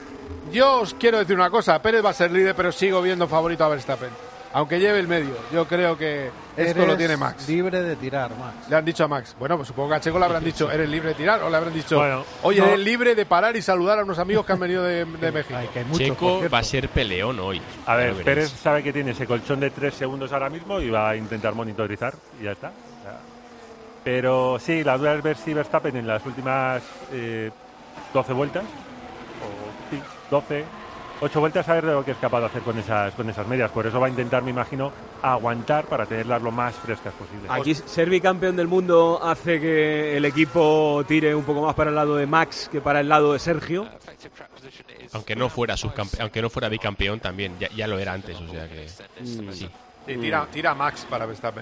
yo os quiero decir una cosa, Pérez va a ser líder, pero sigo viendo favorito a Verstappen. Aunque lleve el medio, yo creo que esto Eres lo tiene Max. libre de tirar, Max. Le han dicho a Max. Bueno, pues supongo que a Checo le habrán dicho, ¿eres libre de tirar? O le habrán dicho, Bueno, oye, no. eres libre de parar y saludar a unos amigos que han venido de, de México. Ay, que hay muchos, por Checo cierto. va a ser peleón hoy. A ver, Ya lo Pérez veréis. sabe que tiene ese colchón de tres segundos ahora mismo y va a intentar monitorizar y ya está. O sea, pero sí, la duda es ver si Verstappen en las últimas eh, doce vueltas, o sí, doce, ocho vueltas, a ver de lo que es capaz de hacer con esas, con esas medias. Por eso va a intentar, me imagino, aguantar para tenerlas lo más frescas posible. Aquí ser bicampeón del mundo hace que el equipo tire un poco más para el lado de Max que para el lado de Sergio. Aunque no fuera subcampe- aunque no fuera bicampeón también, ya, ya lo era antes, o sea que Mm. sí. Sí, tira, tira Max para Verstappen.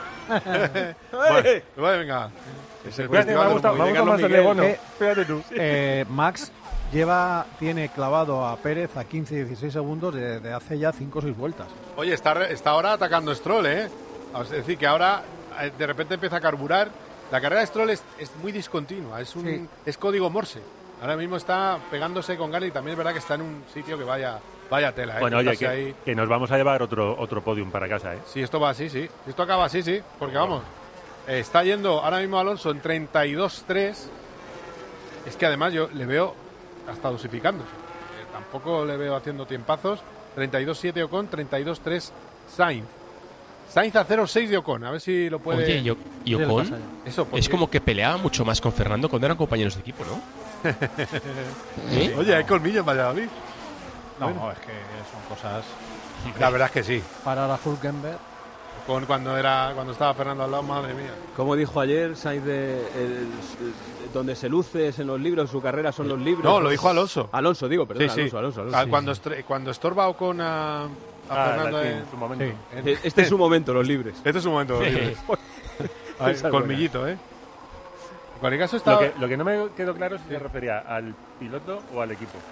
bueno, bueno, venga. Es el Fíjate, me ha festival gustado, del me ha móvil. gustado más el de Miguel, Bono. eh, Fíjate tú. Eh, Max lleva, tiene clavado a Pérez a quince dieciséis segundos de, de hace ya cinco o seis vueltas. Oye, está, re- está ahora atacando Stroll, ¿eh? Es decir, que ahora eh, de repente empieza a carburar. La carrera de Stroll es, es muy discontinua, es un Sí. es código Morse. Ahora mismo está pegándose con Gasly y también es verdad que está en un sitio que vaya vaya tela, ¿eh? Bueno, oye, Estarse que, ahí. que nos vamos a llevar otro otro podium para casa, ¿eh? Si esto va así, sí. Si esto acaba así, sí. Porque vamos, eh, está yendo ahora mismo Alonso en treinta y dos tres. Es que además yo le veo hasta dosificándose. Eh, tampoco le veo haciendo tiempazos. treinta y dos siete Ocon, treinta y dos tres Sainz. Sainz a cero seis de Ocon, a ver si lo puede... Oye, y, O- y Ocon Eso, ¿por es qué? como que peleaba mucho más con Fernando cuando eran compañeros de equipo, ¿no? ¿Eh? Oye, hay colmillo en Valladolid. No, Bueno. es que son cosas La verdad es que sí. para la Hulkenberg. Con cuando era cuando estaba Fernando al lado, madre mía. Como dijo ayer, Sainz, de, el- el- donde se luce es en los libros, su carrera son los libros. No, lo dijo Alonso. Alonso, digo, perdón, Sí, sí. Alonso, Alonso, Alonso. Ah, Cuando, estre- cuando estorba Ocon a, a Ah, Fernando sí, en, en su momento. sí, en- Eh, Este es su momento, los libres. Este es su momento. Sí. libre. Ay, Esa es colmillito, ¿eh? En cualquier caso está... Lo que, lo que no me quedó claro es si se refería al piloto o al equipo.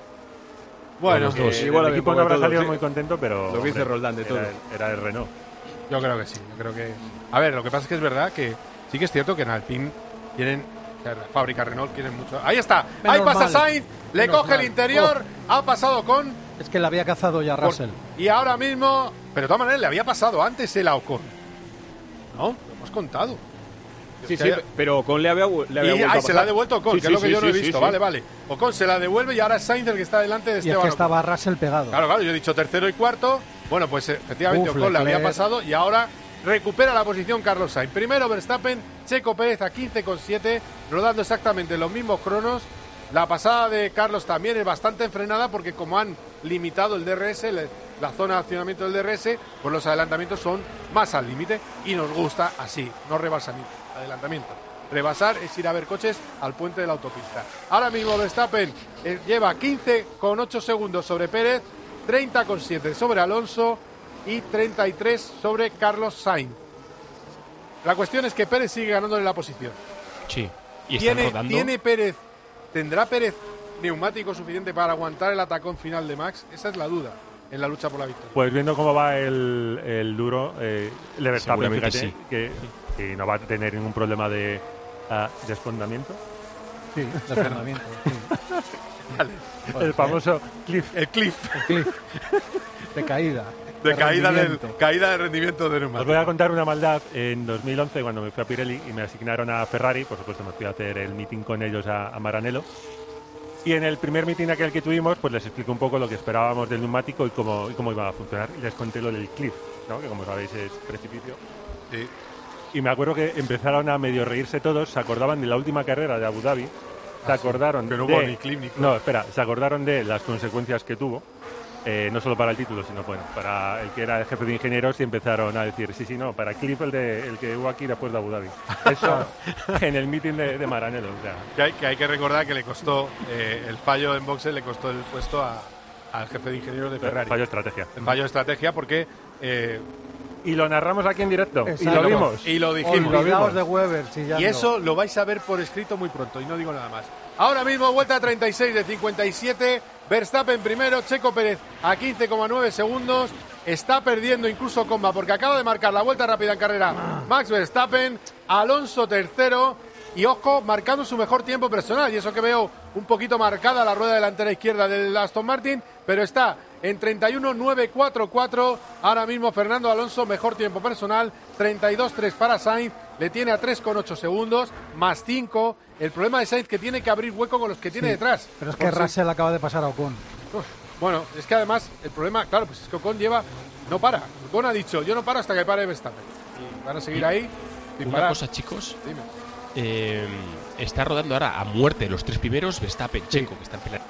Bueno, los dos. Eh, Igual el había equipo un no poco de habrá todo, salido sí. muy contento, pero... Lo que dice hombre, Roldán de era todo. el- Era el Renault. yo creo que sí. Yo creo que... A ver, lo que pasa es que es verdad que sí que es cierto que en Alpine tienen... o sea, la fábrica Renault quieren mucho... Ahí está. Menos Ahí pasa mal. Sainz. Le Menos coge el mal. interior. Ha pasado con... Es que le había cazado ya por- Russell. Y ahora mismo... Pero de todas maneras le había pasado antes el a Ocon. ¿No? Lo hemos contado. Sí, Es sí, que haya- pero Ocon le había, vu- le había Y vuelto ahí a se pasar. la ha devuelto Ocon, Sí, que sí, es lo que sí, yo no he sí, visto. sí, Vale, sí. vale. Ocon se la devuelve y ahora es Sainz el que está delante de Y es Esteban que Ocon. estaba Russell pegado. Claro, claro, yo he dicho tercero y cuarto. Bueno, pues eh, efectivamente Uf, Ocon le había Leclerc. pasado y ahora recupera la posición Carlos Sainz. Primero Verstappen, Checo Pérez a quince con siete, rodando exactamente los mismos cronos. La pasada de Carlos también es bastante enfrenada porque como han limitado el D R S, le- la zona de accionamiento del D R S, pues los adelantamientos son más al límite y nos gusta así, no rebasamiento, adelantamiento. Rebasar es ir a ver coches al puente de la autopista. Ahora mismo Verstappen eh, lleva quince con ocho segundos sobre Pérez, treinta con siete sobre Alonso y treinta y tres sobre Carlos Sainz. La cuestión es que Pérez sigue ganándole la posición. Sí. Y están ¿Tiene, rodando. ¿Tiene Pérez, tendrá Pérez neumático suficiente para aguantar el atacón final de Max? Esa es la duda en la lucha por la victoria. Pues viendo cómo va el, el duro, eh, el de Verstappen, Seguramente fíjate, sí. que, que no va a tener ningún problema de ah, desfondamiento. Sí, desfondamiento. Sí. El famoso cliff. El cliff. El cliff. De caída. De, caída, del, rendimiento. caída de rendimiento de Os neumático. voy a contar una maldad. En dos mil once, cuando me fui a Pirelli y me asignaron a Ferrari, por supuesto me fui a hacer el meeting con ellos a, a Maranello. Y en el primer meeting aquel que tuvimos, pues les expliqué un poco lo que esperábamos del neumático y cómo, y cómo iba a funcionar. Y les conté lo del cliff, ¿no? Que como sabéis es precipicio. Sí. Y me acuerdo que empezaron a medio reírse todos, se acordaban de la última carrera de Abu Dhabi, se Ah, sí. acordaron Que no de... hubo ni cliff ni club. No, espera, se acordaron de las consecuencias que tuvo, eh, no solo para el título, sino bueno, para el que era el jefe de ingenieros y empezaron a decir, sí, sí, no, para Cliff el, de, el que hubo aquí después de Abu Dhabi. Eso en el meeting de, de Maranello, o sea. Que hay, que hay que recordar que le costó, eh, el fallo en boxes le costó el puesto a- al jefe de ingenieros de Ferrari. Fallo de estrategia. El fallo de estrategia porque... eh, Y lo narramos aquí en directo, y Exacto. lo vimos. Y lo dijimos. Olvidaos de Weber, chillando. Y eso lo vais a ver por escrito muy pronto, y no digo nada más. Ahora mismo, vuelta treinta y seis de cincuenta y siete, Verstappen primero, Checo Pérez a quince coma nueve segundos. Está perdiendo incluso Comba porque acaba de marcar la vuelta rápida en carrera Max Verstappen. Alonso tercero y ojo, marcando su mejor tiempo personal. Y eso que veo un poquito marcada la rueda delantera izquierda del Aston Martin, pero está en treinta y uno nueve cuarenta y cuatro. Ahora mismo Fernando Alonso, mejor tiempo personal, treinta y dos tres para Sainz, le tiene a tres coma ocho segundos, más cinco. El problema de Sainz que tiene que abrir hueco con los que tiene sí, detrás. Pero es que Russell si... acaba de pasar a Ocon. Uf, bueno, es que además el problema, claro, pues es que Ocon lleva, no para. Ocon ha dicho, yo no paro hasta que pare Verstappen. Y van a seguir ahí sin Una parar. cosa, chicos. Dime. Eh, está rodando ahora a muerte los tres primeros, Verstappen, sí. Checo, que están peleando.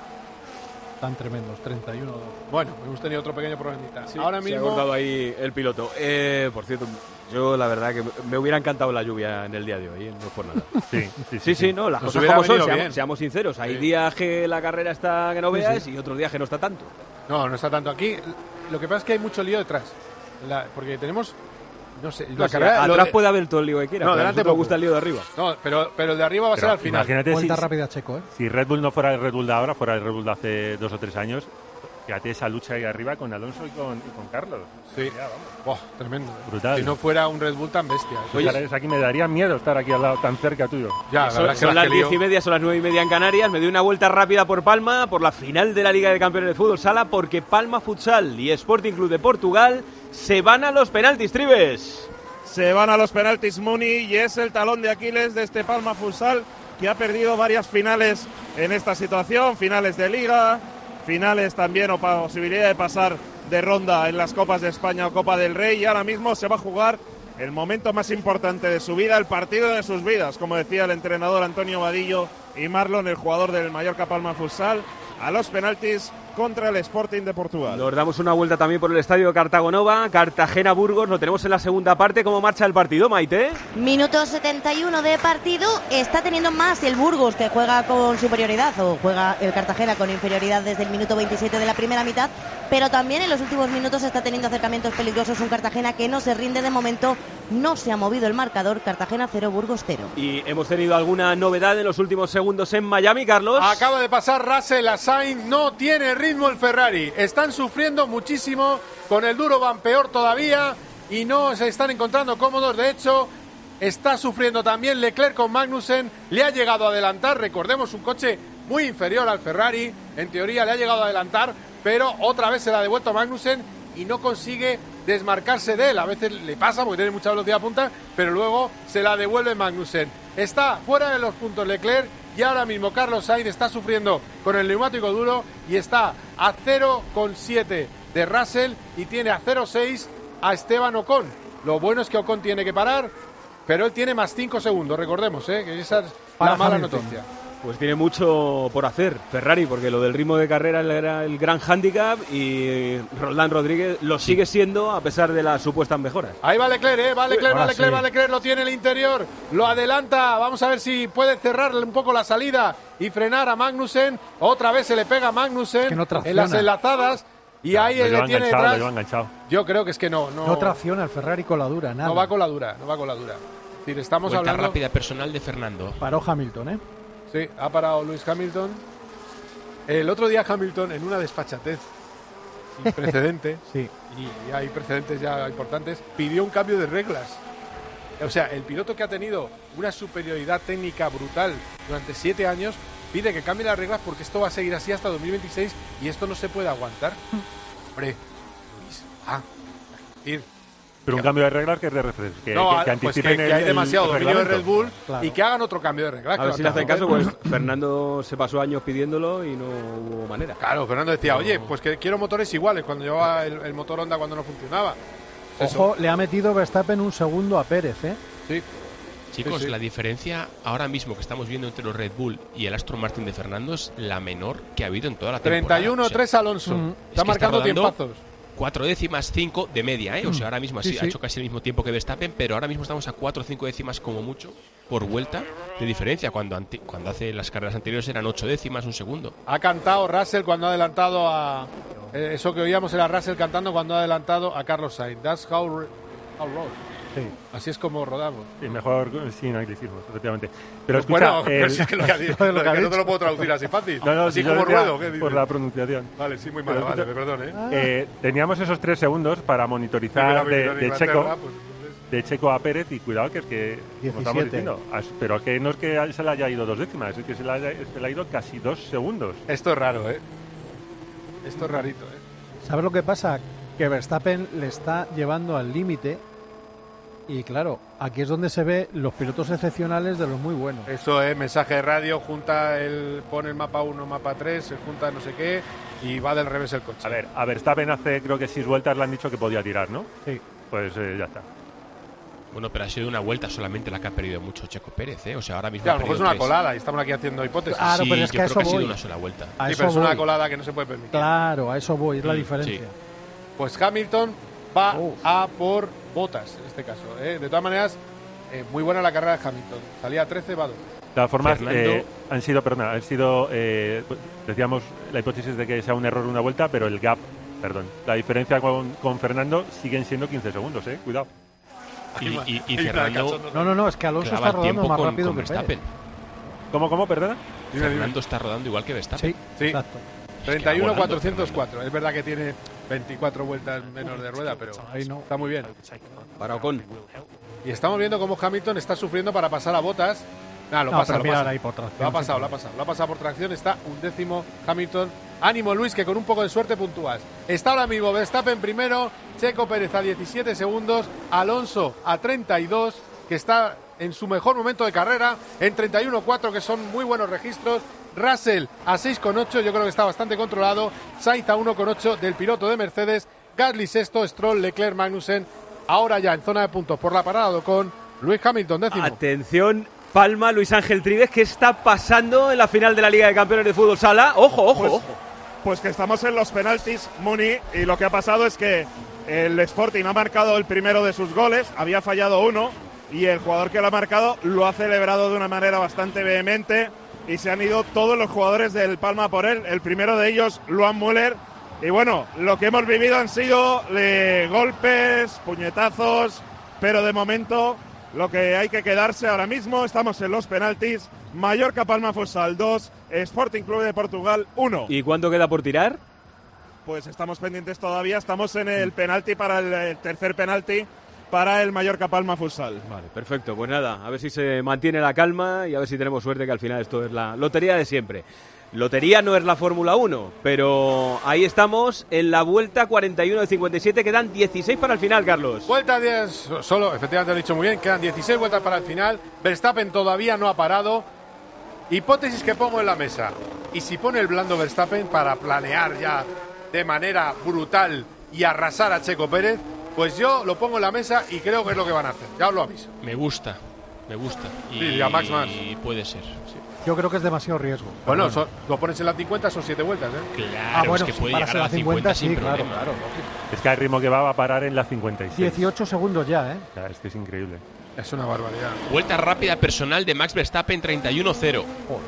Tan tremendos, treinta y uno. Bueno, hemos tenido otro pequeño problemita. Sí, ahora mismo... mismo... Se ha cortado ahí el piloto. Eh, por cierto, yo la verdad que me hubiera encantado la lluvia en el día de hoy, ¿eh? No es por nada. Sí, sí, sí. Sí, sí, no, las Nos cosas como son, bien. seamos, seamos sinceros. Hay sí. días que la carrera está que no veas sí, sí. y otros días que no está tanto. No, no está tanto. Aquí lo que pasa es que hay mucho lío detrás. La, porque tenemos... No sé, la no, carrera, atrás de... puede haber todo el lío que quiera. No, pero delante me gusta el lío de arriba. No, pero, pero el de arriba va pero a ser al final. Imagínate Vuelta si, rápida Checo, ¿eh? Si Red Bull no fuera el Red Bull de ahora, fuera el Red Bull de hace dos o tres años, fíjate esa lucha ahí arriba con Alonso y con, y con Carlos. Sí, ya, vamos. Oh, tremendo. Brutal. Si no fuera un Red Bull tan bestia. Oye, es aquí me daría miedo estar aquí al lado, tan cerca tuyo. Ya, son, son las diez y media, son las nueve y media en Canarias. Me doy una vuelta rápida por Palma, por la final de la Liga de Campeones de Fútbol Sala, porque Palma Futsal y Sporting Club de Portugal se van a los penaltis, Tribes. Se van a los penaltis Muni y es el talón de Aquiles de este Palma Futsal, que ha perdido varias finales en esta situación, finales de Liga, finales también o posibilidad de pasar de ronda en las Copas de España o Copa del Rey, y ahora mismo se va a jugar el momento más importante de su vida, el partido de sus vidas, como decía el entrenador Antonio Vadillo y Marlon, el jugador del Mallorca Palma Futsal, a los penaltis contra el Sporting de Portugal. Nos damos una vuelta también por el estadio Cartagonova, Cartagena-Burgos, lo tenemos en la segunda parte. ¿Cómo marcha el partido, Maite? Minuto setenta y uno de partido, está teniendo más el Burgos, que juega con superioridad, o juega el Cartagena con inferioridad desde el minuto veintisiete de la primera mitad, pero también en los últimos minutos está teniendo acercamientos peligrosos un Cartagena que no se rinde de momento, no se ha movido el marcador, Cartagena cero, Burgos cero. Y hemos tenido alguna novedad en los últimos segundos en Miami, Carlos. Acaba de pasar Russell a Sainz, no tiene ritmo el Ferrari, están sufriendo muchísimo con el duro, van peor todavía y no se están encontrando cómodos. De hecho, está sufriendo también Leclerc con Magnussen, le ha llegado a adelantar, recordemos, un coche muy inferior al Ferrari, en teoría le ha llegado a adelantar, pero otra vez se la ha devuelto a Magnussen y no consigue desmarcarse de él. A veces le pasa porque tiene mucha velocidad punta, pero luego se la devuelve Magnussen. Está fuera de los puntos Leclerc y ahora mismo Carlos Sainz está sufriendo con el neumático duro y está a cero coma siete de Russell y tiene a cero coma seis a Esteban Ocon. Lo bueno es que Ocon tiene que parar, pero él tiene más cinco segundos, recordemos, ¿eh? Que esa es la mala noticia. Pues tiene mucho por hacer Ferrari, porque lo del ritmo de carrera era el gran hándicap y Roldán Rodríguez lo sigue siendo a pesar de las supuestas mejoras. Ahí va Leclerc, ¿eh? va Leclerc, va Leclerc, sí. va Leclerc, lo tiene el interior, lo adelanta, vamos a ver si puede cerrarle un poco la salida y frenar a Magnussen. Otra vez se le pega a Magnussen que no en las enlazadas y ahí lo le tiene detrás. Lo enganchado. Yo creo que es que no, no. No tracciona el Ferrari con la dura, nada. No va con la dura, no va con la dura. Es decir, estamos Vuelta hablando... rápida personal de Fernando. Paró Hamilton, ¿eh? Sí, ha parado Lewis Hamilton. El otro día Hamilton, en una desfachatez sin precedente, sí. y hay precedentes ya importantes, pidió un cambio de reglas. O sea, el piloto que ha tenido una superioridad técnica brutal durante siete años pide que cambie las reglas porque esto va a seguir así hasta dos mil veintiséis y esto no se puede aguantar. Hombre, Luis, ah, ir. Pero un cambio de reglas que, de que, no, que, que pues anticipen que, el, que hay demasiado el dominio de Red Bull, claro. y que hagan otro cambio de reglas. A ver si le hacen caso, pues Fernando se pasó años pidiéndolo y no hubo manera. Claro, Fernando decía, no. oye, pues que quiero motores iguales, cuando llevaba el, el motor Honda cuando no funcionaba. Ojo, le ha metido Verstappen un segundo a Pérez, ¿eh? Sí. Chicos, sí, sí. la diferencia ahora mismo que estamos viendo entre los Red Bull y el Aston Martin de Fernando es la menor que ha habido en toda la temporada. treinta y uno tres o sea, Alonso. Mm, está marcando está tiempazos. Cuatro décimas, cinco de media, ¿eh? O sea, ahora mismo así, sí, sí. ha hecho casi el mismo tiempo que Verstappen, pero ahora mismo estamos a cuatro o cinco décimas como mucho por vuelta de diferencia, cuando, anti cuando hace las carreras anteriores eran ocho décimas, un segundo. Ha cantado Russell cuando ha adelantado a... Eh, eso que oíamos era Russell cantando cuando ha adelantado a Carlos Sainz. That's how, how roll. Sí. Así es como rodamos. Sí, mejor sin anglicismos, efectivamente. Pero pues escucha, bueno, el... pero si es que lo que ha dicho, lo que no te lo puedo traducir así fácil. No, no, así si como ruedo. ¿Qué por dices? la pronunciación. Vale, sí, muy mal, vale, me perdone. ¿eh? Eh, teníamos esos tres segundos para monitorizar de, de Checo. Pues, de Checo a Pérez, y cuidado que es que, como estamos diciendo, pero que no es que se le haya ido dos décimas, es que se le, haya, se le ha ido casi dos segundos. Esto es raro, ¿eh? Esto es rarito, ¿eh? ¿Sabes lo que pasa? Que Verstappen le está llevando al límite y claro, aquí es donde se ve los pilotos excepcionales de los muy buenos. Eso es, mensaje de radio, junta el, pone el mapa uno, mapa tres, se junta no sé qué y va del revés el coche. A ver, a Verstappen hace creo que seis vueltas le han dicho que podía tirar, ¿no? Sí. Pues eh, ya está. Bueno, pero ha sido una vuelta solamente la que ha perdido mucho Checo Pérez, ¿eh? O sea, ahora mismo Claro, a ha lo mejor es perdido una tres. colada y estamos aquí haciendo hipótesis. Claro, sí, pero es que yo a creo eso que ha sido voy. una sola vuelta. A Sí, eso pero es una voy. colada que no se puede permitir. Claro, a eso voy, es la Mm, diferencia. sí. Pues Hamilton va a por Bottas, en este caso. ¿eh? De todas maneras, eh, muy buena la carrera de Hamilton. Salía a trece, va a dos. De todas formas, Fernando. eh, han sido, perdona, han sido, eh, decíamos, la hipótesis de que sea un error una vuelta, pero el gap, perdón, la diferencia con, con Fernando siguen siendo quince segundos, ¿eh? Cuidado. Y, y, y Hay una Fernando cachondo. No, no, no, es que Alonso clava está el tiempo rodando más con, rápido con que Verstappen. Pérez. ¿Cómo, cómo, perdona? Dime, dime. Fernando está rodando igual que Verstappen. Sí, Sí. exacto. treinta y uno volando, cuatrocientos cuatro. Es verdad que tiene veinticuatro vueltas menos de rueda, pero Ahí no. está muy bien. Para Ocon. Y estamos viendo cómo Hamilton está sufriendo para pasar a Bottas. Nah, lo No, pasa, pero lo mira pasa. ahí por tracción, Lo ha sí, pasado, claro. lo ha pasado. Lo ha pasado por tracción. Está un décimo Hamilton. Ánimo, Luis, que con un poco de suerte puntúas. Está ahora mismo Verstappen primero, Checo Pérez a diecisiete segundos, Alonso a treinta y dos, que está en su mejor momento de carrera, en treinta y uno cuatro, que son muy buenos registros. Russell a seis coma ocho, yo creo que está bastante controlado. Sainz a uno coma ocho del piloto de Mercedes. Gasly sexto, Stroll, Leclerc, Magnussen. Ahora ya en zona de puntos por la parada de Ocon, Luis Hamilton décimo. Atención, Palma, Luis Ángel Trives, ¿qué está pasando en la final de la Liga de Campeones de Fútbol Sala? Ojo, ojo, Pues, ojo. pues que estamos en los penaltis, Muni, y lo que ha pasado es que el Sporting ha marcado el primero de sus goles, había fallado uno, y el jugador que lo ha marcado lo ha celebrado de una manera bastante vehemente, y se han ido todos los jugadores del Palma por él. El primero de ellos, Luan Müller. Y bueno, lo que hemos vivido han sido eh, golpes, puñetazos, pero de momento lo que hay que quedarse ahora mismo, estamos en los penaltis. Mallorca Palma Futsal dos, Sporting Club de Portugal uno. ¿Y cuánto queda por tirar? Pues estamos pendientes todavía, estamos en el penalti para el, el tercer penalti para el Mallorca Palma Futsal. Vale, perfecto. Pues nada, a ver si se mantiene la calma y a ver si tenemos suerte, que al final esto es la lotería de siempre. Lotería no es la Fórmula uno, pero ahí estamos en la vuelta cuarenta y uno de cincuenta y siete, quedan dieciséis para el final, Carlos. Vuelta diez, solo, efectivamente lo he dicho muy bien, quedan dieciséis vueltas para el final. Verstappen todavía no ha parado. Hipótesis que pongo en la mesa. Y si pone el blando Verstappen para planear ya de manera brutal y arrasar a Checo Pérez, pues yo lo pongo en la mesa y creo que es lo que van a hacer. Ya os lo aviso. Me gusta, me gusta. Y, Sí, y a Max más. y puede ser, sí. Yo creo que es demasiado riesgo. Bueno, Perdón. son- lo pones en la cincuenta, son siete vueltas, ¿eh? Claro, Ah, bueno, es que si puede paras llegar en a la la cincuenta, cincuenta, sin sí, claro, problema. claro, lógico. Es que al ritmo que va va a parar en la cincuenta y seis. dieciocho segundos ya, ¿eh? O sea, es que es increíble. Es una barbaridad. Vuelta rápida personal de Max Verstappen, treinta y uno cero.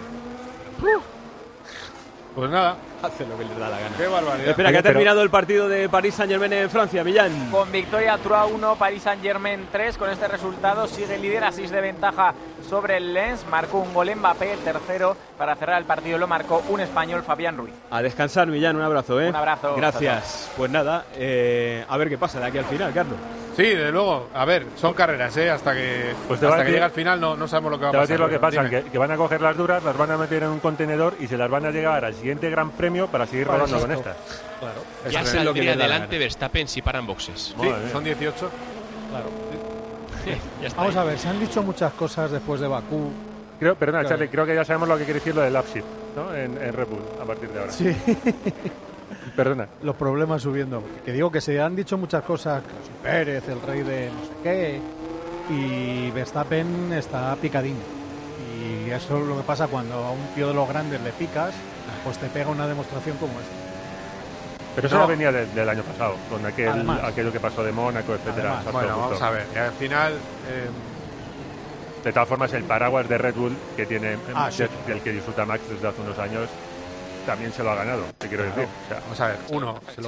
Pues nada. Hace lo que les da la gana. Qué barbaridad. Espera, que ha Oye, pero- terminado el partido de París Saint-Germain en Francia, Millán. Con victoria Trois uno, Paris Saint-Germain tres. Con este resultado sigue líder a seis de ventaja sobre el Lens. Marcó un gol Mbappé, el tercero. Para cerrar el partido lo marcó un español, Fabián Ruiz. A descansar, Millán, un abrazo, ¿eh? Un abrazo. Gracias. Pues nada, eh, a ver qué pasa de aquí al final, Carlos. Sí, desde luego. A ver, son carreras, ¿eh? Hasta que, Pues te va hasta a que decir- llega al final no, no sabemos lo que va a Te voy a pasar. decir lo que pero pasa, dime. que, que van a coger las duras, las van a meter en un contenedor y se las van a llevar al siguiente Gran Premio para seguir Vale, rodando con exacto. estas. Claro. Ya Es es lo que saldría le da la adelante gana. Verstappen si paran boxes. Sí, Madre mía. son dieciocho. Claro. Ya está Vamos ahí. a ver, se han dicho muchas cosas después de Bakú. Creo, perdona, Claro. Charlie, creo que ya sabemos lo que quiere decir lo del upshift, ¿no? En, en Red Bull, a partir de ahora. Sí. Perdona. Los problemas subiendo. Que digo que se han dicho muchas cosas, que si Pérez, el rey de no sé qué, y Verstappen está picadín. Y eso es lo que pasa cuando a un tío de los grandes le picas, pues te pega una demostración como esta. Pero eso No. ya venía de- del año pasado, con aquel, Además. aquello que pasó de Mónaco, etcétera. Además. Exacto, Bueno, justo. vamos a ver. Al final, eh, De todas formas, el paraguas de Red Bull, que tiene Ah, sí. del que disfruta Max desde hace unos años, también se lo ha ganado, te quiero decir. O sea, vamos a ver. Uno, se lo,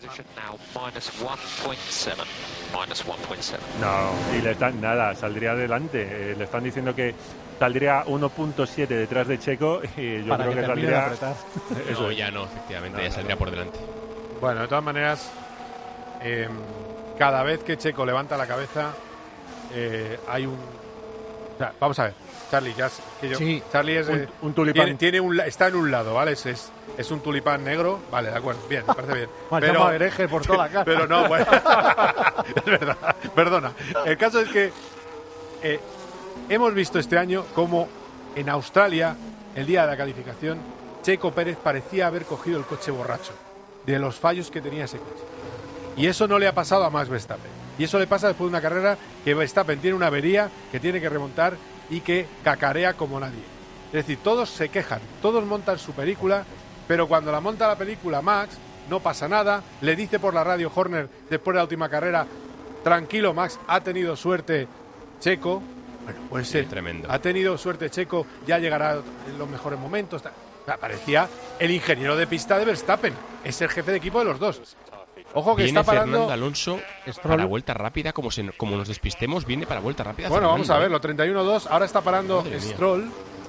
no, y le están, nada, saldría adelante. Eh, le están diciendo que saldría uno punto siete detrás de Checo y yo Para creo que que, termine de saldría. apretar. Eso No, es. ya no, efectivamente, No, ya no, saldría no. por delante. Bueno, de todas maneras, eh, cada vez que Checo levanta la cabeza, eh, hay un... O sea, vamos a ver, Charlie, ya, que yo, Sí. Charlie es, Un- eh, un tulipán. Tiene, tiene un, la- está en un lado, ¿vale? Es, es, es un tulipán negro, vale, de acuerdo, bien, me parece bien. Me has llamado hereje por toda la cara. Pero no, bueno, es verdad, perdona. El caso es que eh, hemos visto este año cómo en Australia, el día de la calificación, Checo Pérez parecía haber cogido el coche borracho de los fallos que tenía ese coche. Y eso no le ha pasado a Max Verstappen. Y eso le pasa después de una carrera que Verstappen tiene una avería que tiene que remontar y que cacarea como nadie. Es decir, todos se quejan, todos montan su película, pero cuando la monta la película Max, no pasa nada. Le dice por la radio Horner después de la última carrera, tranquilo Max, ha tenido suerte Checo. Bueno, pues Sí, eh, tremendo. ha tenido suerte Checo, ya llegará en los mejores momentos. ta- Parecía el ingeniero de pista de Verstappen, es el jefe de equipo de los dos. Ojo que Viene está parando... Fernando Alonso para vuelta rápida, como, se, como nos despistemos, viene para vuelta rápida. Bueno, vamos a Fernando, verlo, treinta y uno dos, ahora está parando Madre mía. Stroll.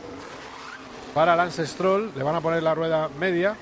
Para Lance Stroll, le van a poner la rueda media.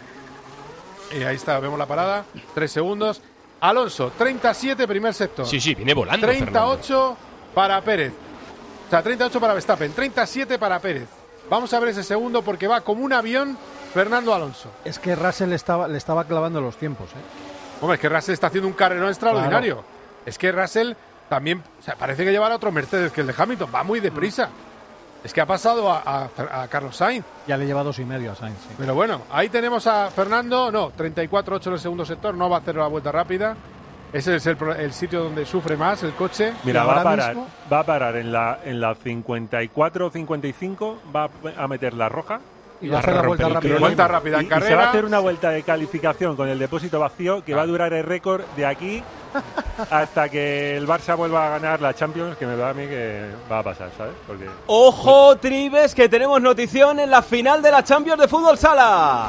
Y ahí está, vemos la parada, tres segundos. Alonso, treinta y siete primer sector. Sí, sí, viene volando. treinta y ocho para Pérez. O sea, treinta y ocho para Verstappen, treinta y siete para Pérez. Vamos a ver ese segundo porque va como un avión Fernando Alonso. Es que Russell estaba, le estaba clavando los tiempos, ¿eh? Hombre, es que Russell está haciendo un carrerón extraordinario. Es que Russell también, o sea, parece que llevará otro Mercedes que el de Hamilton, va muy deprisa. Es que ha pasado a, a- a Carlos Sainz. Ya le lleva dos y medio a Sainz. Sí. Pero bueno, ahí tenemos a Fernando, no, treinta y cuatro ocho en el segundo sector, no va a hacer la vuelta rápida. Ese es el, pro- el sitio donde sufre más el coche. Mira, Y va a ahora parar, mismo- va a parar en la en la cincuenta y cuatro cincuenta y cinco, va a meter la roja. Y va a hacer la vuelta rápida. Vuelta rápida en Y- y se va carrera. a hacer una vuelta de calificación con el depósito vacío que va a durar el récord de aquí hasta que el Barça vuelva a ganar la Champions, que me da a mí que va a pasar, ¿sabes? Porque Ojo, Tribes, que tenemos notición en la final de la Champions de Fútbol Sala.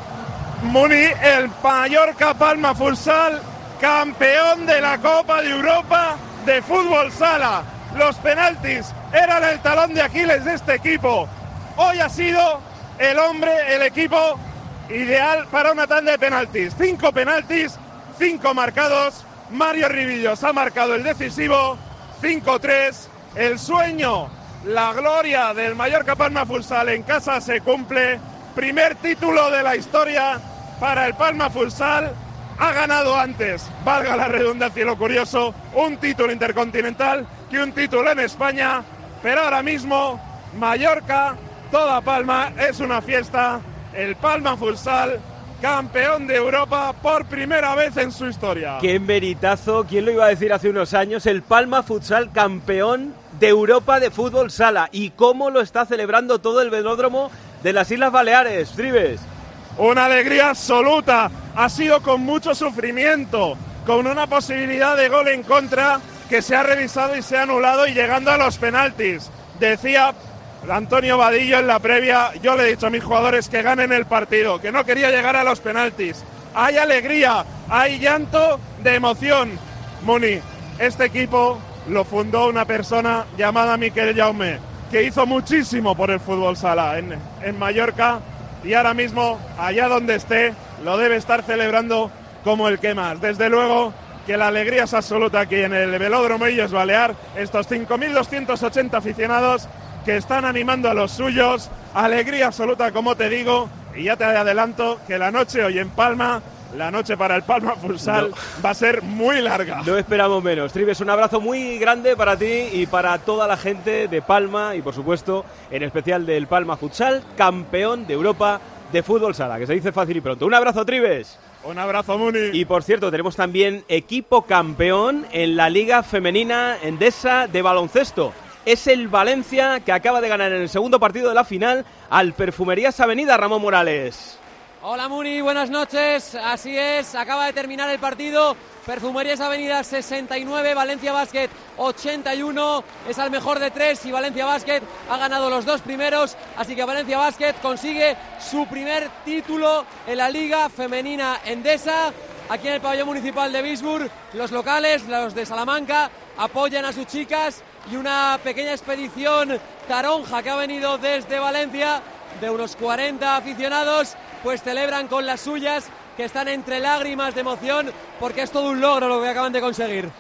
Muni, el Mallorca Palma Futsal, campeón de la Copa de Europa de Fútbol Sala. Los penaltis eran el talón de Aquiles de este equipo. Hoy ha sido el hombre, el equipo ideal para una tanda de penaltis. Cinco penaltis, cinco marcados. Mario Ribillos ha marcado el decisivo, cinco tres. El sueño, la gloria del Mallorca Palma Futsal en casa se cumple. Primer título de la historia para el Palma Futsal. Ha ganado antes, valga la redundancia y lo curioso, un título intercontinental que un título en España. Pero ahora mismo, Mallorca, toda Palma, es una fiesta. El Palma Futsal, campeón de Europa por primera vez en su historia. Qué meritazo, ¿quién lo iba a decir hace unos años? El Palma Futsal campeón de Europa de Fútbol Sala. ¿Y cómo lo está celebrando todo el velódromo de las Islas Baleares, Tribes? Una alegría absoluta. Ha sido con mucho sufrimiento, con una posibilidad de gol en contra que se ha revisado y se ha anulado y llegando a los penaltis. Decía Antonio Vadillo en la previa, yo le he dicho a mis jugadores que ganen el partido, que no quería llegar a los penaltis. Hay alegría, hay llanto de emoción. Muni, este equipo lo fundó una persona llamada Miquel Jaume, que hizo muchísimo por el fútbol sala en, en Mallorca y ahora mismo, allá donde esté, lo debe estar celebrando como el que más. Desde luego que la alegría es absoluta aquí en el Velódromo Illes Balear, estos cinco mil doscientos ochenta aficionados que están animando a los suyos, alegría absoluta como te digo, y ya te adelanto que la noche hoy en Palma, la noche para el Palma Futsal No. va a ser muy larga. No esperamos menos. Tribes, un abrazo muy grande para ti y para toda la gente de Palma y por supuesto en especial del Palma Futsal, campeón de Europa de Fútbol Sala, que se dice fácil y pronto. Un abrazo, Tribes. Un abrazo, Muni. Y por cierto, tenemos también equipo campeón en la Liga Femenina Endesa de baloncesto. Es el Valencia, que acaba de ganar en el segundo partido de la final al Perfumerías Avenida, Ramón Morales. Hola Muni, buenas noches. Así es, acaba de terminar el partido. Perfumerías Avenida sesenta y nueve, Valencia Basket ochenta y uno. Es al mejor de tres y Valencia Basket ha ganado los dos primeros. Así que Valencia Basket consigue su primer título en la Liga Femenina Endesa. Aquí en el pabellón municipal de Visburg, los locales, los de Salamanca, apoyan a sus chicas y una pequeña expedición taronja que ha venido desde Valencia de unos cuarenta aficionados, pues celebran con las suyas, que están entre lágrimas de emoción porque es todo un logro lo que acaban de conseguir.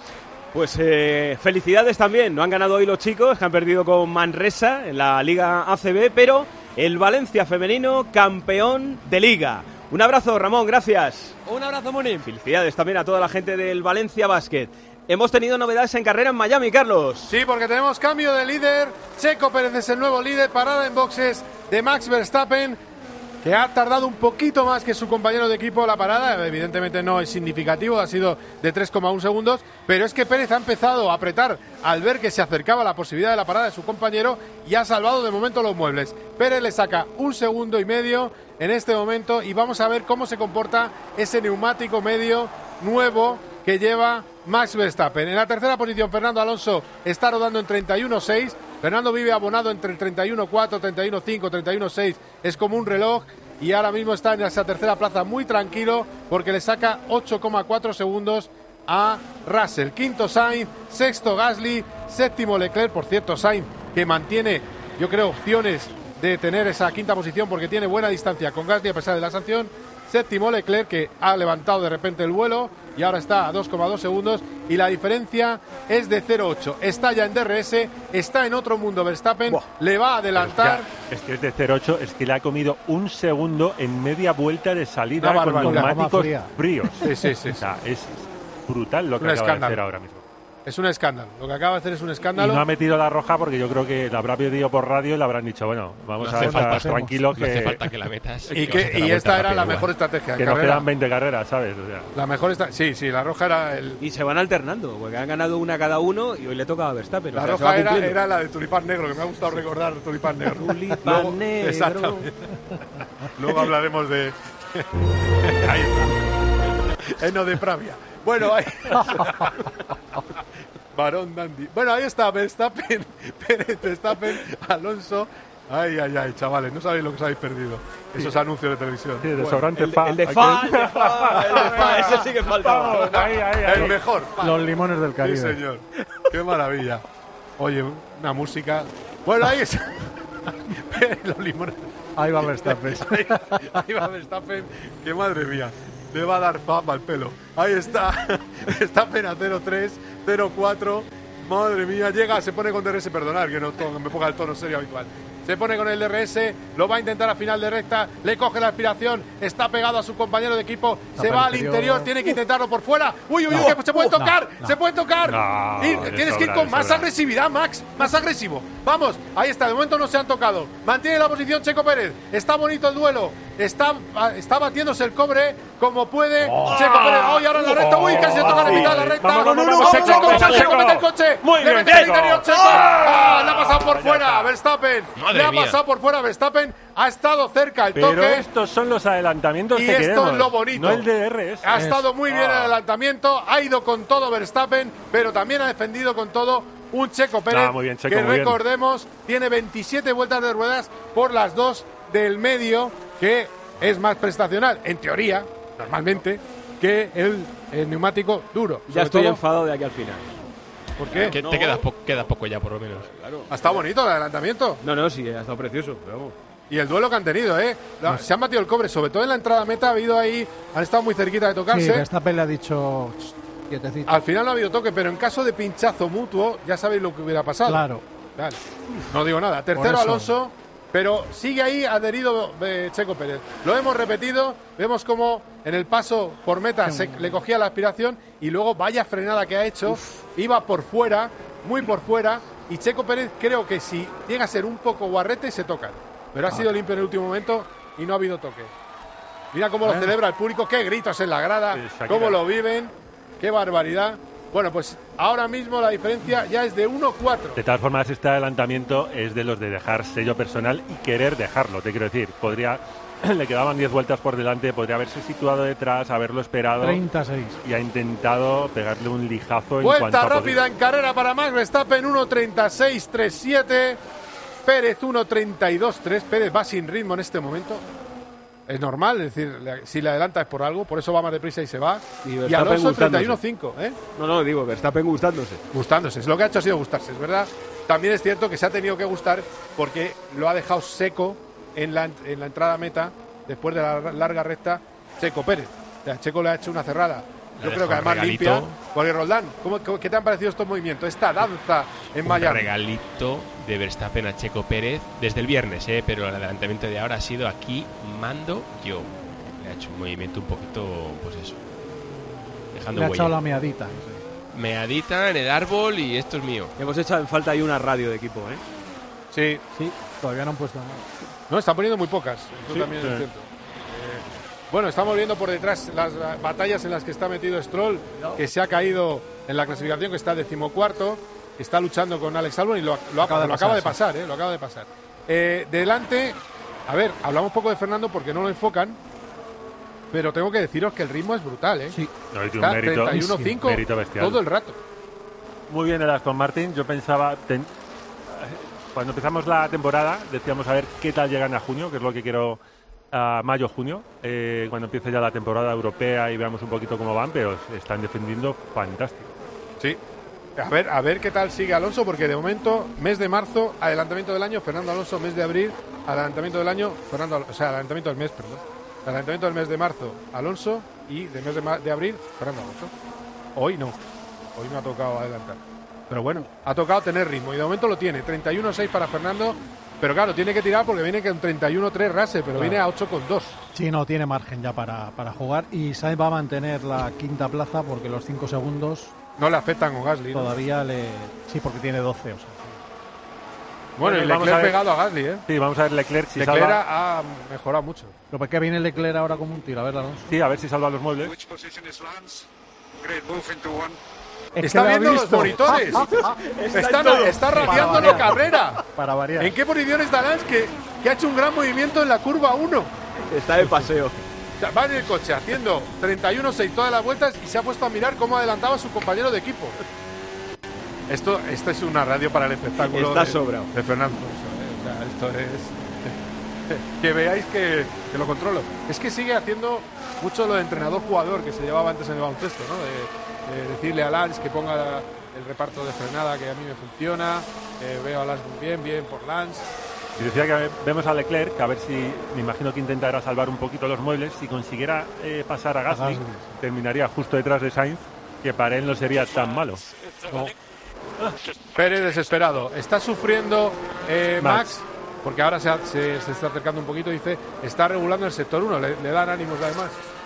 Pues eh, felicidades también, no han ganado hoy los chicos, que han perdido con Manresa en la Liga A C B, pero el Valencia femenino campeón de Liga. Un abrazo, Ramón, gracias. Un abrazo, Muni. Felicidades también a toda la gente del Valencia Basket. Hemos tenido novedades en carrera en Miami, Carlos. Sí, porque tenemos cambio de líder. Checo Pérez es el nuevo líder, parada en boxes de Max Verstappen, que ha tardado un poquito más que su compañero de equipo la parada. Evidentemente no es significativo, ha sido de tres coma uno segundos, pero es que Pérez ha empezado a apretar al ver que se acercaba la posibilidad de la parada de su compañero y ha salvado de momento los muebles. Pérez le saca un segundo y medio en este momento y vamos a ver cómo se comporta ese neumático medio nuevo que lleva Max Verstappen. En la tercera posición, Fernando Alonso está rodando en treinta y uno seis. Fernando vive abonado entre el treinta y uno cuatro, treinta y uno cinco, treinta y uno seis. Es como un reloj y ahora mismo está en esa tercera plaza muy tranquilo porque le saca ocho coma cuatro segundos a Russell. Quinto Sainz, sexto Gasly, séptimo Leclerc. Por cierto, Sainz que mantiene, yo creo, opciones de tener esa quinta posición porque tiene buena distancia con Gasly a pesar de la sanción. Séptimo Leclerc, que ha levantado de repente el vuelo y ahora está a dos coma dos segundos y la diferencia es de cero coma ocho. Está ya en D R S, está en otro mundo Verstappen, Buah. le va a adelantar. Es que es de cero coma ocho, es que le ha comido un segundo en media vuelta de salida no, con neumáticos fríos. Sí, sí, sí. O sea, es brutal lo que un acaba escándalo. de hacer ahora mismo. Es un escándalo. Lo que acaba de hacer es un escándalo. Y no ha metido la roja porque yo creo que la habrá pedido por radio y le habrán dicho, bueno, vamos no a estar tranquilos no que... hace falta que la metas. Y, que, y esta era la mejor estrategia. Que nos quedan veinte carreras, ¿sabes? O sea. La mejor esta... Sí, sí, la roja era el... Y se van alternando, porque han ganado una cada uno y hoy le toca a Verstappen. La o sea, roja era, era la de Tulipán Negro, que me ha gustado recordar Tulipán Negro. Tulipán Luego, Negro. Exactamente. Luego hablaremos de... Ahí está. Eno de Pravia. Bueno, ahí... Barón Dandy. Bueno, ahí está Verstappen, Pérez, Verstappen, Alonso. Ay, ay, ay, chavales, no sabéis lo que os habéis perdido. Esos sí. anuncios de televisión. Sí, de bueno, sobrante el, fa. El de fa, el de fa, el de fa, ese sí que faltaba. Ahí, ahí, ahí. El mejor. Fa. Los limones del Caribe. Sí, señor. Qué maravilla. Oye, una música. Bueno, ahí está. Los limones. Ahí va Verstappen. Ahí, ahí va Verstappen. Qué madre mía. Le va a dar fama al pelo. Ahí está. Verstappen a cero tres, cero cuatro. Madre mía, llega, se pone con D R S, perdonar que no to- me ponga el tono serio habitual. Se pone con el D R S, lo va a intentar a final de recta, le coge la aspiración, está pegado a su compañero de equipo, está se va al interior. interior, tiene que intentarlo por fuera. Uy, uy, uy, no, que se puede no, tocar, no, se puede tocar. No, y tienes que ir con más agresividad, Max, más agresivo. Vamos, ahí está, de momento no se han tocado. Mantiene la posición Checo Pérez, está bonito el duelo, está, está batiéndose el cobre como puede. Oh, Checo Pérez, hoy oh, ahora en la recta, uy, casi se toca la mitad de la recta. Vamos, vamos, vamos, vamos, Checo, Checo, vamos, Checo, Checo, mete el coche. Muy le bien, mete el interior, Checo. Ah, le ha pasado por fuera, Verstappen. Madre le ha mía. pasado por fuera, Verstappen. Ha estado cerca el Pero toque. estos son los adelantamientos y que esto queremos, es lo bonito. no el D R S. Ha es. estado muy bien Ah. el adelantamiento, ha ido con todo Verstappen, pero también ha defendido con todo un Checo Pérez, Ah, muy bien, Checo, que muy recordemos bien. Tiene veintisiete vueltas de ruedas por las dos del medio, que es más prestacional, en teoría, normalmente, que el, el neumático duro. Ya Sobre estoy todo, enfadado de aquí al final. ¿por qué? Que No. te queda, po- queda poco ya, por lo menos. Claro. Ha estado bonito el adelantamiento. No, no, sí, ha estado precioso, pero vamos. Y el duelo que han tenido, ¿eh? La- se han batido el cobre, sobre todo en la entrada meta, ha habido ahí, han estado muy cerquita de Sí, tocarse. Verstappen le ha dicho quietecito. Al final no ha habido toque, pero en caso de pinchazo mutuo, ya sabéis lo que hubiera pasado. Claro. Vale. No digo nada. Tercero eso. Alonso, pero sigue ahí adherido eh, Checo Pérez. Lo hemos repetido, vemos como en el paso por meta se, le cogía la aspiración y luego vaya frenada que ha hecho, Uf. iba por fuera, muy por fuera, y Checo Pérez creo que si llega a ser un poco guarrete se tocan. Pero ha sido limpio en el último momento y no ha habido toque. Mira cómo lo celebra el público, qué gritos en la grada, Sí, cómo lo viven, qué barbaridad. Bueno, pues ahora mismo la diferencia ya es de uno cuatro. De todas formas, este adelantamiento es de los de dejar sello personal y querer dejarlo, te quiero decir. Podría, le quedaban diez vueltas por delante, podría haberse situado detrás, haberlo esperado. treinta y seis. Y ha intentado pegarle un lijazo en Vuelta cuanto a rápida posibilidad. en carrera para Max Verstappen, uno treinta y seis treinta y siete. Pérez uno treinta y dos tres. Pérez va sin ritmo en este momento. Es normal, es decir, le- si le adelanta es por algo, por eso va más deprisa y se va. Y Y, Verstappen Alonso treinta y uno gustándose. cinco, ¿eh? No, no, digo, Verstappen gustándose. Gustándose, es lo que ha hecho ha sido gustarse, es verdad. También es cierto que se ha tenido que gustar porque lo ha dejado seco en la, en la entrada meta, después de la larga recta, Checo Pérez. O sea, Checo le ha hecho una cerrada Yo creo que además regalito. limpia. Porque Roldán, ¿cómo, cómo, ¿qué te han parecido estos movimientos? Esta danza en Un Miami. regalito de Verstappen a Checo Pérez desde el viernes, ¿eh? Pero el adelantamiento de ahora ha sido aquí mando yo. Le ha hecho un movimiento un poquito, pues eso, dejando Le ha huella. echado la meadita. Meadita en el árbol y esto es mío. Hemos hecho en falta ahí una radio de equipo, ¿eh? Sí. Sí, todavía no han puesto nada. No, están poniendo muy pocas. Eso Sí, también sí. es cierto. Eh, bueno, estamos viendo por detrás las uh, batallas en las que está metido Stroll, que se ha caído en la clasificación, que está decimocuarto, que está luchando con Alex Albon y lo, lo, Acaba de lo pasar, acaba de sí. pasar, eh, lo acaba de pasar. Eh, delante, a ver, hablamos un poco de Fernando porque no lo enfocan, pero tengo que deciros que el ritmo es brutal, ¿eh? Sí. No, y tiene Está un mérito, treinta y uno cinco mérito bestial. todo el rato. Muy bien el Aston Martin. Yo pensaba, ten- cuando empezamos la temporada, decíamos a ver qué tal llegan a junio, que es lo que quiero, a mayo, junio, eh, cuando empiece ya la temporada europea y veamos un poquito cómo van, pero se están defendiendo fantástico. Sí. A ver, a ver qué tal sigue Alonso, porque de momento, mes de marzo, adelantamiento del año, Fernando Alonso, mes de abril, adelantamiento del año, Fernando, Al- o sea, adelantamiento del mes, perdón. Adelantamiento del mes de marzo, Alonso, y de mes de, ma- de abril, Fernando Alonso. Hoy no, hoy me ha tocado adelantar. Pero bueno, ha tocado tener ritmo y de momento lo tiene, treinta y uno seis para Fernando, pero claro, tiene que tirar porque viene con treinta y uno tres Russell, pero Claro. viene a ocho con dos. Sí, no tiene margen ya para, para jugar y Sainz va a mantener la quinta plaza porque los cinco segundos no le afectan con Gasly, ¿no? Todavía le... Sí, porque tiene doce, o sea. Bueno, y vamos Leclerc a ver- pegado a Gasly, ¿eh? Sí, vamos a ver Leclerc si Leclerc salva. ha mejorado mucho. Pero ¿por qué viene Leclerc ahora como un tiro? A ver, Alonso. Sí, a ver si salva los muebles. Es Está que lo ha viendo los visto. monitores. Está está en todo. está Para radiándolo variar. carrera. Para variar. ¿En qué posición está Lance que, que ha hecho un gran movimiento en la curva uno? Está de paseo. O sea, va en el coche haciendo treinta y uno seis todas las vueltas y se ha puesto a mirar cómo adelantaba a su compañero de equipo. Esto, esto es una radio para el espectáculo Está de, sobrado. de Fernando. O sea, esto es... Que veáis que, que lo controlo. Es que sigue haciendo mucho lo de entrenador-jugador que se llevaba antes en el baloncesto, ¿no? De, de decirle a Lance que ponga el reparto de frenada que a mí me funciona. Eh, veo a Lance muy bien, bien por Lance. Y decía que vemos a Leclerc, que a ver si, me imagino que intentará salvar un poquito los muebles. Si consiguiera eh, pasar a Gasly, Gasly. terminaría justo detrás de Sainz, que para él no sería tan malo. No. Pérez desesperado. Está sufriendo eh, Max. Max. porque ahora se, ha- se- se está acercando un poquito. Dice, está regulando el sector uno. Le, le dan ánimos además.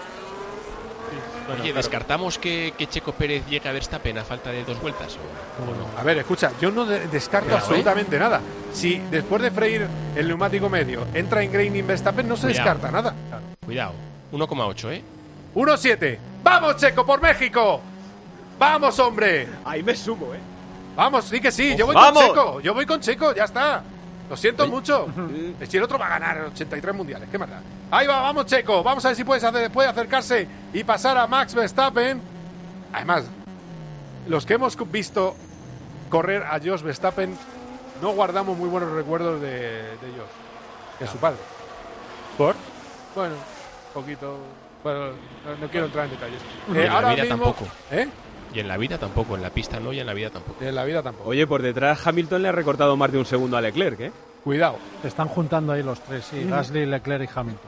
Bueno, Oye, claro. ¿descartamos que, que Checo Pérez llegue a Verstappen a falta de dos vueltas? ¿O, o no? A ver, escucha, yo no de- descarto Cuidado, absolutamente nada. Si después de freír el neumático medio entra en Graining Verstappen, no se Cuidado. descarta nada. Cuidado, uno coma ocho, ¿eh? uno siete. ¡Vamos, Checo, por México! ¡Vamos, hombre! Ahí me sumo, ¿eh? Vamos, sí que sí, yo voy ¡Vamos! con Checo. Yo voy con Checo, ya está. Lo siento mucho. Si el otro va a ganar ochenta y tres mundiales, ¿qué más da? Ahí va, vamos, Checo. Vamos a ver si puedes hacer, puede acercarse y pasar a Max Verstappen. Además, los que hemos visto correr a Jos Verstappen no guardamos muy buenos recuerdos de, de Jos, de su padre. ¿Por? Bueno, un poquito. Bueno, no, no quiero entrar en detalles. Y Eh, en ahora la vida mismo, tampoco. ¿eh? Y en la vida tampoco, en la pista no y en la vida tampoco. En la vida tampoco. Oye, por detrás Hamilton le ha recortado más de un segundo a Leclerc, ¿eh? Cuidado. Se están juntando ahí los tres, sí. Mm. Gasly, Leclerc y Hamilton.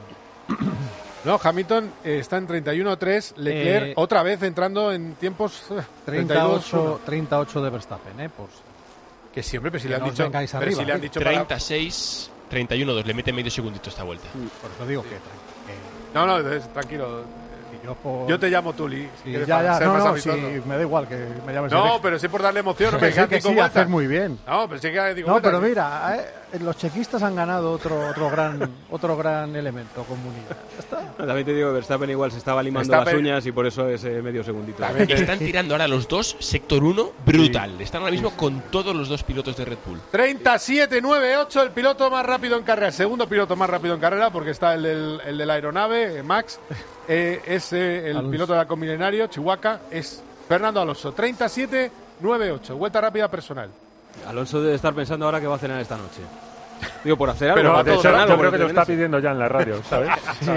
No, Hamilton eh, está en treinta y uno tres, Leclerc Eh, otra vez entrando en tiempos eh, treinta y ocho, treinta y ocho de Verstappen, ¿eh? Por... Que siempre, pero si Que le han no os dicho, vengáis pero arriba, si le han ¿eh? dicho para- treinta y seis, treinta y uno dos, le mete medio segundito esta vuelta. Por eso digo que... que- No, no, es- tranquilo. yo, por- Yo te llamo Tuli. si Sí, quieres ya, ya, ser no, más no, amistoso. sí, me da igual que me llames No, hereje. pero sí por darle emoción. Que hombre, sí, que que cinco sí, vueltas. hacer muy bien. No, pero sí que cinco No, vueltas. pero mira, eh, los chequistas han ganado otro otro gran otro gran elemento comunidad. Ya está. También te digo, Verstappen igual se estaba limando Verstappen- las uñas y por eso ese medio segundito. Están tirando ahora los dos, sector uno, brutal. Están ahora mismo con todos los dos pilotos de Red Bull. treinta y siete nueve ocho, el piloto más rápido en carrera. Segundo piloto más rápido en carrera, porque está el del, el de la aeronave, eh, Max. Eh, es eh, el Alonso. piloto de la Comilenario, Chihuahua. Es Fernando Alonso. treinta y siete nueve ocho, vuelta rápida personal. Alonso debe estar pensando ahora que va a cenar esta noche. Digo, por hacer algo. Pero va de todo hecho, cenado, yo por creo que lo está entretenerse. pidiendo ya en la radio, ¿sabes?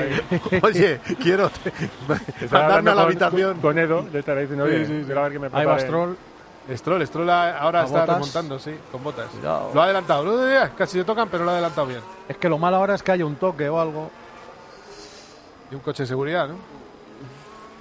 Oye, quiero te- Estaba mandarme a la hablando con- habitación. Con Edo, le estará diciendo, Sí, oye, sí, sí. quiero ver que me Ahí va prepare. Stroll. Stroll, Stroll a- ahora ¿A está botas? remontando, sí, con botas. Cuidado. Lo ha adelantado. Lo de- Casi se tocan, pero lo ha adelantado bien. Es que lo malo ahora es que haya un toque o algo. Y un coche de seguridad, ¿no?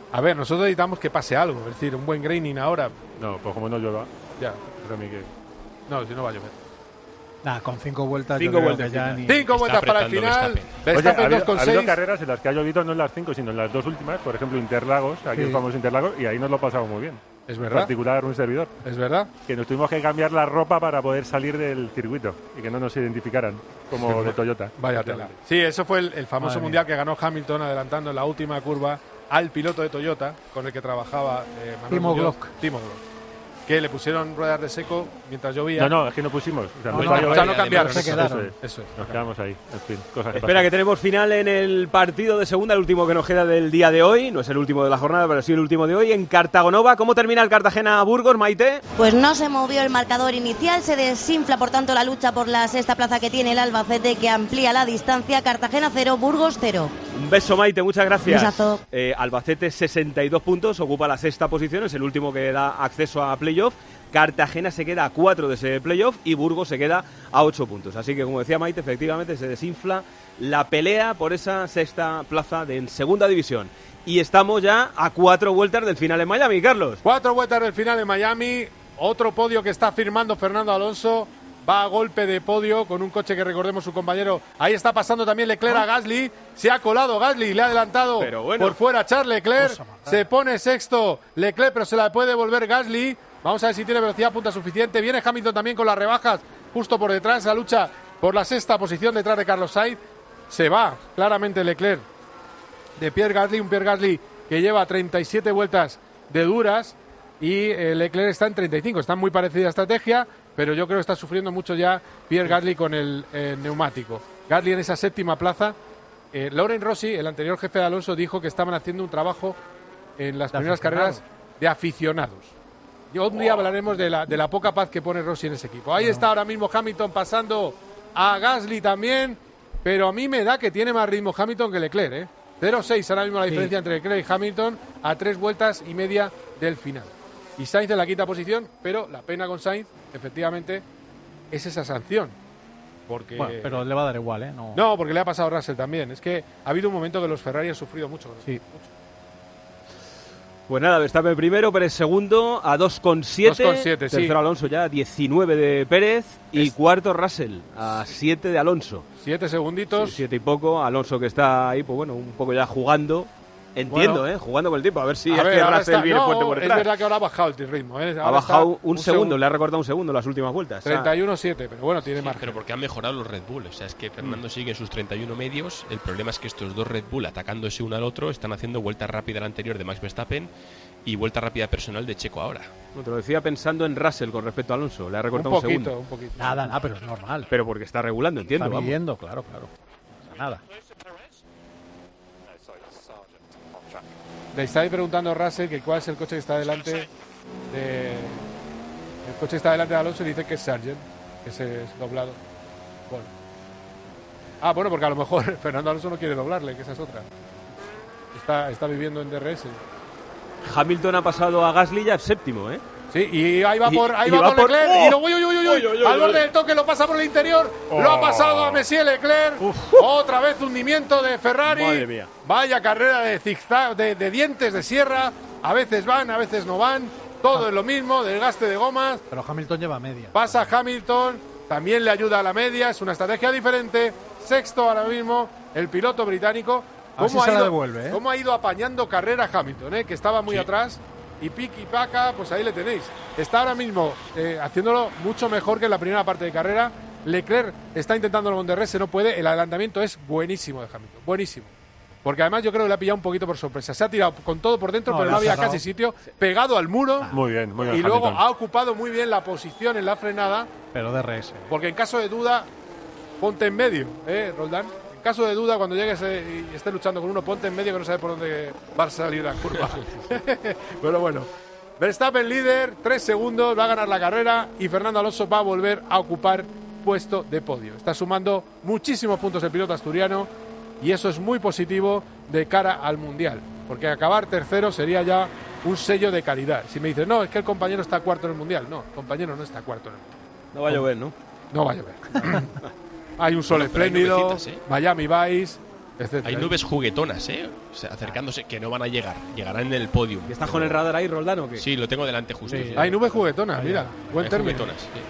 A ver, nosotros necesitamos que pase algo, es decir, un buen graining ahora. No, pues como no llueva. Ya. Pero Miguel. No, si no va a llover. Nah, con cinco vueltas. Cinco yo creo vueltas que ya ni... ni... Cinco vueltas para el final. Oye, ha, habido, ha habido carreras en las que ha llovido no en las cinco, sino en las dos últimas. Por ejemplo, Interlagos, aquí sí. vamos Interlagos, y ahí nos lo pasamos muy bien. Es en verdad. particular un servidor. Es verdad. Que nos tuvimos que cambiar la ropa para poder salir del circuito y que no nos identificaran como de Toyota. Vaya tela. Sí, eso fue el, el famoso Madre mundial que ganó Hamilton adelantando en la última curva al piloto de Toyota con el que trabajaba eh, Manuel Timo Muñoz. Glock. Timo Glock. Que le pusieron ruedas de seco mientras llovía. No, no, es que no pusimos. O sea, no, nos no, va a llover. o sea, no cambiaron. Eso, Se quedaron. eso es. Eso es. Nos quedamos ahí. En fin, cosas que Espera, pasan. que tenemos final en el partido de segunda, el último que nos queda del día de hoy. No es el último de la jornada, pero sí el último de hoy. En Cartagonova, ¿cómo termina el Cartagena-Burgos, Maite? Pues no se movió el marcador inicial, se desinfla por tanto la lucha por la sexta plaza que tiene el Albacete, que amplía la distancia. Cartagena cero, Burgos cero. Un beso, Maite, muchas gracias. Besazo. Eh, Albacete, sesenta y dos puntos, ocupa la sexta posición, es el último que da acceso a playoff. Cartagena se queda a cuatro de ese playoff y Burgos se queda a ocho puntos. Así que, como decía Maite, efectivamente se desinfla la pelea por esa sexta plaza de en segunda división. Y estamos ya a cuatro vueltas del final en Miami, Carlos. Cuatro vueltas del final en Miami. Otro podio que está firmando Fernando Alonso. Va a golpe de podio con un coche que recordemos su compañero. Ahí está pasando también Leclerc a Gasly. Se ha colado Gasly, le ha adelantado bueno. por fuera Charles Leclerc. Se pone sexto Leclerc, pero se la puede devolver Gasly. Vamos a ver si tiene velocidad punta suficiente. Viene Hamilton también con las rebajas justo por detrás. La lucha por la sexta posición detrás de Carlos Sainz. Se va claramente Leclerc de Pierre Gasly. Un Pierre Gasly que lleva treinta y siete vueltas de duras. Y eh, Leclerc está en treinta y cinco. Está muy parecida a estrategia, pero yo creo que está sufriendo mucho ya Pierre Gasly con el eh, neumático. Gasly en esa séptima plaza. Eh, Loren Rossi, el anterior jefe de Alonso, dijo que estaban haciendo un trabajo en las De primeras aficionado. carreras de aficionados. Y un día hablaremos de la, de la poca paz que pone Rossi en ese equipo. Ahí está ahora mismo Hamilton pasando a Gasly también, pero a mí me da que tiene más ritmo Hamilton que Leclerc, ¿eh? cero seis ahora mismo la Sí. diferencia entre Leclerc y Hamilton a tres vueltas y media del final. Y Sainz en la quinta posición, pero la pena con Sainz, efectivamente, es esa sanción. Porque... Bueno, pero le va a dar igual, ¿eh? No, No, porque le ha pasado a Russell también. Es que ha habido un momento que los Ferrari han sufrido mucho. con Sí. esto, mucho. Pues nada, Verstappen primero, Pérez segundo a dos coma siete. dos coma siete, sí. Tercero Alonso ya a diecinueve de Pérez. Y Es- cuarto Russell a siete de Alonso. Siete segunditos. Sí, siete y poco. Alonso que está ahí, pues bueno, un poco ya jugando. Entiendo, Bueno. ¿eh? Jugando con el tiempo. A ver si A es ver, que ahora Russell está- viene no, fuerte por es detrás. verdad que ahora ha bajado el ritmo. ¿eh? Ha Ahora bajado está un, segundo, le ha recortado un segundo en las últimas vueltas. treinta y uno siete, pero bueno, tiene Sí, margen. pero porque han mejorado los Red Bull. O sea, es que Fernando sigue en sus treinta y uno medios. El problema es que estos dos Red Bull, atacándose uno al otro, están haciendo vuelta rápida al anterior de Max Verstappen y vuelta rápida personal de Checo ahora. No, te lo decía pensando en Russell con respecto a Alonso. Le ha Un recortado un, poquito, segundo. un poquito. Nada, nada, pero es normal. Pero porque está regulando, entiendo. Está vamos. midiendo, claro, claro. O sea, nada. Le estáis preguntando a Russell que cuál es el coche que está delante de... El coche que está delante de Alonso y dice que es Sargent, que ese es doblado. Bueno. Ah, bueno, porque a lo mejor Fernando Alonso no quiere doblarle, que esa es otra. Está, está viviendo en D R S. Hamilton ha pasado a Gasly ya séptimo, ¿eh? Sí, y ahí va Y- por, ahí y va va por por- Leclerc. ¡Oh! Y lo, uy, uy, uy, uy, Uy, uy, uy, al uy. borde del toque lo pasa por el interior. Lo ha Oh. pasado a Messier Leclerc. Otra vez hundimiento de Ferrari. Madre mía. Vaya carrera de zigzag, de, de dientes de sierra. A veces van, a veces no van. Todo es lo mismo, desgaste de gomas. Pero Hamilton lleva media. Pasa Hamilton, también le ayuda a la media. Es una estrategia diferente. Sexto ahora mismo el piloto británico. A ver si ¿Cómo, se ha la ido, devuelve, ¿eh? cómo ha ido apañando carrera Hamilton, ¿eh? Que estaba muy Sí. atrás. Y piqui paca, pues ahí le tenéis. Está ahora mismo eh, haciéndolo mucho mejor que en la primera parte de carrera. Leclerc está intentándolo con D R S, no puede. El adelantamiento es buenísimo de Hamilton, buenísimo. Porque además yo creo que le ha pillado un poquito por sorpresa. Se ha tirado con todo por dentro, No, pero le no ha había cerrado. casi sitio. Pegado al muro. Muy bien, muy bien. Y luego Hamilton. ha ocupado muy bien la posición en la frenada. Pero D R S. Porque en caso de duda, ponte en medio, ¿eh, Roldán? En caso de duda, cuando llegues eh, y estés luchando con uno, ponte en medio que no sabe por dónde va a salir la curva. Pero bueno, Verstappen líder, tres segundos, va a ganar la carrera y Fernando Alonso va a volver a ocupar puesto de podio. Está sumando muchísimos puntos el piloto asturiano y eso es muy positivo de cara al Mundial. Porque acabar tercero sería ya un sello de calidad. Si me dices, no, es que el compañero está cuarto en el Mundial. No, el compañero no está cuarto en el Mundial. No va a llover, ¿no? No va a llover. Hay un sol Bueno, pero hay espléndido, nubecitas, ¿eh? Miami Vice, Hay nubes juguetonas, ¿eh? O sea, acercándose, que no van a llegar. Llegarán en el podio. ¿Estás con el radar ahí, Roldán, o qué? Sí, lo tengo delante justo. Sí. Hay nubes juguetonas, mira. Buen Hay término. juguetonas, sí.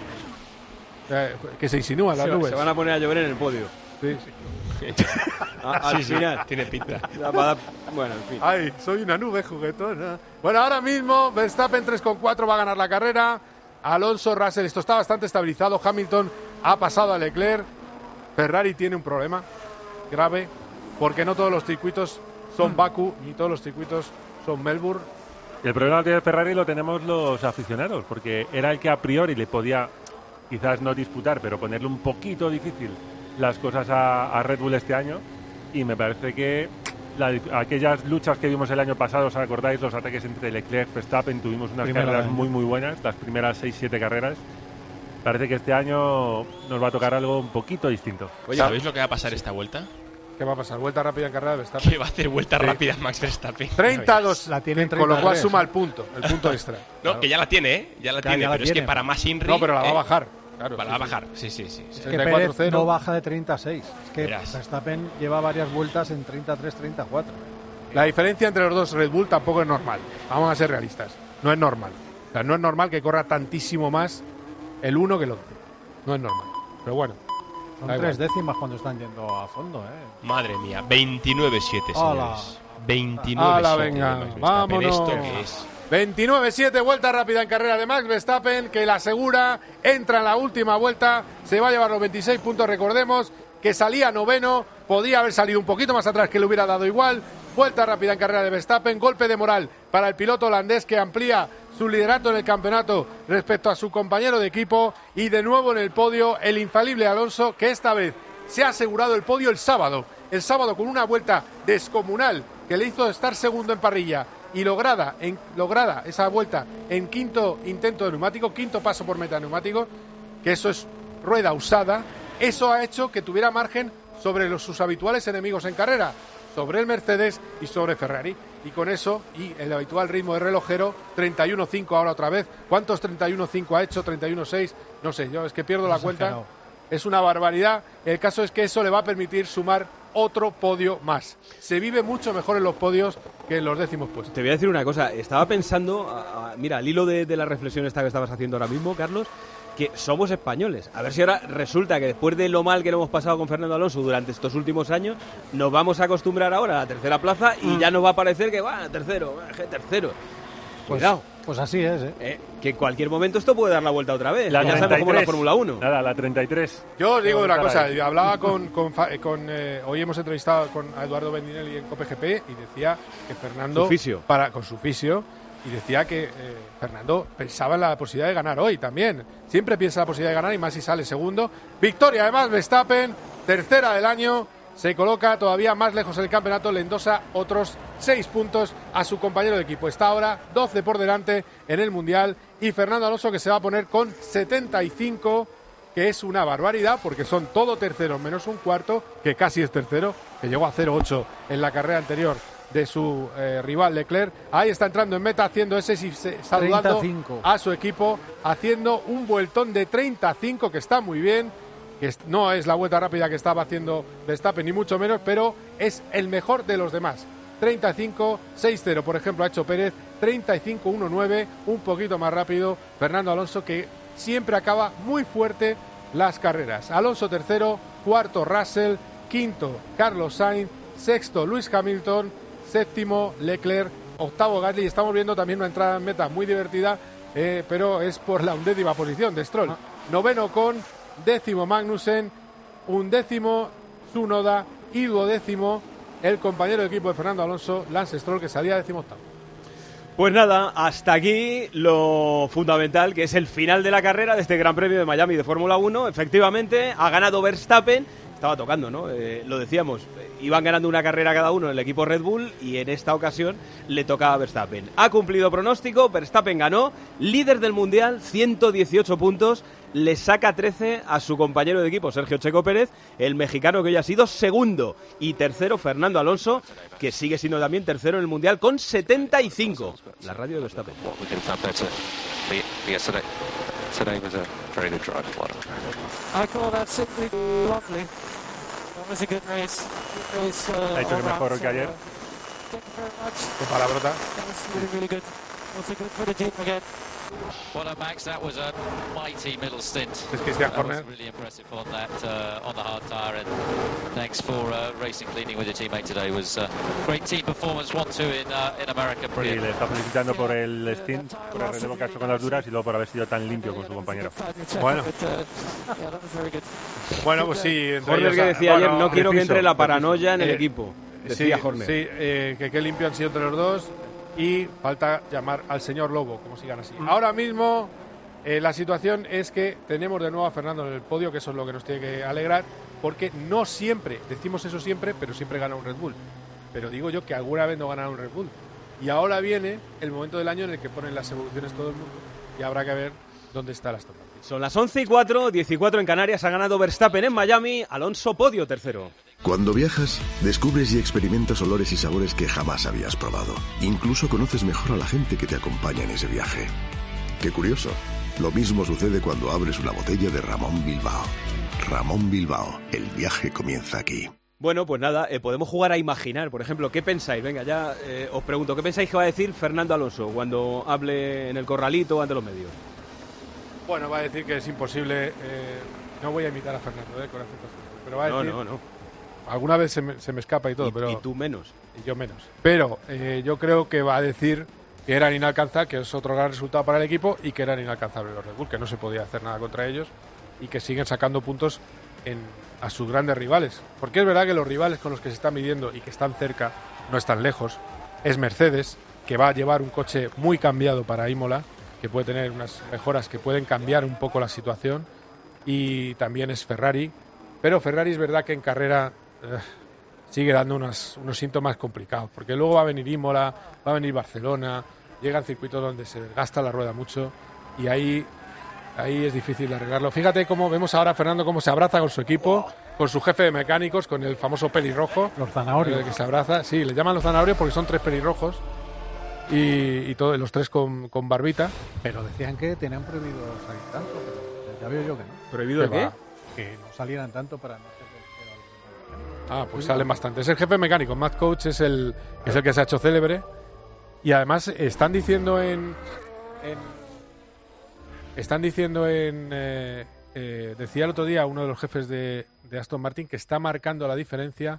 Eh, que se insinúan las se, nubes. Se van a poner a llover en el podio. Sí, sí. a, al sí, final. Sí, tiene pinta. Bueno, en fin. Ay, soy una nube juguetona. Bueno, ahora mismo Verstappen tres coma cuatro va a ganar la carrera. Alonso, Russell, esto está bastante estabilizado. Hamilton ha pasado a Leclerc. Ferrari tiene un problema grave, porque no todos los circuitos son Bakú, ni todos los circuitos son Melbourne. Y el problema que tiene Ferrari lo tenemos los aficionados, porque era el que a priori le podía, quizás no disputar, pero ponerle un poquito difícil las cosas a, a Red Bull este año. Y me parece que la, aquellas luchas que vimos el año pasado, ¿os acordáis? Los ataques entre Leclerc y Verstappen, tuvimos unas Primera carreras vez. muy muy buenas, las primeras seis siete carreras. Parece que este año nos va a tocar algo un poquito distinto. Oye, ¿sabéis lo que va a pasar esta vuelta? ¿Qué va a pasar? Vuelta rápida en carrera de Verstappen. Que va a hacer vuelta Sí. rápida Max Verstappen. treinta a dos. La tiene en Con lo cual treinta y tres, suma ¿eh? el punto, el punto extra. No, Claro. que ya la tiene, ¿eh? Ya la Ya, tiene, ya la pero es que tiene. para más Inri... No, pero la va a ¿eh? bajar. Claro, la sí, va a sí. bajar, sí, sí, sí. sí. Es que treinta y cuatro Pérez cero. no baja de treinta a seis. Es que Verás. Verstappen lleva varias vueltas en treinta a tres, treinta a cuatro. La diferencia entre los dos Red Bull tampoco es normal. Vamos a ser realistas. No es normal. O sea, no es normal que corra tantísimo más el uno que el otro. No es normal. Pero bueno. Son da tres igual. décimas cuando están yendo a fondo, ¿eh? Madre mía, veintinueve siete, Hola. señores. veintinueve siete. ¡Hala, venga! ¡Vámonos! ¿Esto qué es? veintinueve siete, vuelta rápida en carrera de Max Verstappen, que la asegura, entra en la última vuelta, se va a llevar los veintiséis puntos, recordemos que salía noveno, podía haber salido un poquito más atrás que le hubiera dado igual. Vuelta rápida en carrera de Verstappen, golpe de moral para el piloto holandés que amplía su liderato en el campeonato respecto a su compañero de equipo, y de nuevo en el podio el infalible Alonso, que esta vez se ha asegurado el podio el sábado, el sábado con una vuelta descomunal que le hizo estar segundo en parrilla y lograda, en, lograda esa vuelta en quinto intento de neumático, quinto paso por meta de neumático, que eso es rueda usada. Eso ha hecho que tuviera margen sobre los, sus habituales enemigos en carrera, sobre el Mercedes y sobre Ferrari. Y con eso, y el habitual ritmo de relojero, treinta y uno cinco ahora otra vez. ¿Cuántos treinta y uno cinco ha hecho? ¿treinta y uno seis? No sé, yo es que pierdo la cuenta. Es una barbaridad. El caso es que eso le va a permitir sumar otro podio más. Se vive mucho mejor en los podios que en los décimos puestos. Te voy a decir una cosa. Estaba pensando, a- a- mira, al hilo de, de la reflexión esta que estabas haciendo ahora mismo, Carlos, que somos españoles. A ver si ahora resulta que después de lo mal que lo hemos pasado con Fernando Alonso durante estos últimos años, nos vamos a acostumbrar ahora a la tercera plaza y Mm. ya nos va a parecer que va, tercero, va, que tercero. Pues, Cuidado. Pues así es, ¿eh? Eh, que en cualquier momento esto puede dar la vuelta otra vez. La ya sabemos cómo es la Fórmula uno. Nada, la treinta y tres. Yo os digo Vamos a una estar cosa, ahí. yo hablaba con, con, fa- con, eh, hoy hemos entrevistado con a Eduardo Bendinelli en Cope G P y decía que Fernando, Su fisio. para con su fisio, y decía que eh, Fernando pensaba en la posibilidad de ganar hoy también. Siempre piensa en la posibilidad de ganar y más si sale segundo. Victoria además Verstappen, tercera del año, se coloca todavía más lejos en el campeonato, le endosa otros seis puntos a su compañero de equipo. Está ahora doce por delante en el Mundial, y Fernando Alonso que se va a poner con setenta y cinco, que es una barbaridad porque son todo terceros menos un cuarto, que casi es tercero, que llegó a cero ocho en la carrera anterior de su eh, rival Leclerc. Ahí está entrando en meta haciendo ese y se- saludando treinta y cinco. a su equipo, haciendo un vueltón de treinta y cinco que está muy bien, que es- no es la vuelta rápida que estaba haciendo Verstappen ni mucho menos, pero es el mejor de los demás. treinta y cinco seis cero, por ejemplo, ha hecho Pérez, treinta y cinco uno nueve, un poquito más rápido Fernando Alonso, que siempre acaba muy fuerte las carreras. Alonso tercero, cuarto Russell, quinto Carlos Sainz, sexto Lewis Hamilton, séptimo Leclerc, octavo Gasly. Estamos viendo también una entrada en meta muy divertida, eh, pero es por la undécima posición de Stroll. Noveno Con, décimo Magnussen, undécimo Tsunoda y duodécimo el compañero de equipo de Fernando Alonso, Lance Stroll, que salía décimo octavo. Pues nada, hasta aquí lo fundamental, que es el final de la carrera de este Gran Premio de Miami de Fórmula uno. Efectivamente, ha ganado Verstappen. Estaba tocando, ¿no? Eh, lo decíamos, iban ganando una carrera cada uno en el equipo Red Bull y en esta ocasión le tocaba a Verstappen. Ha cumplido pronóstico, Verstappen ganó, líder del Mundial, ciento dieciocho puntos, le saca trece a su compañero de equipo, Sergio Checo Pérez, el mexicano que hoy ha sido segundo, y tercero, Fernando Alonso, que sigue siendo también tercero en el Mundial con setenta y cinco. La radio de Verstappen. Today was a very good drive. I call that simply lovely. That was a good race. Ha hecho que mejor que ayer. Qué palabrota. Well, Max, that was a mighty middle stint. Es que that was really impressive on that uh, on the hard tire, and thanks for uh, racing cleaning with your teammate today. It was uh, great team performance, one two in uh, in America. Sí, le está felicitando por el stint, por el relevo que ha hecho con las duras y luego por haber sido tan limpio con su compañero. Bueno, bueno, pues sí. Horner que decía bueno, ayer, no quiero preciso, que entre la paranoia en el eh, equipo. Decía sí, Horner. sí, eh, que qué limpio han sido entre los dos. Y falta llamar al señor Lobo, como sigan así. Ahora mismo eh, la situación es que tenemos de nuevo a Fernando en el podio, que eso es lo que nos tiene que alegrar, porque no siempre, decimos eso siempre, pero siempre gana un Red Bull. Pero digo yo que alguna vez no gana un Red Bull. Y ahora viene el momento del año en el que ponen las evoluciones todo el mundo y habrá que ver dónde está la Aston Martin. Son las once y cuatro, diez y cuatro en Canarias, ha ganado Verstappen en Miami, Alonso podio tercero. Cuando viajas, descubres y experimentas olores y sabores que jamás habías probado. Incluso conoces mejor a la gente que te acompaña en ese viaje. Qué curioso. Lo mismo sucede cuando abres una botella de Ramón Bilbao. Ramón Bilbao, el viaje comienza aquí. Bueno, pues nada, eh, podemos jugar a imaginar. Por ejemplo, ¿qué pensáis? Venga, ya eh, os pregunto, ¿qué pensáis que va a decir Fernando Alonso cuando hable en el corralito o ante los medios? Bueno, va a decir que es imposible. Eh, no voy a imitar a Fernando, eh, con acento, pero va a decir. No, no, no. Alguna vez se me, se me escapa y todo, y, pero... Y tú menos. Y yo menos. Pero eh, yo creo que va a decir que eran inalcanzables, que es otro gran resultado para el equipo, y que eran inalcanzables los Red Bull, que no se podía hacer nada contra ellos, y que siguen sacando puntos en, a sus grandes rivales. Porque es verdad que los rivales con los que se están midiendo y que están cerca, no están lejos, es Mercedes, que va a llevar un coche muy cambiado para Imola, que puede tener unas mejoras que pueden cambiar un poco la situación, y también es Ferrari. Pero Ferrari es verdad que en carrera... Uh, sigue dando unos, unos síntomas complicados, porque luego va a venir Imola, va a venir Barcelona, llegan circuitos donde se gasta la rueda mucho y ahí, ahí es difícil arreglarlo. Fíjate cómo vemos ahora a Fernando cómo se abraza con su equipo, con su jefe de mecánicos, con el famoso pelirrojo. Los zanahorios. Eh, que se abraza, sí, le llaman los zanahorios porque son tres pelirrojos y, y todos los tres con, con barbita. Pero decían que tenían prohibido salir tanto, pero ya veo yo que no. ¿Prohibido qué? Va, que no salieran tanto para no hacer... Ah, pues salen bastante. Es el jefe mecánico. Matt Coach es el, es el que se ha hecho célebre. Y además están diciendo en... en están diciendo en... Eh, eh, decía el otro día uno de los jefes de, de Aston Martin que está marcando la diferencia,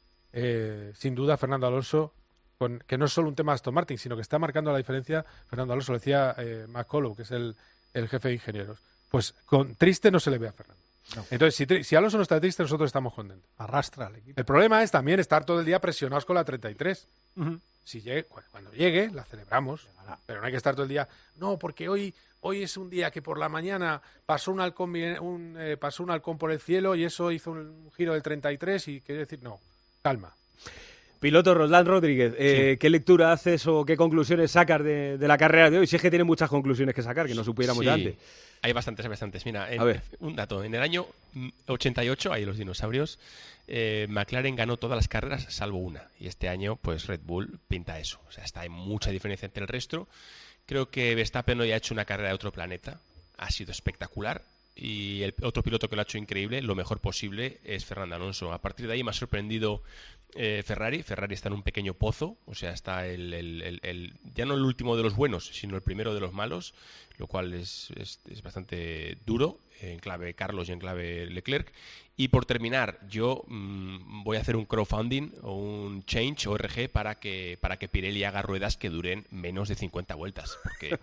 eh, sin duda, Fernando Alonso, con, que no es solo un tema de Aston Martin, sino que está marcando la diferencia, Fernando Alonso, lo decía eh, McCullough, que es el, el jefe de ingenieros. Pues con triste no se le ve a Fernando. No. Entonces, si, si Alonso no está triste, nosotros estamos contentos. Arrastra al equipo. El problema es también estar todo el día presionados con la treinta y tres. Uh-huh. Si llegue, cuando llegue, la celebramos. Pero no hay que estar todo el día. No, porque hoy, hoy es un día que por la mañana pasó un halcón, un, eh, pasó un halcón por el cielo y eso hizo un giro del treinta y tres y quiere decir, no, calma. Piloto Roldán Rodríguez, eh, sí. ¿qué lectura haces o qué conclusiones sacas de, de la carrera de hoy? Si es que tiene muchas conclusiones que sacar, que no supiéramos sí. ya antes. Hay bastantes, hay bastantes. Mira, en, a ver. un dato. En el año ochenta y ocho, ahí los dinosaurios, eh, McLaren ganó todas las carreras salvo una. Y este año, pues Red Bull pinta eso. O sea, está hay mucha diferencia entre el resto. Creo que Verstappen hoy ha hecho una carrera de otro planeta. Ha sido espectacular. Y el otro piloto que lo ha hecho increíble, lo mejor posible, es Fernando Alonso. A partir de ahí me ha sorprendido eh, Ferrari. Ferrari está en un pequeño pozo, o sea, está el, el, el, el ya no el último de los buenos, sino el primero de los malos, lo cual es, es, es bastante duro, en clave Carlos y en clave Leclerc. Y por terminar, yo mmm, voy a hacer un crowdfunding o un change O R G para que, para que Pirelli haga ruedas que duren menos de cincuenta vueltas, porque...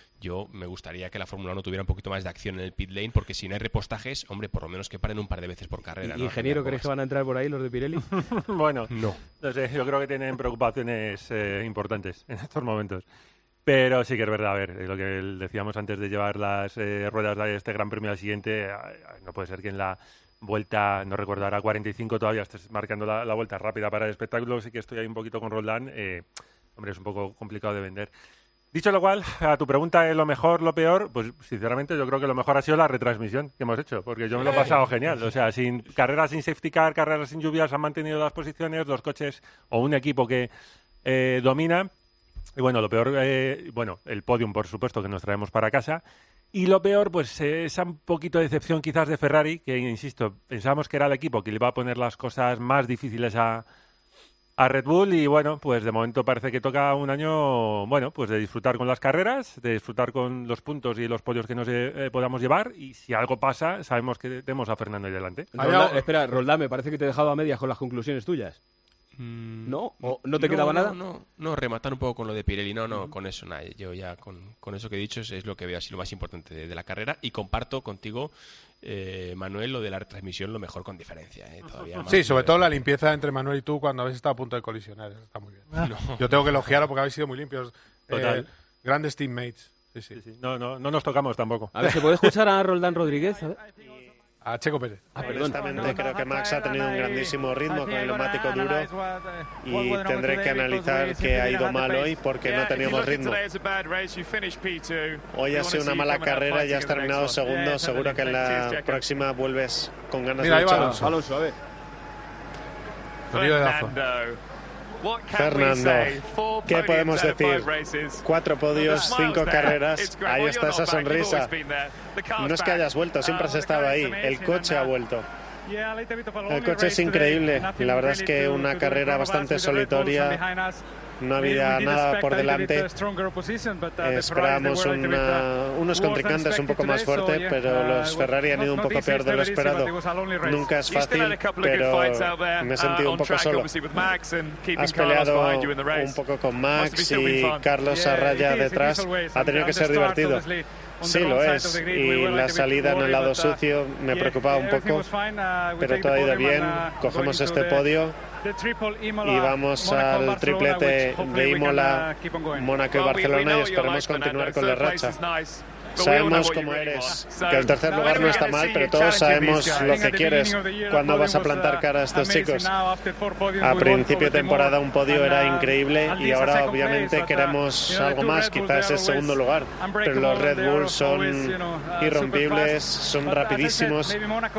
Yo me gustaría que la Fórmula uno tuviera un poquito más de acción en el pit lane, porque si no hay repostajes, hombre, por lo menos que paren un par de veces por carrera. ¿no? ¿Ingeniero, crees que van a entrar por ahí los de Pirelli? Bueno, no. no sé, yo creo que tienen preocupaciones eh, importantes en estos momentos. Pero sí que es verdad, a ver, lo que decíamos antes de llevar las eh, ruedas de este Gran Premio al siguiente, eh, no puede ser que en la vuelta, no recuerdo ahora, cuarenta y cinco todavía estés marcando la, la vuelta rápida para el espectáculo. Sí que estoy ahí un poquito con Roldán, eh, hombre, es un poco complicado de vender. Dicho lo cual, a tu pregunta, ¿es lo mejor, lo peor? Pues sinceramente yo creo que lo mejor ha sido la retransmisión que hemos hecho, porque yo me lo he pasado genial. O sea, sin carreras sin safety car, carreras sin lluvias, han mantenido las posiciones, los coches o un equipo que eh, domina. Y bueno, lo peor, eh, bueno, el podium, por supuesto, que nos traemos para casa. Y lo peor, pues esa un poquito de decepción quizás de Ferrari, que insisto, pensábamos que era el equipo que le iba a poner las cosas más difíciles a, a Red Bull y bueno, pues de momento parece que toca un año, bueno, pues de disfrutar con las carreras, de disfrutar con los puntos y los podios que nos eh, podamos llevar y si algo pasa, sabemos que tenemos a Fernando ahí delante. Rolda, espera, Roldán, me parece que te he dejado a medias con las conclusiones tuyas. ¿No? ¿O no te no, quedaba no, nada? No, no, rematar un poco con lo de Pirelli. No, no, uh-huh. con eso nada. Yo ya con, con eso que he dicho es, es lo que veo así lo más importante de, de la carrera y comparto contigo, eh, Manuel, lo de la retransmisión, lo mejor con diferencia. Eh, todavía más sí, sobre todo la limpieza entre Manuel y tú cuando habéis estado a punto de colisionar. Eso está muy bien. No. Yo tengo que elogiaros porque habéis sido muy limpios. Total. Eh, grandes teammates. Sí, sí. Sí, sí. No, no, no nos tocamos tampoco. A ver, ¿se puede escuchar a Roldán Rodríguez? A ver. A Checo Pérez. Ah, Honestamente creo que Max ha tenido un grandísimo ritmo con el neumático duro y tendré que analizar que ha ido mal hoy porque no teníamos ritmo. Hoy ha sido una mala carrera y has terminado segundo. Seguro que en la próxima vuelves con ganas Mira, de luchar. Alonso. Alonso, a ver. Fernando, ¿qué podemos decir? Cuatro podios, cinco carreras, ahí está esa sonrisa. No es que hayas vuelto, siempre has estado ahí, el coche ha vuelto. El coche es increíble, la verdad es que una carrera bastante solitaria. No había nada por delante. Esperábamos una, unos contrincantes un poco más fuertes, pero los Ferrari han ido un poco peor de lo esperado. Nunca es fácil, pero me he sentido un poco solo. Has peleado un poco con Max y Carlos a raya detrás. Ha tenido que ser divertido. Sí, lo es. Y la salida en el lado sucio me preocupaba un poco, pero todo ha ido bien. Cogemos este podio y vamos al triplete de Imola, Mónaco y Barcelona y esperemos continuar con la racha. Sabemos cómo eres, que el tercer lugar no está mal, pero todos sabemos lo que quieres cuando vas a plantar cara a estos chicos. A principio de temporada un podio era increíble y ahora obviamente queremos algo más, quizás es segundo lugar, pero los Red Bull son irrompibles, son rapidísimos.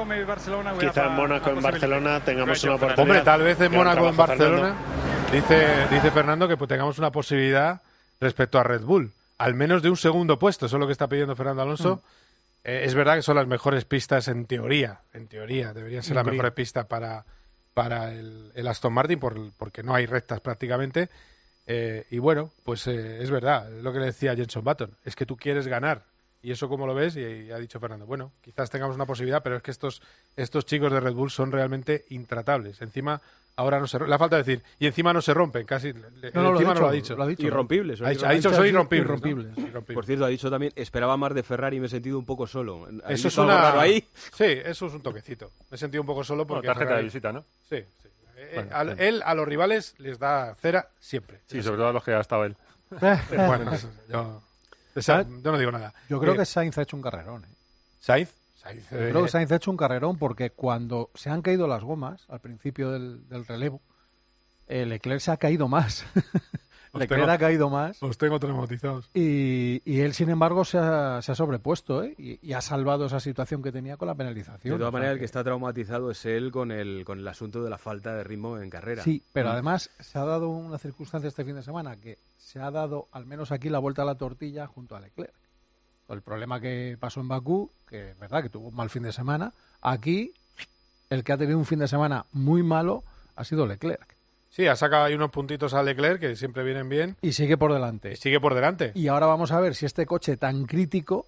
Quizá en Mónaco, en Barcelona tengamos una oportunidad. Hombre, tal vez en Mónaco, en Barcelona, dice, dice Fernando que pues tengamos una posibilidad respecto a Red Bull. Al menos de un segundo puesto, eso es lo que está pidiendo Fernando Alonso. Mm. Eh, es verdad que son las mejores pistas en teoría, en teoría, deberían ser las mejores pistas para, para el, el Aston Martin, por, porque no hay rectas prácticamente. Eh, y bueno, pues eh, es verdad, es lo que le decía Jenson Button, es que tú quieres ganar. Y eso cómo lo ves, y, y ha dicho Fernando, bueno, quizás tengamos una posibilidad, pero es que estos, estos chicos de Red Bull son realmente intratables. Encima, ahora no se la falta decir, y encima no se rompen, casi. No, no, encima no lo ha dicho. Lo ha dicho irrompibles. Ha dicho, ha dicho soy irrompibles. Irrompibles. ¿no? Irrompibles. Por cierto, ha dicho también, esperaba más de Ferrari y me he sentido un poco solo. Eso es una... raro ahí? Sí, eso es un toquecito. Me he sentido un poco solo porque... No, tarjeta Ferrari... de visita, ¿no? Sí, sí. Bueno, a, él a los rivales les da cera siempre. Sí, sobre todo a los que ha estado él. Bueno, yo... Esa, yo no digo nada. Yo creo eh, que Sainz ha hecho un carrerón. ¿eh? ¿Sainz? Sainz eh, creo que Sainz ha hecho un carrerón porque cuando se han caído las gomas al principio del, del relevo, eh, Leclerc se ha caído más. Leclerc tengo, ha caído más. Los tengo traumatizados. Y, y él, sin embargo, se ha, se ha sobrepuesto ¿eh? y, y ha salvado esa situación que tenía con la penalización. De todas o sea, maneras, que... el que está traumatizado es él con el, con el asunto de la falta de ritmo en carrera. Sí, pero mm. además se ha dado una circunstancia este fin de semana que se ha dado, al menos aquí, la vuelta a la tortilla junto a Leclerc. El problema que pasó en Bakú, que es verdad que tuvo un mal fin de semana, aquí el que ha tenido un fin de semana muy malo ha sido Leclerc. Sí, ha sacado ahí unos puntitos a Leclerc que siempre vienen bien. Y sigue por delante. Y sigue por delante. Y ahora vamos a ver si este coche tan crítico,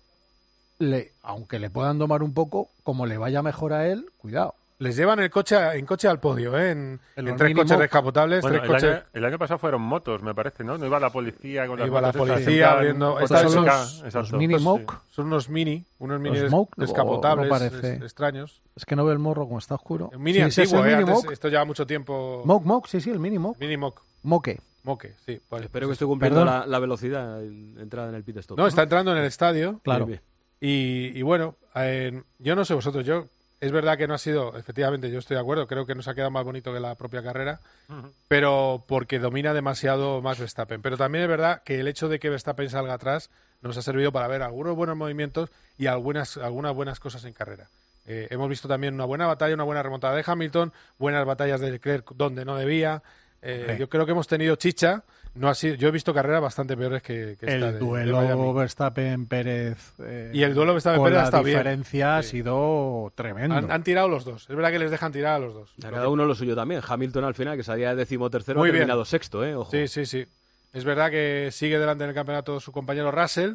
le, aunque le puedan domar un poco, como le vaya mejor a él, cuidado. Les llevan el coche en coche al podio, ¿eh? En, en, en tres coches descapotables. Bueno, tres el, coches... año, el año pasado fueron motos, me parece, ¿no? No iba la policía con las iba motos. Iba la policía abriendo... Estos son los, los mini smoke. Sí. Son unos mini, unos mini smoke, descapotables no parece. Es, extraños. Es que no veo el morro como está oscuro. Un mini sí, antiguo, sí, ¿eh? Mini Antes, esto lleva mucho tiempo... Moke, moke, sí, sí, el mini moke. Mini moke. Moque. Moque, sí. Vale. Espero que esté cumpliendo la, la velocidad en entrada en el pit stop. No, está entrando en el estadio. Claro. Bien, bien. Y, y bueno, eh, yo no sé vosotros, yo... Es verdad que no ha sido, efectivamente, yo estoy de acuerdo, creo que nos ha quedado más bonito que la propia carrera, uh-huh. pero porque domina demasiado más Verstappen. Pero también es verdad que el hecho de que Verstappen salga atrás nos ha servido para ver algunos buenos movimientos y algunas, algunas buenas cosas en carrera. Eh, hemos visto también una buena batalla, una buena remontada de Hamilton, buenas batallas de Leclerc donde no debía, Eh, Sí. Yo creo que hemos tenido chicha. No ha sido, yo he visto carreras bastante peores que, que esta El de- de duelo Miami. Verstappen-Pérez eh, Y el duelo Verstappen con Pérez la está bien. diferencia ha Sí. sido tremendo. Han, han tirado los dos. Es verdad que les dejan tirar a los dos. A cada uno lo suyo también. Hamilton al final, que salía decimotercero, ha Muy bien. terminado sexto, ¿eh? Ojo. Sí, sí, sí. Es verdad que sigue delante en el campeonato su compañero Russell,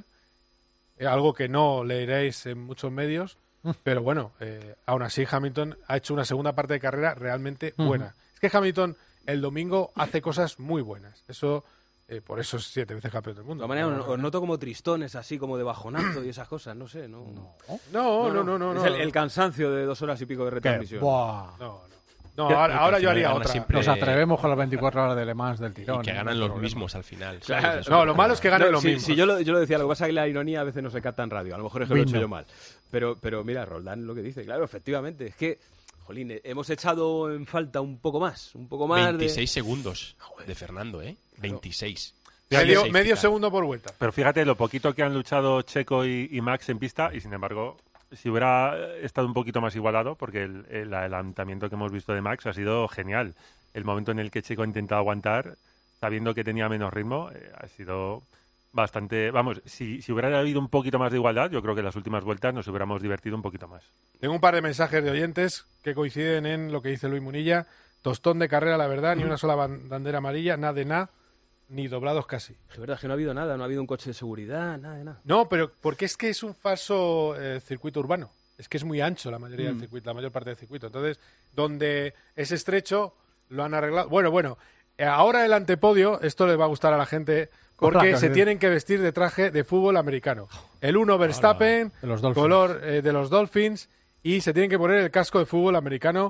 eh, algo que no leeréis en muchos medios, pero bueno, eh, aún así Hamilton ha hecho una segunda parte de carrera realmente Ujú. buena. Es que Hamilton el domingo hace cosas muy buenas. Eso, eh, por eso es siete veces campeón del mundo. De todas maneras, os noto como tristones, así como de bajonazo y esas cosas, no sé. No, No, no, no, no. Es no. el, el cansancio de dos horas y pico de retransmisión. Buah. No, no. No, ahora, ahora yo haría otra. Nos atrevemos con las veinticuatro horas de Le Mans del tirón. Y que ¿eh? ganan No hay los problema. mismos al final. Claro. ¿sabes? Eso No, que- lo malo es que ganen No, los sí, mismos. sí, yo, lo, yo lo decía, lo que pasa es que la ironía a veces no se capta en radio. A lo mejor es que lo he hecho Vino. yo mal. Pero, pero mira, Roldán lo que dice, claro, efectivamente. Es que, jolín, eh, hemos echado en falta un poco más. Un poco más veintiséis de... segundos de Fernando, ¿eh? veintiséis. Medio, Safety medio car. segundo por vuelta. Pero fíjate lo poquito que han luchado Checo y, y Max en pista y sin embargo, si hubiera estado un poquito más igualado, porque el, el adelantamiento que hemos visto de Max ha sido genial. El momento en el que Checo ha intentado aguantar, sabiendo que tenía menos ritmo, eh, ha sido bastante... Vamos, si, si hubiera habido un poquito más de igualdad, yo creo que en las últimas vueltas nos hubiéramos divertido un poquito más. Tengo un par de mensajes de oyentes que coinciden en lo que dice Luis Munilla. Tostón de carrera, la verdad, ni una sola ban- bandera amarilla, nada de nada, ni doblados casi. Es verdad que no ha habido nada, no ha habido un coche de seguridad, nada de nada. No, pero porque es que es un falso eh, circuito urbano. Es que es muy ancho la mayoría del Mm. circuito, la mayor parte del circuito. Entonces, donde es estrecho, lo han arreglado. Bueno, bueno, eh, ahora el antepodio, esto le va a gustar a la gente, porque Correcto, se sí. tienen que vestir de traje de fútbol americano. El uno Verstappen, De los Dolphins. color eh, de los Dolphins, y se tienen que poner el casco de fútbol americano.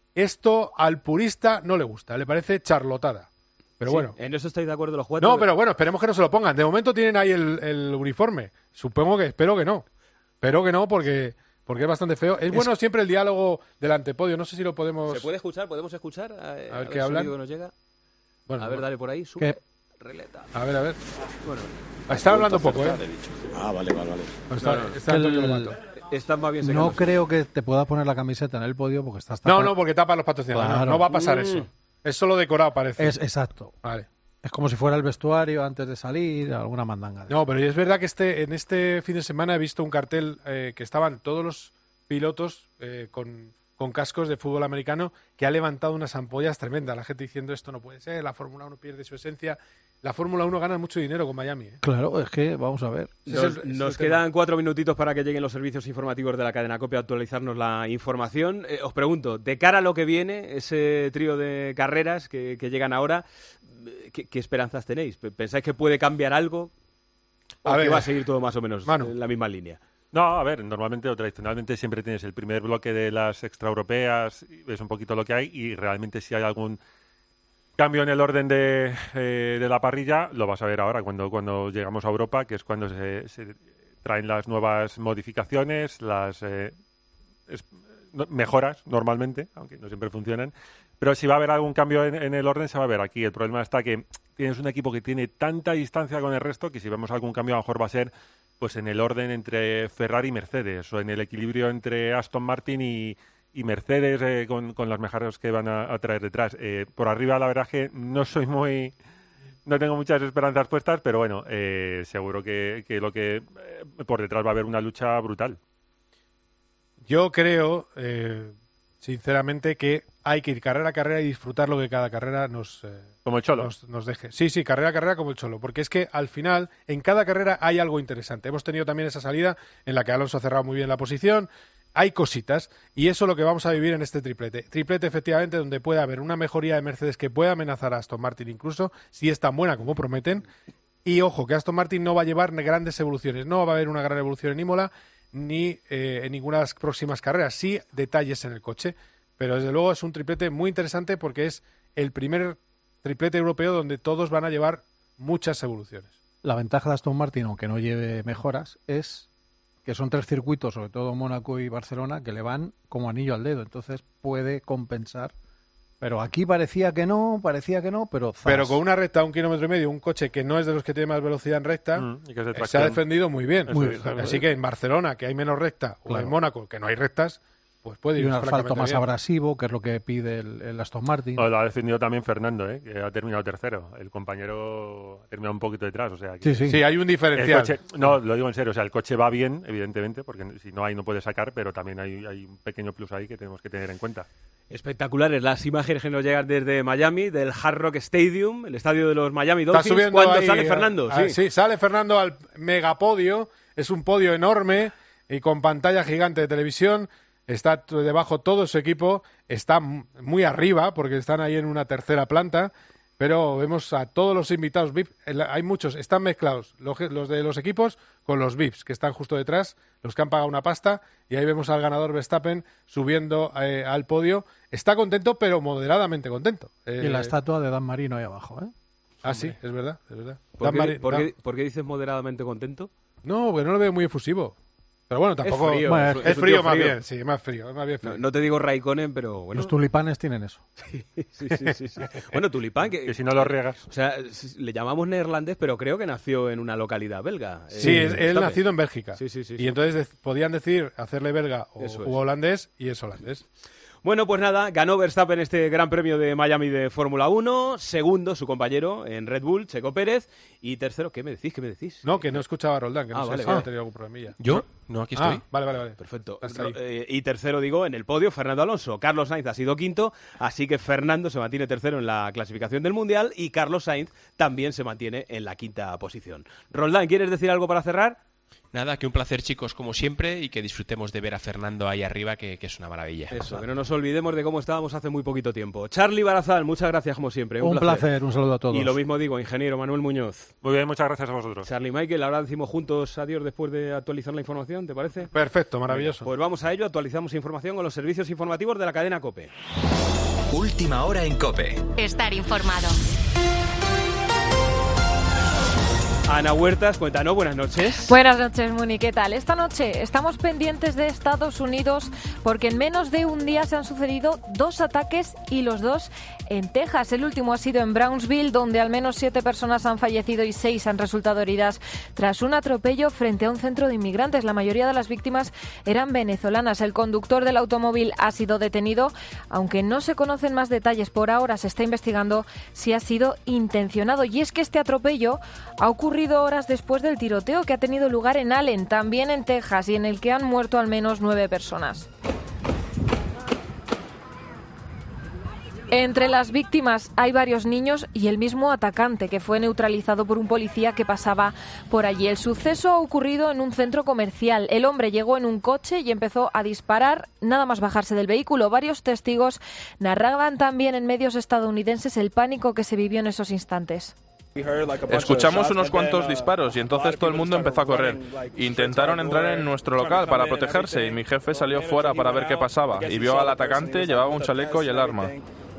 Esto al purista no le gusta, le parece charlotada. Pero Sí, bueno. En eso estáis de acuerdo los cuatro. No, pero bueno, esperemos que no se lo pongan. De momento tienen ahí el, el uniforme. Supongo que, espero que no. Espero que no, porque, porque es bastante feo. Es, Es- bueno siempre el diálogo del antepodio. No sé si lo podemos... ¿Se puede escuchar? ¿Podemos escuchar? A, a ver qué el hablan. sonido que nos llega. Bueno, a ver, bueno. dale por ahí. ¿Qué? Super releta. A ver, a ver. Bueno. Están hablando poco, ¿eh? Ah, vale, vale, vale. Está, No, no, está el- Antonio Lobato. Están más bien No secándose. creo que te puedas poner la camiseta en el podio porque estás No, tapado. no, porque tapa los patrocinadores. Claro. No, no va a pasar Mm. eso. Es solo decorado, parece. Es exacto. Vale. Es como si fuera el vestuario antes de salir, alguna mandanga. de- No, pero es verdad que este en este fin de semana he visto un cartel eh, que estaban todos los pilotos eh, con, con cascos de fútbol americano que ha levantado unas ampollas tremendas. La gente diciendo esto no puede ser, la Fórmula uno pierde su esencia. La Fórmula uno gana mucho dinero con Miami. ¿eh? Claro, es que vamos a ver. Ese Nos, es el- ese es nos el tema. quedan cuatro minutitos para que lleguen los servicios informativos de la cadena COPE a actualizarnos la información. Eh, os pregunto, de cara a lo que viene, ese trío de carreras que, que llegan ahora, eh, ¿qué, qué esperanzas tenéis? P- ¿Pensáis que puede cambiar algo? ¿O A que ver, va a seguir todo más o menos Manu. en la misma línea? No, a ver, normalmente o tradicionalmente siempre tienes el primer bloque de las extraeuropeas, y ves un poquito lo que hay y realmente si hay algún cambio en el orden de, eh, de la parrilla, lo vas a ver ahora cuando, cuando llegamos a Europa, que es cuando se, se traen las nuevas modificaciones, las eh, es- no- mejoras normalmente, aunque no siempre funcionan. Pero si va a haber algún cambio en, en el orden, se va a ver aquí. El problema está que tienes un equipo que tiene tanta distancia con el resto que si vemos algún cambio a lo mejor va a ser pues en el orden entre Ferrari y Mercedes o en el equilibrio entre Aston Martin y, y Mercedes eh, con, con las mejoras que van a, a traer detrás. Eh, por arriba la verdad es que no soy muy... No tengo muchas esperanzas puestas, pero bueno, eh, seguro que, que lo que eh, por detrás va a haber una lucha brutal. Yo creo, eh, sinceramente, que hay que ir carrera a carrera y disfrutar lo que cada carrera nos, eh, Como el Cholo. nos, nos deje. Sí, sí, carrera a carrera como el Cholo, porque es que al final en cada carrera hay algo interesante. Hemos tenido también esa salida en la que Alonso ha cerrado muy bien la posición, hay cositas y eso es lo que vamos a vivir en este triplete. Triplete efectivamente donde puede haber una mejoría de Mercedes que pueda amenazar a Aston Martin incluso, si es tan buena como prometen. Y ojo, que Aston Martin no va a llevar grandes evoluciones, no va a haber una gran evolución en Imola ni eh, en ninguna de las próximas carreras, sí detalles en el coche, pero desde luego es un triplete muy interesante porque es el primer triplete europeo donde todos van a llevar muchas evoluciones. La ventaja de Aston Martin, aunque no lleve mejoras, es que son tres circuitos, sobre todo Mónaco y Barcelona, que le van como anillo al dedo, entonces puede compensar. Pero aquí parecía que no, parecía que no, pero zas. Pero con una recta a un kilómetro y medio, un coche que no es de los que tiene más velocidad en recta, Mm, y que es de eh, se tracción. ha defendido muy bien. Muy bien. Así que en Barcelona, que hay menos recta, o Claro. en Mónaco, que no hay rectas, pues puede ir y un asfalto francamente más bien. abrasivo, que es lo que pide el, el Aston Martin. No, lo ha defendido también Fernando, ¿eh? Que ha terminado tercero. El compañero ha terminado un poquito detrás. O sea, que Sí, sí. Sí, hay un diferencial. el coche- no, lo digo en serio. O sea, el coche va bien, evidentemente, porque si no hay no puede sacar, pero también hay, hay un pequeño plus ahí que tenemos que tener en cuenta. Espectaculares las imágenes que nos llegan desde Miami, del Hard Rock Stadium, el estadio de los Miami Está Dolphins. subiendo Cuando ahí, sale eh, Fernando, ah, sí. sí, sale Fernando al megapodio. Es un podio enorme y con pantalla gigante de televisión. Está t- debajo todo su equipo. Está m- muy arriba porque están ahí en una tercera planta. Pero vemos a todos los invitados V I P. El- Hay muchos, están mezclados. Los, ge- los de los equipos con los V I Ps que están justo detrás, los que han pagado una pasta. Y ahí vemos al ganador Verstappen subiendo eh, al podio. Está contento, pero moderadamente contento. Eh, Y la estatua de Dan Marino ahí abajo, ¿eh? Ah, sí, es verdad, es verdad. ¿Por, Dan qué, Mari- por Dan- qué- por qué dices moderadamente contento? No, porque no lo veo muy efusivo. Pero bueno, tampoco... Es frío, Bueno, es- es, es un frío tío más frío. bien, sí, más frío, más bien frío. No, no te digo Raikkonen, pero bueno. Los tulipanes tienen eso. Sí, sí, sí, sí, sí. Bueno, tulipán, que, Que si no lo riegas. O sea, s- le llamamos neerlandés, pero creo que nació en una localidad belga. Sí, eh, es- él Verstappen. nacido en Bélgica. Sí, sí, sí, Y sí. entonces de- podían decir, hacerle belga o Eso es. u holandés, y es holandés. Bueno, pues nada, ganó Verstappen este Gran Premio de Miami de Fórmula uno, segundo su compañero en Red Bull, Checo Pérez, y tercero, ¿qué me decís? ¿Qué me decís? No, que no escuchaba a Roldán, que no Ah, sé vale, si vale. ha tenido algún problemilla. ¿Yo? No, aquí estoy. Ah, vale, vale, vale. Perfecto. Hasta ahí. Eh, y tercero, digo, en el podio, Fernando Alonso. Carlos Sainz ha sido quinto, así que Fernando se mantiene tercero en la clasificación del Mundial y Carlos Sainz también se mantiene en la quinta posición. Roldán, ¿quieres decir algo para cerrar? Nada, que un placer, chicos, como siempre, y que disfrutemos de ver a Fernando ahí arriba, que, que es una maravilla. Eso, que no nos olvidemos de cómo estábamos hace muy poquito tiempo. Charlie Barazal, muchas gracias como siempre. Un placer, un saludo a todos. Y lo mismo digo, ingeniero Manuel Muñoz. Muy bien, muchas gracias a vosotros. Charlie Michael, ahora decimos juntos adiós después de actualizar la información, ¿te parece? Perfecto, maravilloso. Pues vamos a ello, actualizamos información con los servicios informativos de la cadena COPE. Última hora en COPE. Estar informado. Ana Huertas, cuéntanos, buenas noches. Buenas noches, Muni, ¿qué tal? Esta noche estamos pendientes de Estados Unidos porque en menos de un día se han sucedido dos ataques y los dos en Texas. El último ha sido en Brownsville, donde al menos siete personas han fallecido y seis han resultado heridas tras un atropello frente a un centro de inmigrantes. La mayoría de las víctimas eran venezolanas. El conductor del automóvil ha sido detenido, aunque no se conocen más detalles. Por ahora se está investigando si ha sido intencionado. Y es que este atropello ha ocurrido horas después del tiroteo que ha tenido lugar en Allen, también en Texas, y en el que han muerto al menos nueve personas. Entre las víctimas hay varios niños y el mismo atacante, que fue neutralizado por un policía que pasaba por allí. El suceso ha ocurrido en un centro comercial. El hombre llegó en un coche y empezó a disparar nada más bajarse del vehículo. Varios testigos narraban también en medios estadounidenses el pánico que se vivió en esos instantes. Escuchamos unos cuantos disparos y entonces todo el mundo empezó a correr. Intentaron entrar en nuestro local para protegerse y mi jefe salió fuera para ver qué pasaba y vio al atacante, llevaba un chaleco y el arma.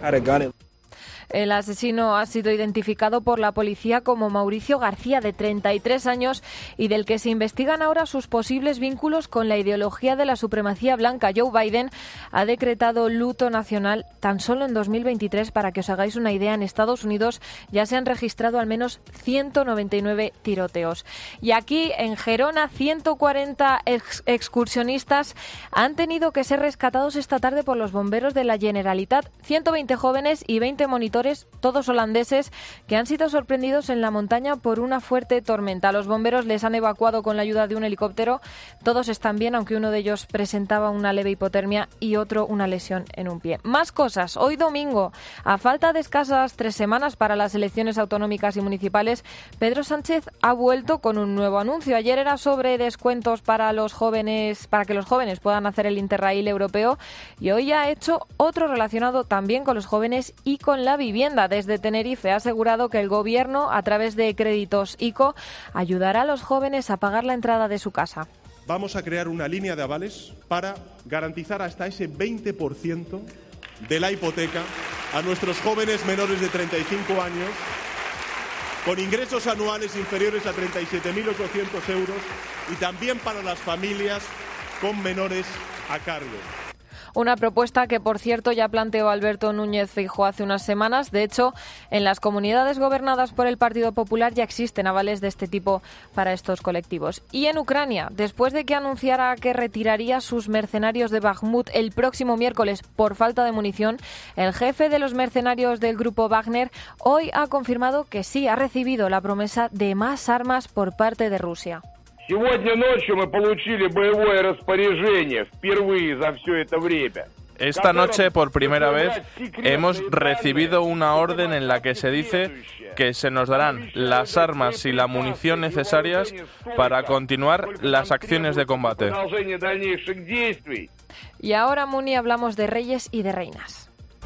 El asesino ha sido identificado por la policía como Mauricio García, de treinta y tres años, y del que se investigan ahora sus posibles vínculos con la ideología de la supremacía blanca. Joe Biden ha decretado luto nacional tan solo en dos mil veintitrés. Para que os hagáis una idea, en Estados Unidos ya se han registrado al menos ciento noventa y nueve tiroteos. Y aquí, en Gerona, ciento cuarenta ex excursionistas han tenido que ser rescatados esta tarde por los bomberos de la Generalitat. ciento veinte jóvenes y veinte monitores, todos holandeses, que han sido sorprendidos en la montaña por una fuerte tormenta. Los bomberos les han evacuado con la ayuda de un helicóptero. Todos están bien, aunque uno de ellos presentaba una leve hipotermia y otro una lesión en un pie. Más cosas. Hoy domingo, a falta de escasas tres semanas para las elecciones autonómicas y municipales, Pedro Sánchez ha vuelto con un nuevo anuncio. Ayer era sobre descuentos para los jóvenes, para que los jóvenes puedan hacer el Interrail europeo, y hoy ha hecho otro relacionado también con los jóvenes y con la vivienda. Desde Tenerife ha asegurado que el gobierno, a través de créditos ICO, ayudará a los jóvenes a pagar la entrada de su casa. Vamos a crear una línea de avales para garantizar hasta ese veinte por ciento de la hipoteca a nuestros jóvenes menores de treinta y cinco años con ingresos anuales inferiores a treinta y siete mil ochocientos euros, y también para las familias con menores a cargo. Una propuesta que, por cierto, ya planteó Alberto Núñez Feijóo hace unas semanas. De hecho, en las comunidades gobernadas por el Partido Popular ya existen avales de este tipo para estos colectivos. Y en Ucrania, después de que anunciara que retiraría sus mercenarios de Bakhmut el próximo miércoles por falta de munición, el jefe de los mercenarios del grupo Wagner hoy ha confirmado que sí ha recibido la promesa de más armas por parte de Rusia. Esta noche, por primera vez, hemos recibido una orden en la que se dice que se nos darán las armas y la munición necesarias para continuar las acciones de combate. Y ahora, Muni, hablamos de reyes y de reinas.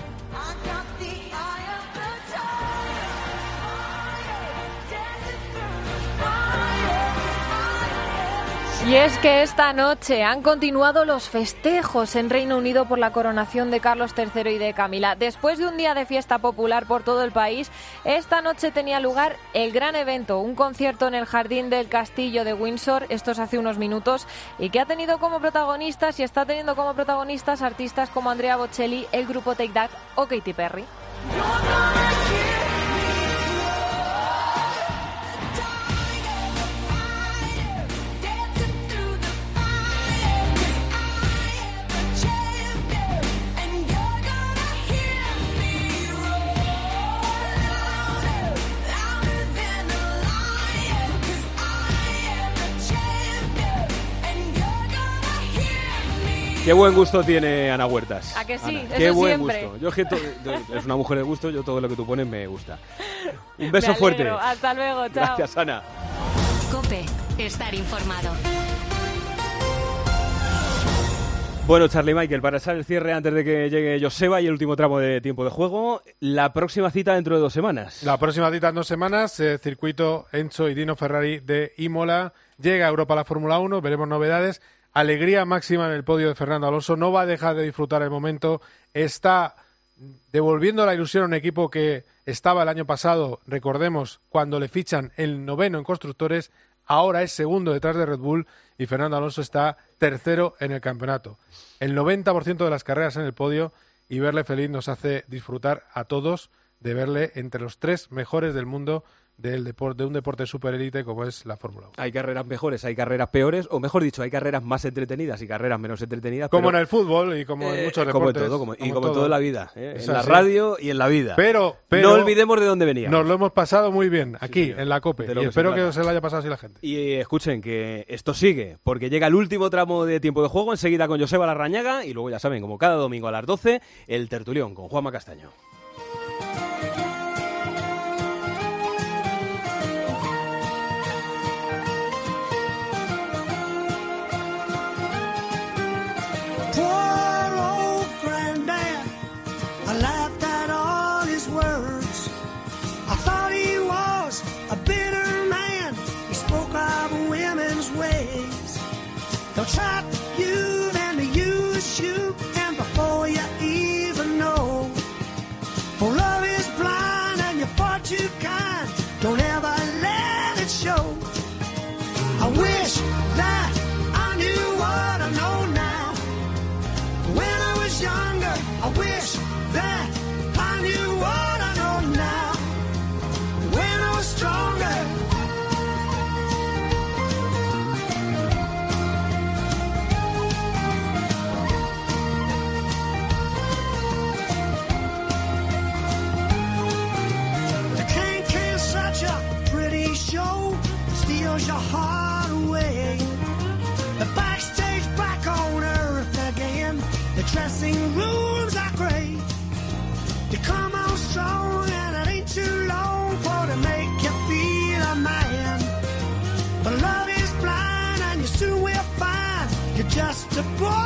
Y es que esta noche han continuado los festejos en Reino Unido por la coronación de Carlos tercero y de Camila. Después de un día de fiesta popular por todo el país, esta noche tenía lugar el gran evento, un concierto en el jardín del castillo de Windsor, esto es hace unos minutos, y que ha tenido como protagonistas y está teniendo como protagonistas artistas como Andrea Bocelli, el grupo Take That o Katy Perry. Qué buen gusto tiene Ana Huertas. ¿A que sí? Ana, Eso qué buen siempre. gusto. Yo es que to- es una mujer de gusto, yo todo lo que tú pones me gusta. Un beso Me fuerte. alegro. Hasta luego, chao. Gracias, Ana. COPE, estar informado. Bueno, Charlie Michael, para echar el cierre antes de que llegue Joseba y el último tramo de tiempo de juego, la próxima cita dentro de dos semanas. La próxima cita en dos semanas, eh, circuito Enzo y Dino Ferrari de Imola. Llega a Europa la Fórmula uno, veremos novedades. Alegría máxima en el podio de Fernando Alonso. No va a dejar de disfrutar el momento. Está devolviendo la ilusión a un equipo que estaba el año pasado, recordemos, cuando le fichan el noveno en constructores. Ahora es segundo detrás de Red Bull y Fernando Alonso está tercero en el campeonato. El noventa por ciento de las carreras en el podio, y verle feliz nos hace disfrutar a todos de verle entre los tres mejores del mundo del deporte, de un deporte superélite como es la Fórmula uno. Hay carreras mejores, hay carreras peores, o mejor dicho, hay carreras más entretenidas y carreras menos entretenidas. Como pero, en el fútbol y como en eh, muchos como deportes. en todo, como, y como como en todo. toda la vida, ¿eh? Es En la así. radio y en la vida. Pero, pero no olvidemos de dónde veníamos. Nos lo hemos pasado muy bien aquí, señor. en la COPE. De lo Y que espero se que trata. se lo haya pasado así la gente. Y eh, escuchen que esto sigue, porque llega el último tramo de tiempo de juego, enseguida con Joseba Larrañaga, y luego ya saben, como cada domingo a las doce, el tertulión con Juanma Castaño. Poor old granddad, I laughed at all his words. I thought he was a bitter man. He spoke of women's ways. They'll trap you, then they use you, and before you even know, for love is blind and you're far too kind. Don't ever let it show. I wish that I knew what I know now. When I was younger, I wish that I knew what I know now. When I was stronger. The can-can's such a pretty show. It steals your heart away. The backstage back on earth again. The dressing rooms are great. You come on strong and it ain't too long for to make you feel a man. But love is blind and you soon will find you're just a boy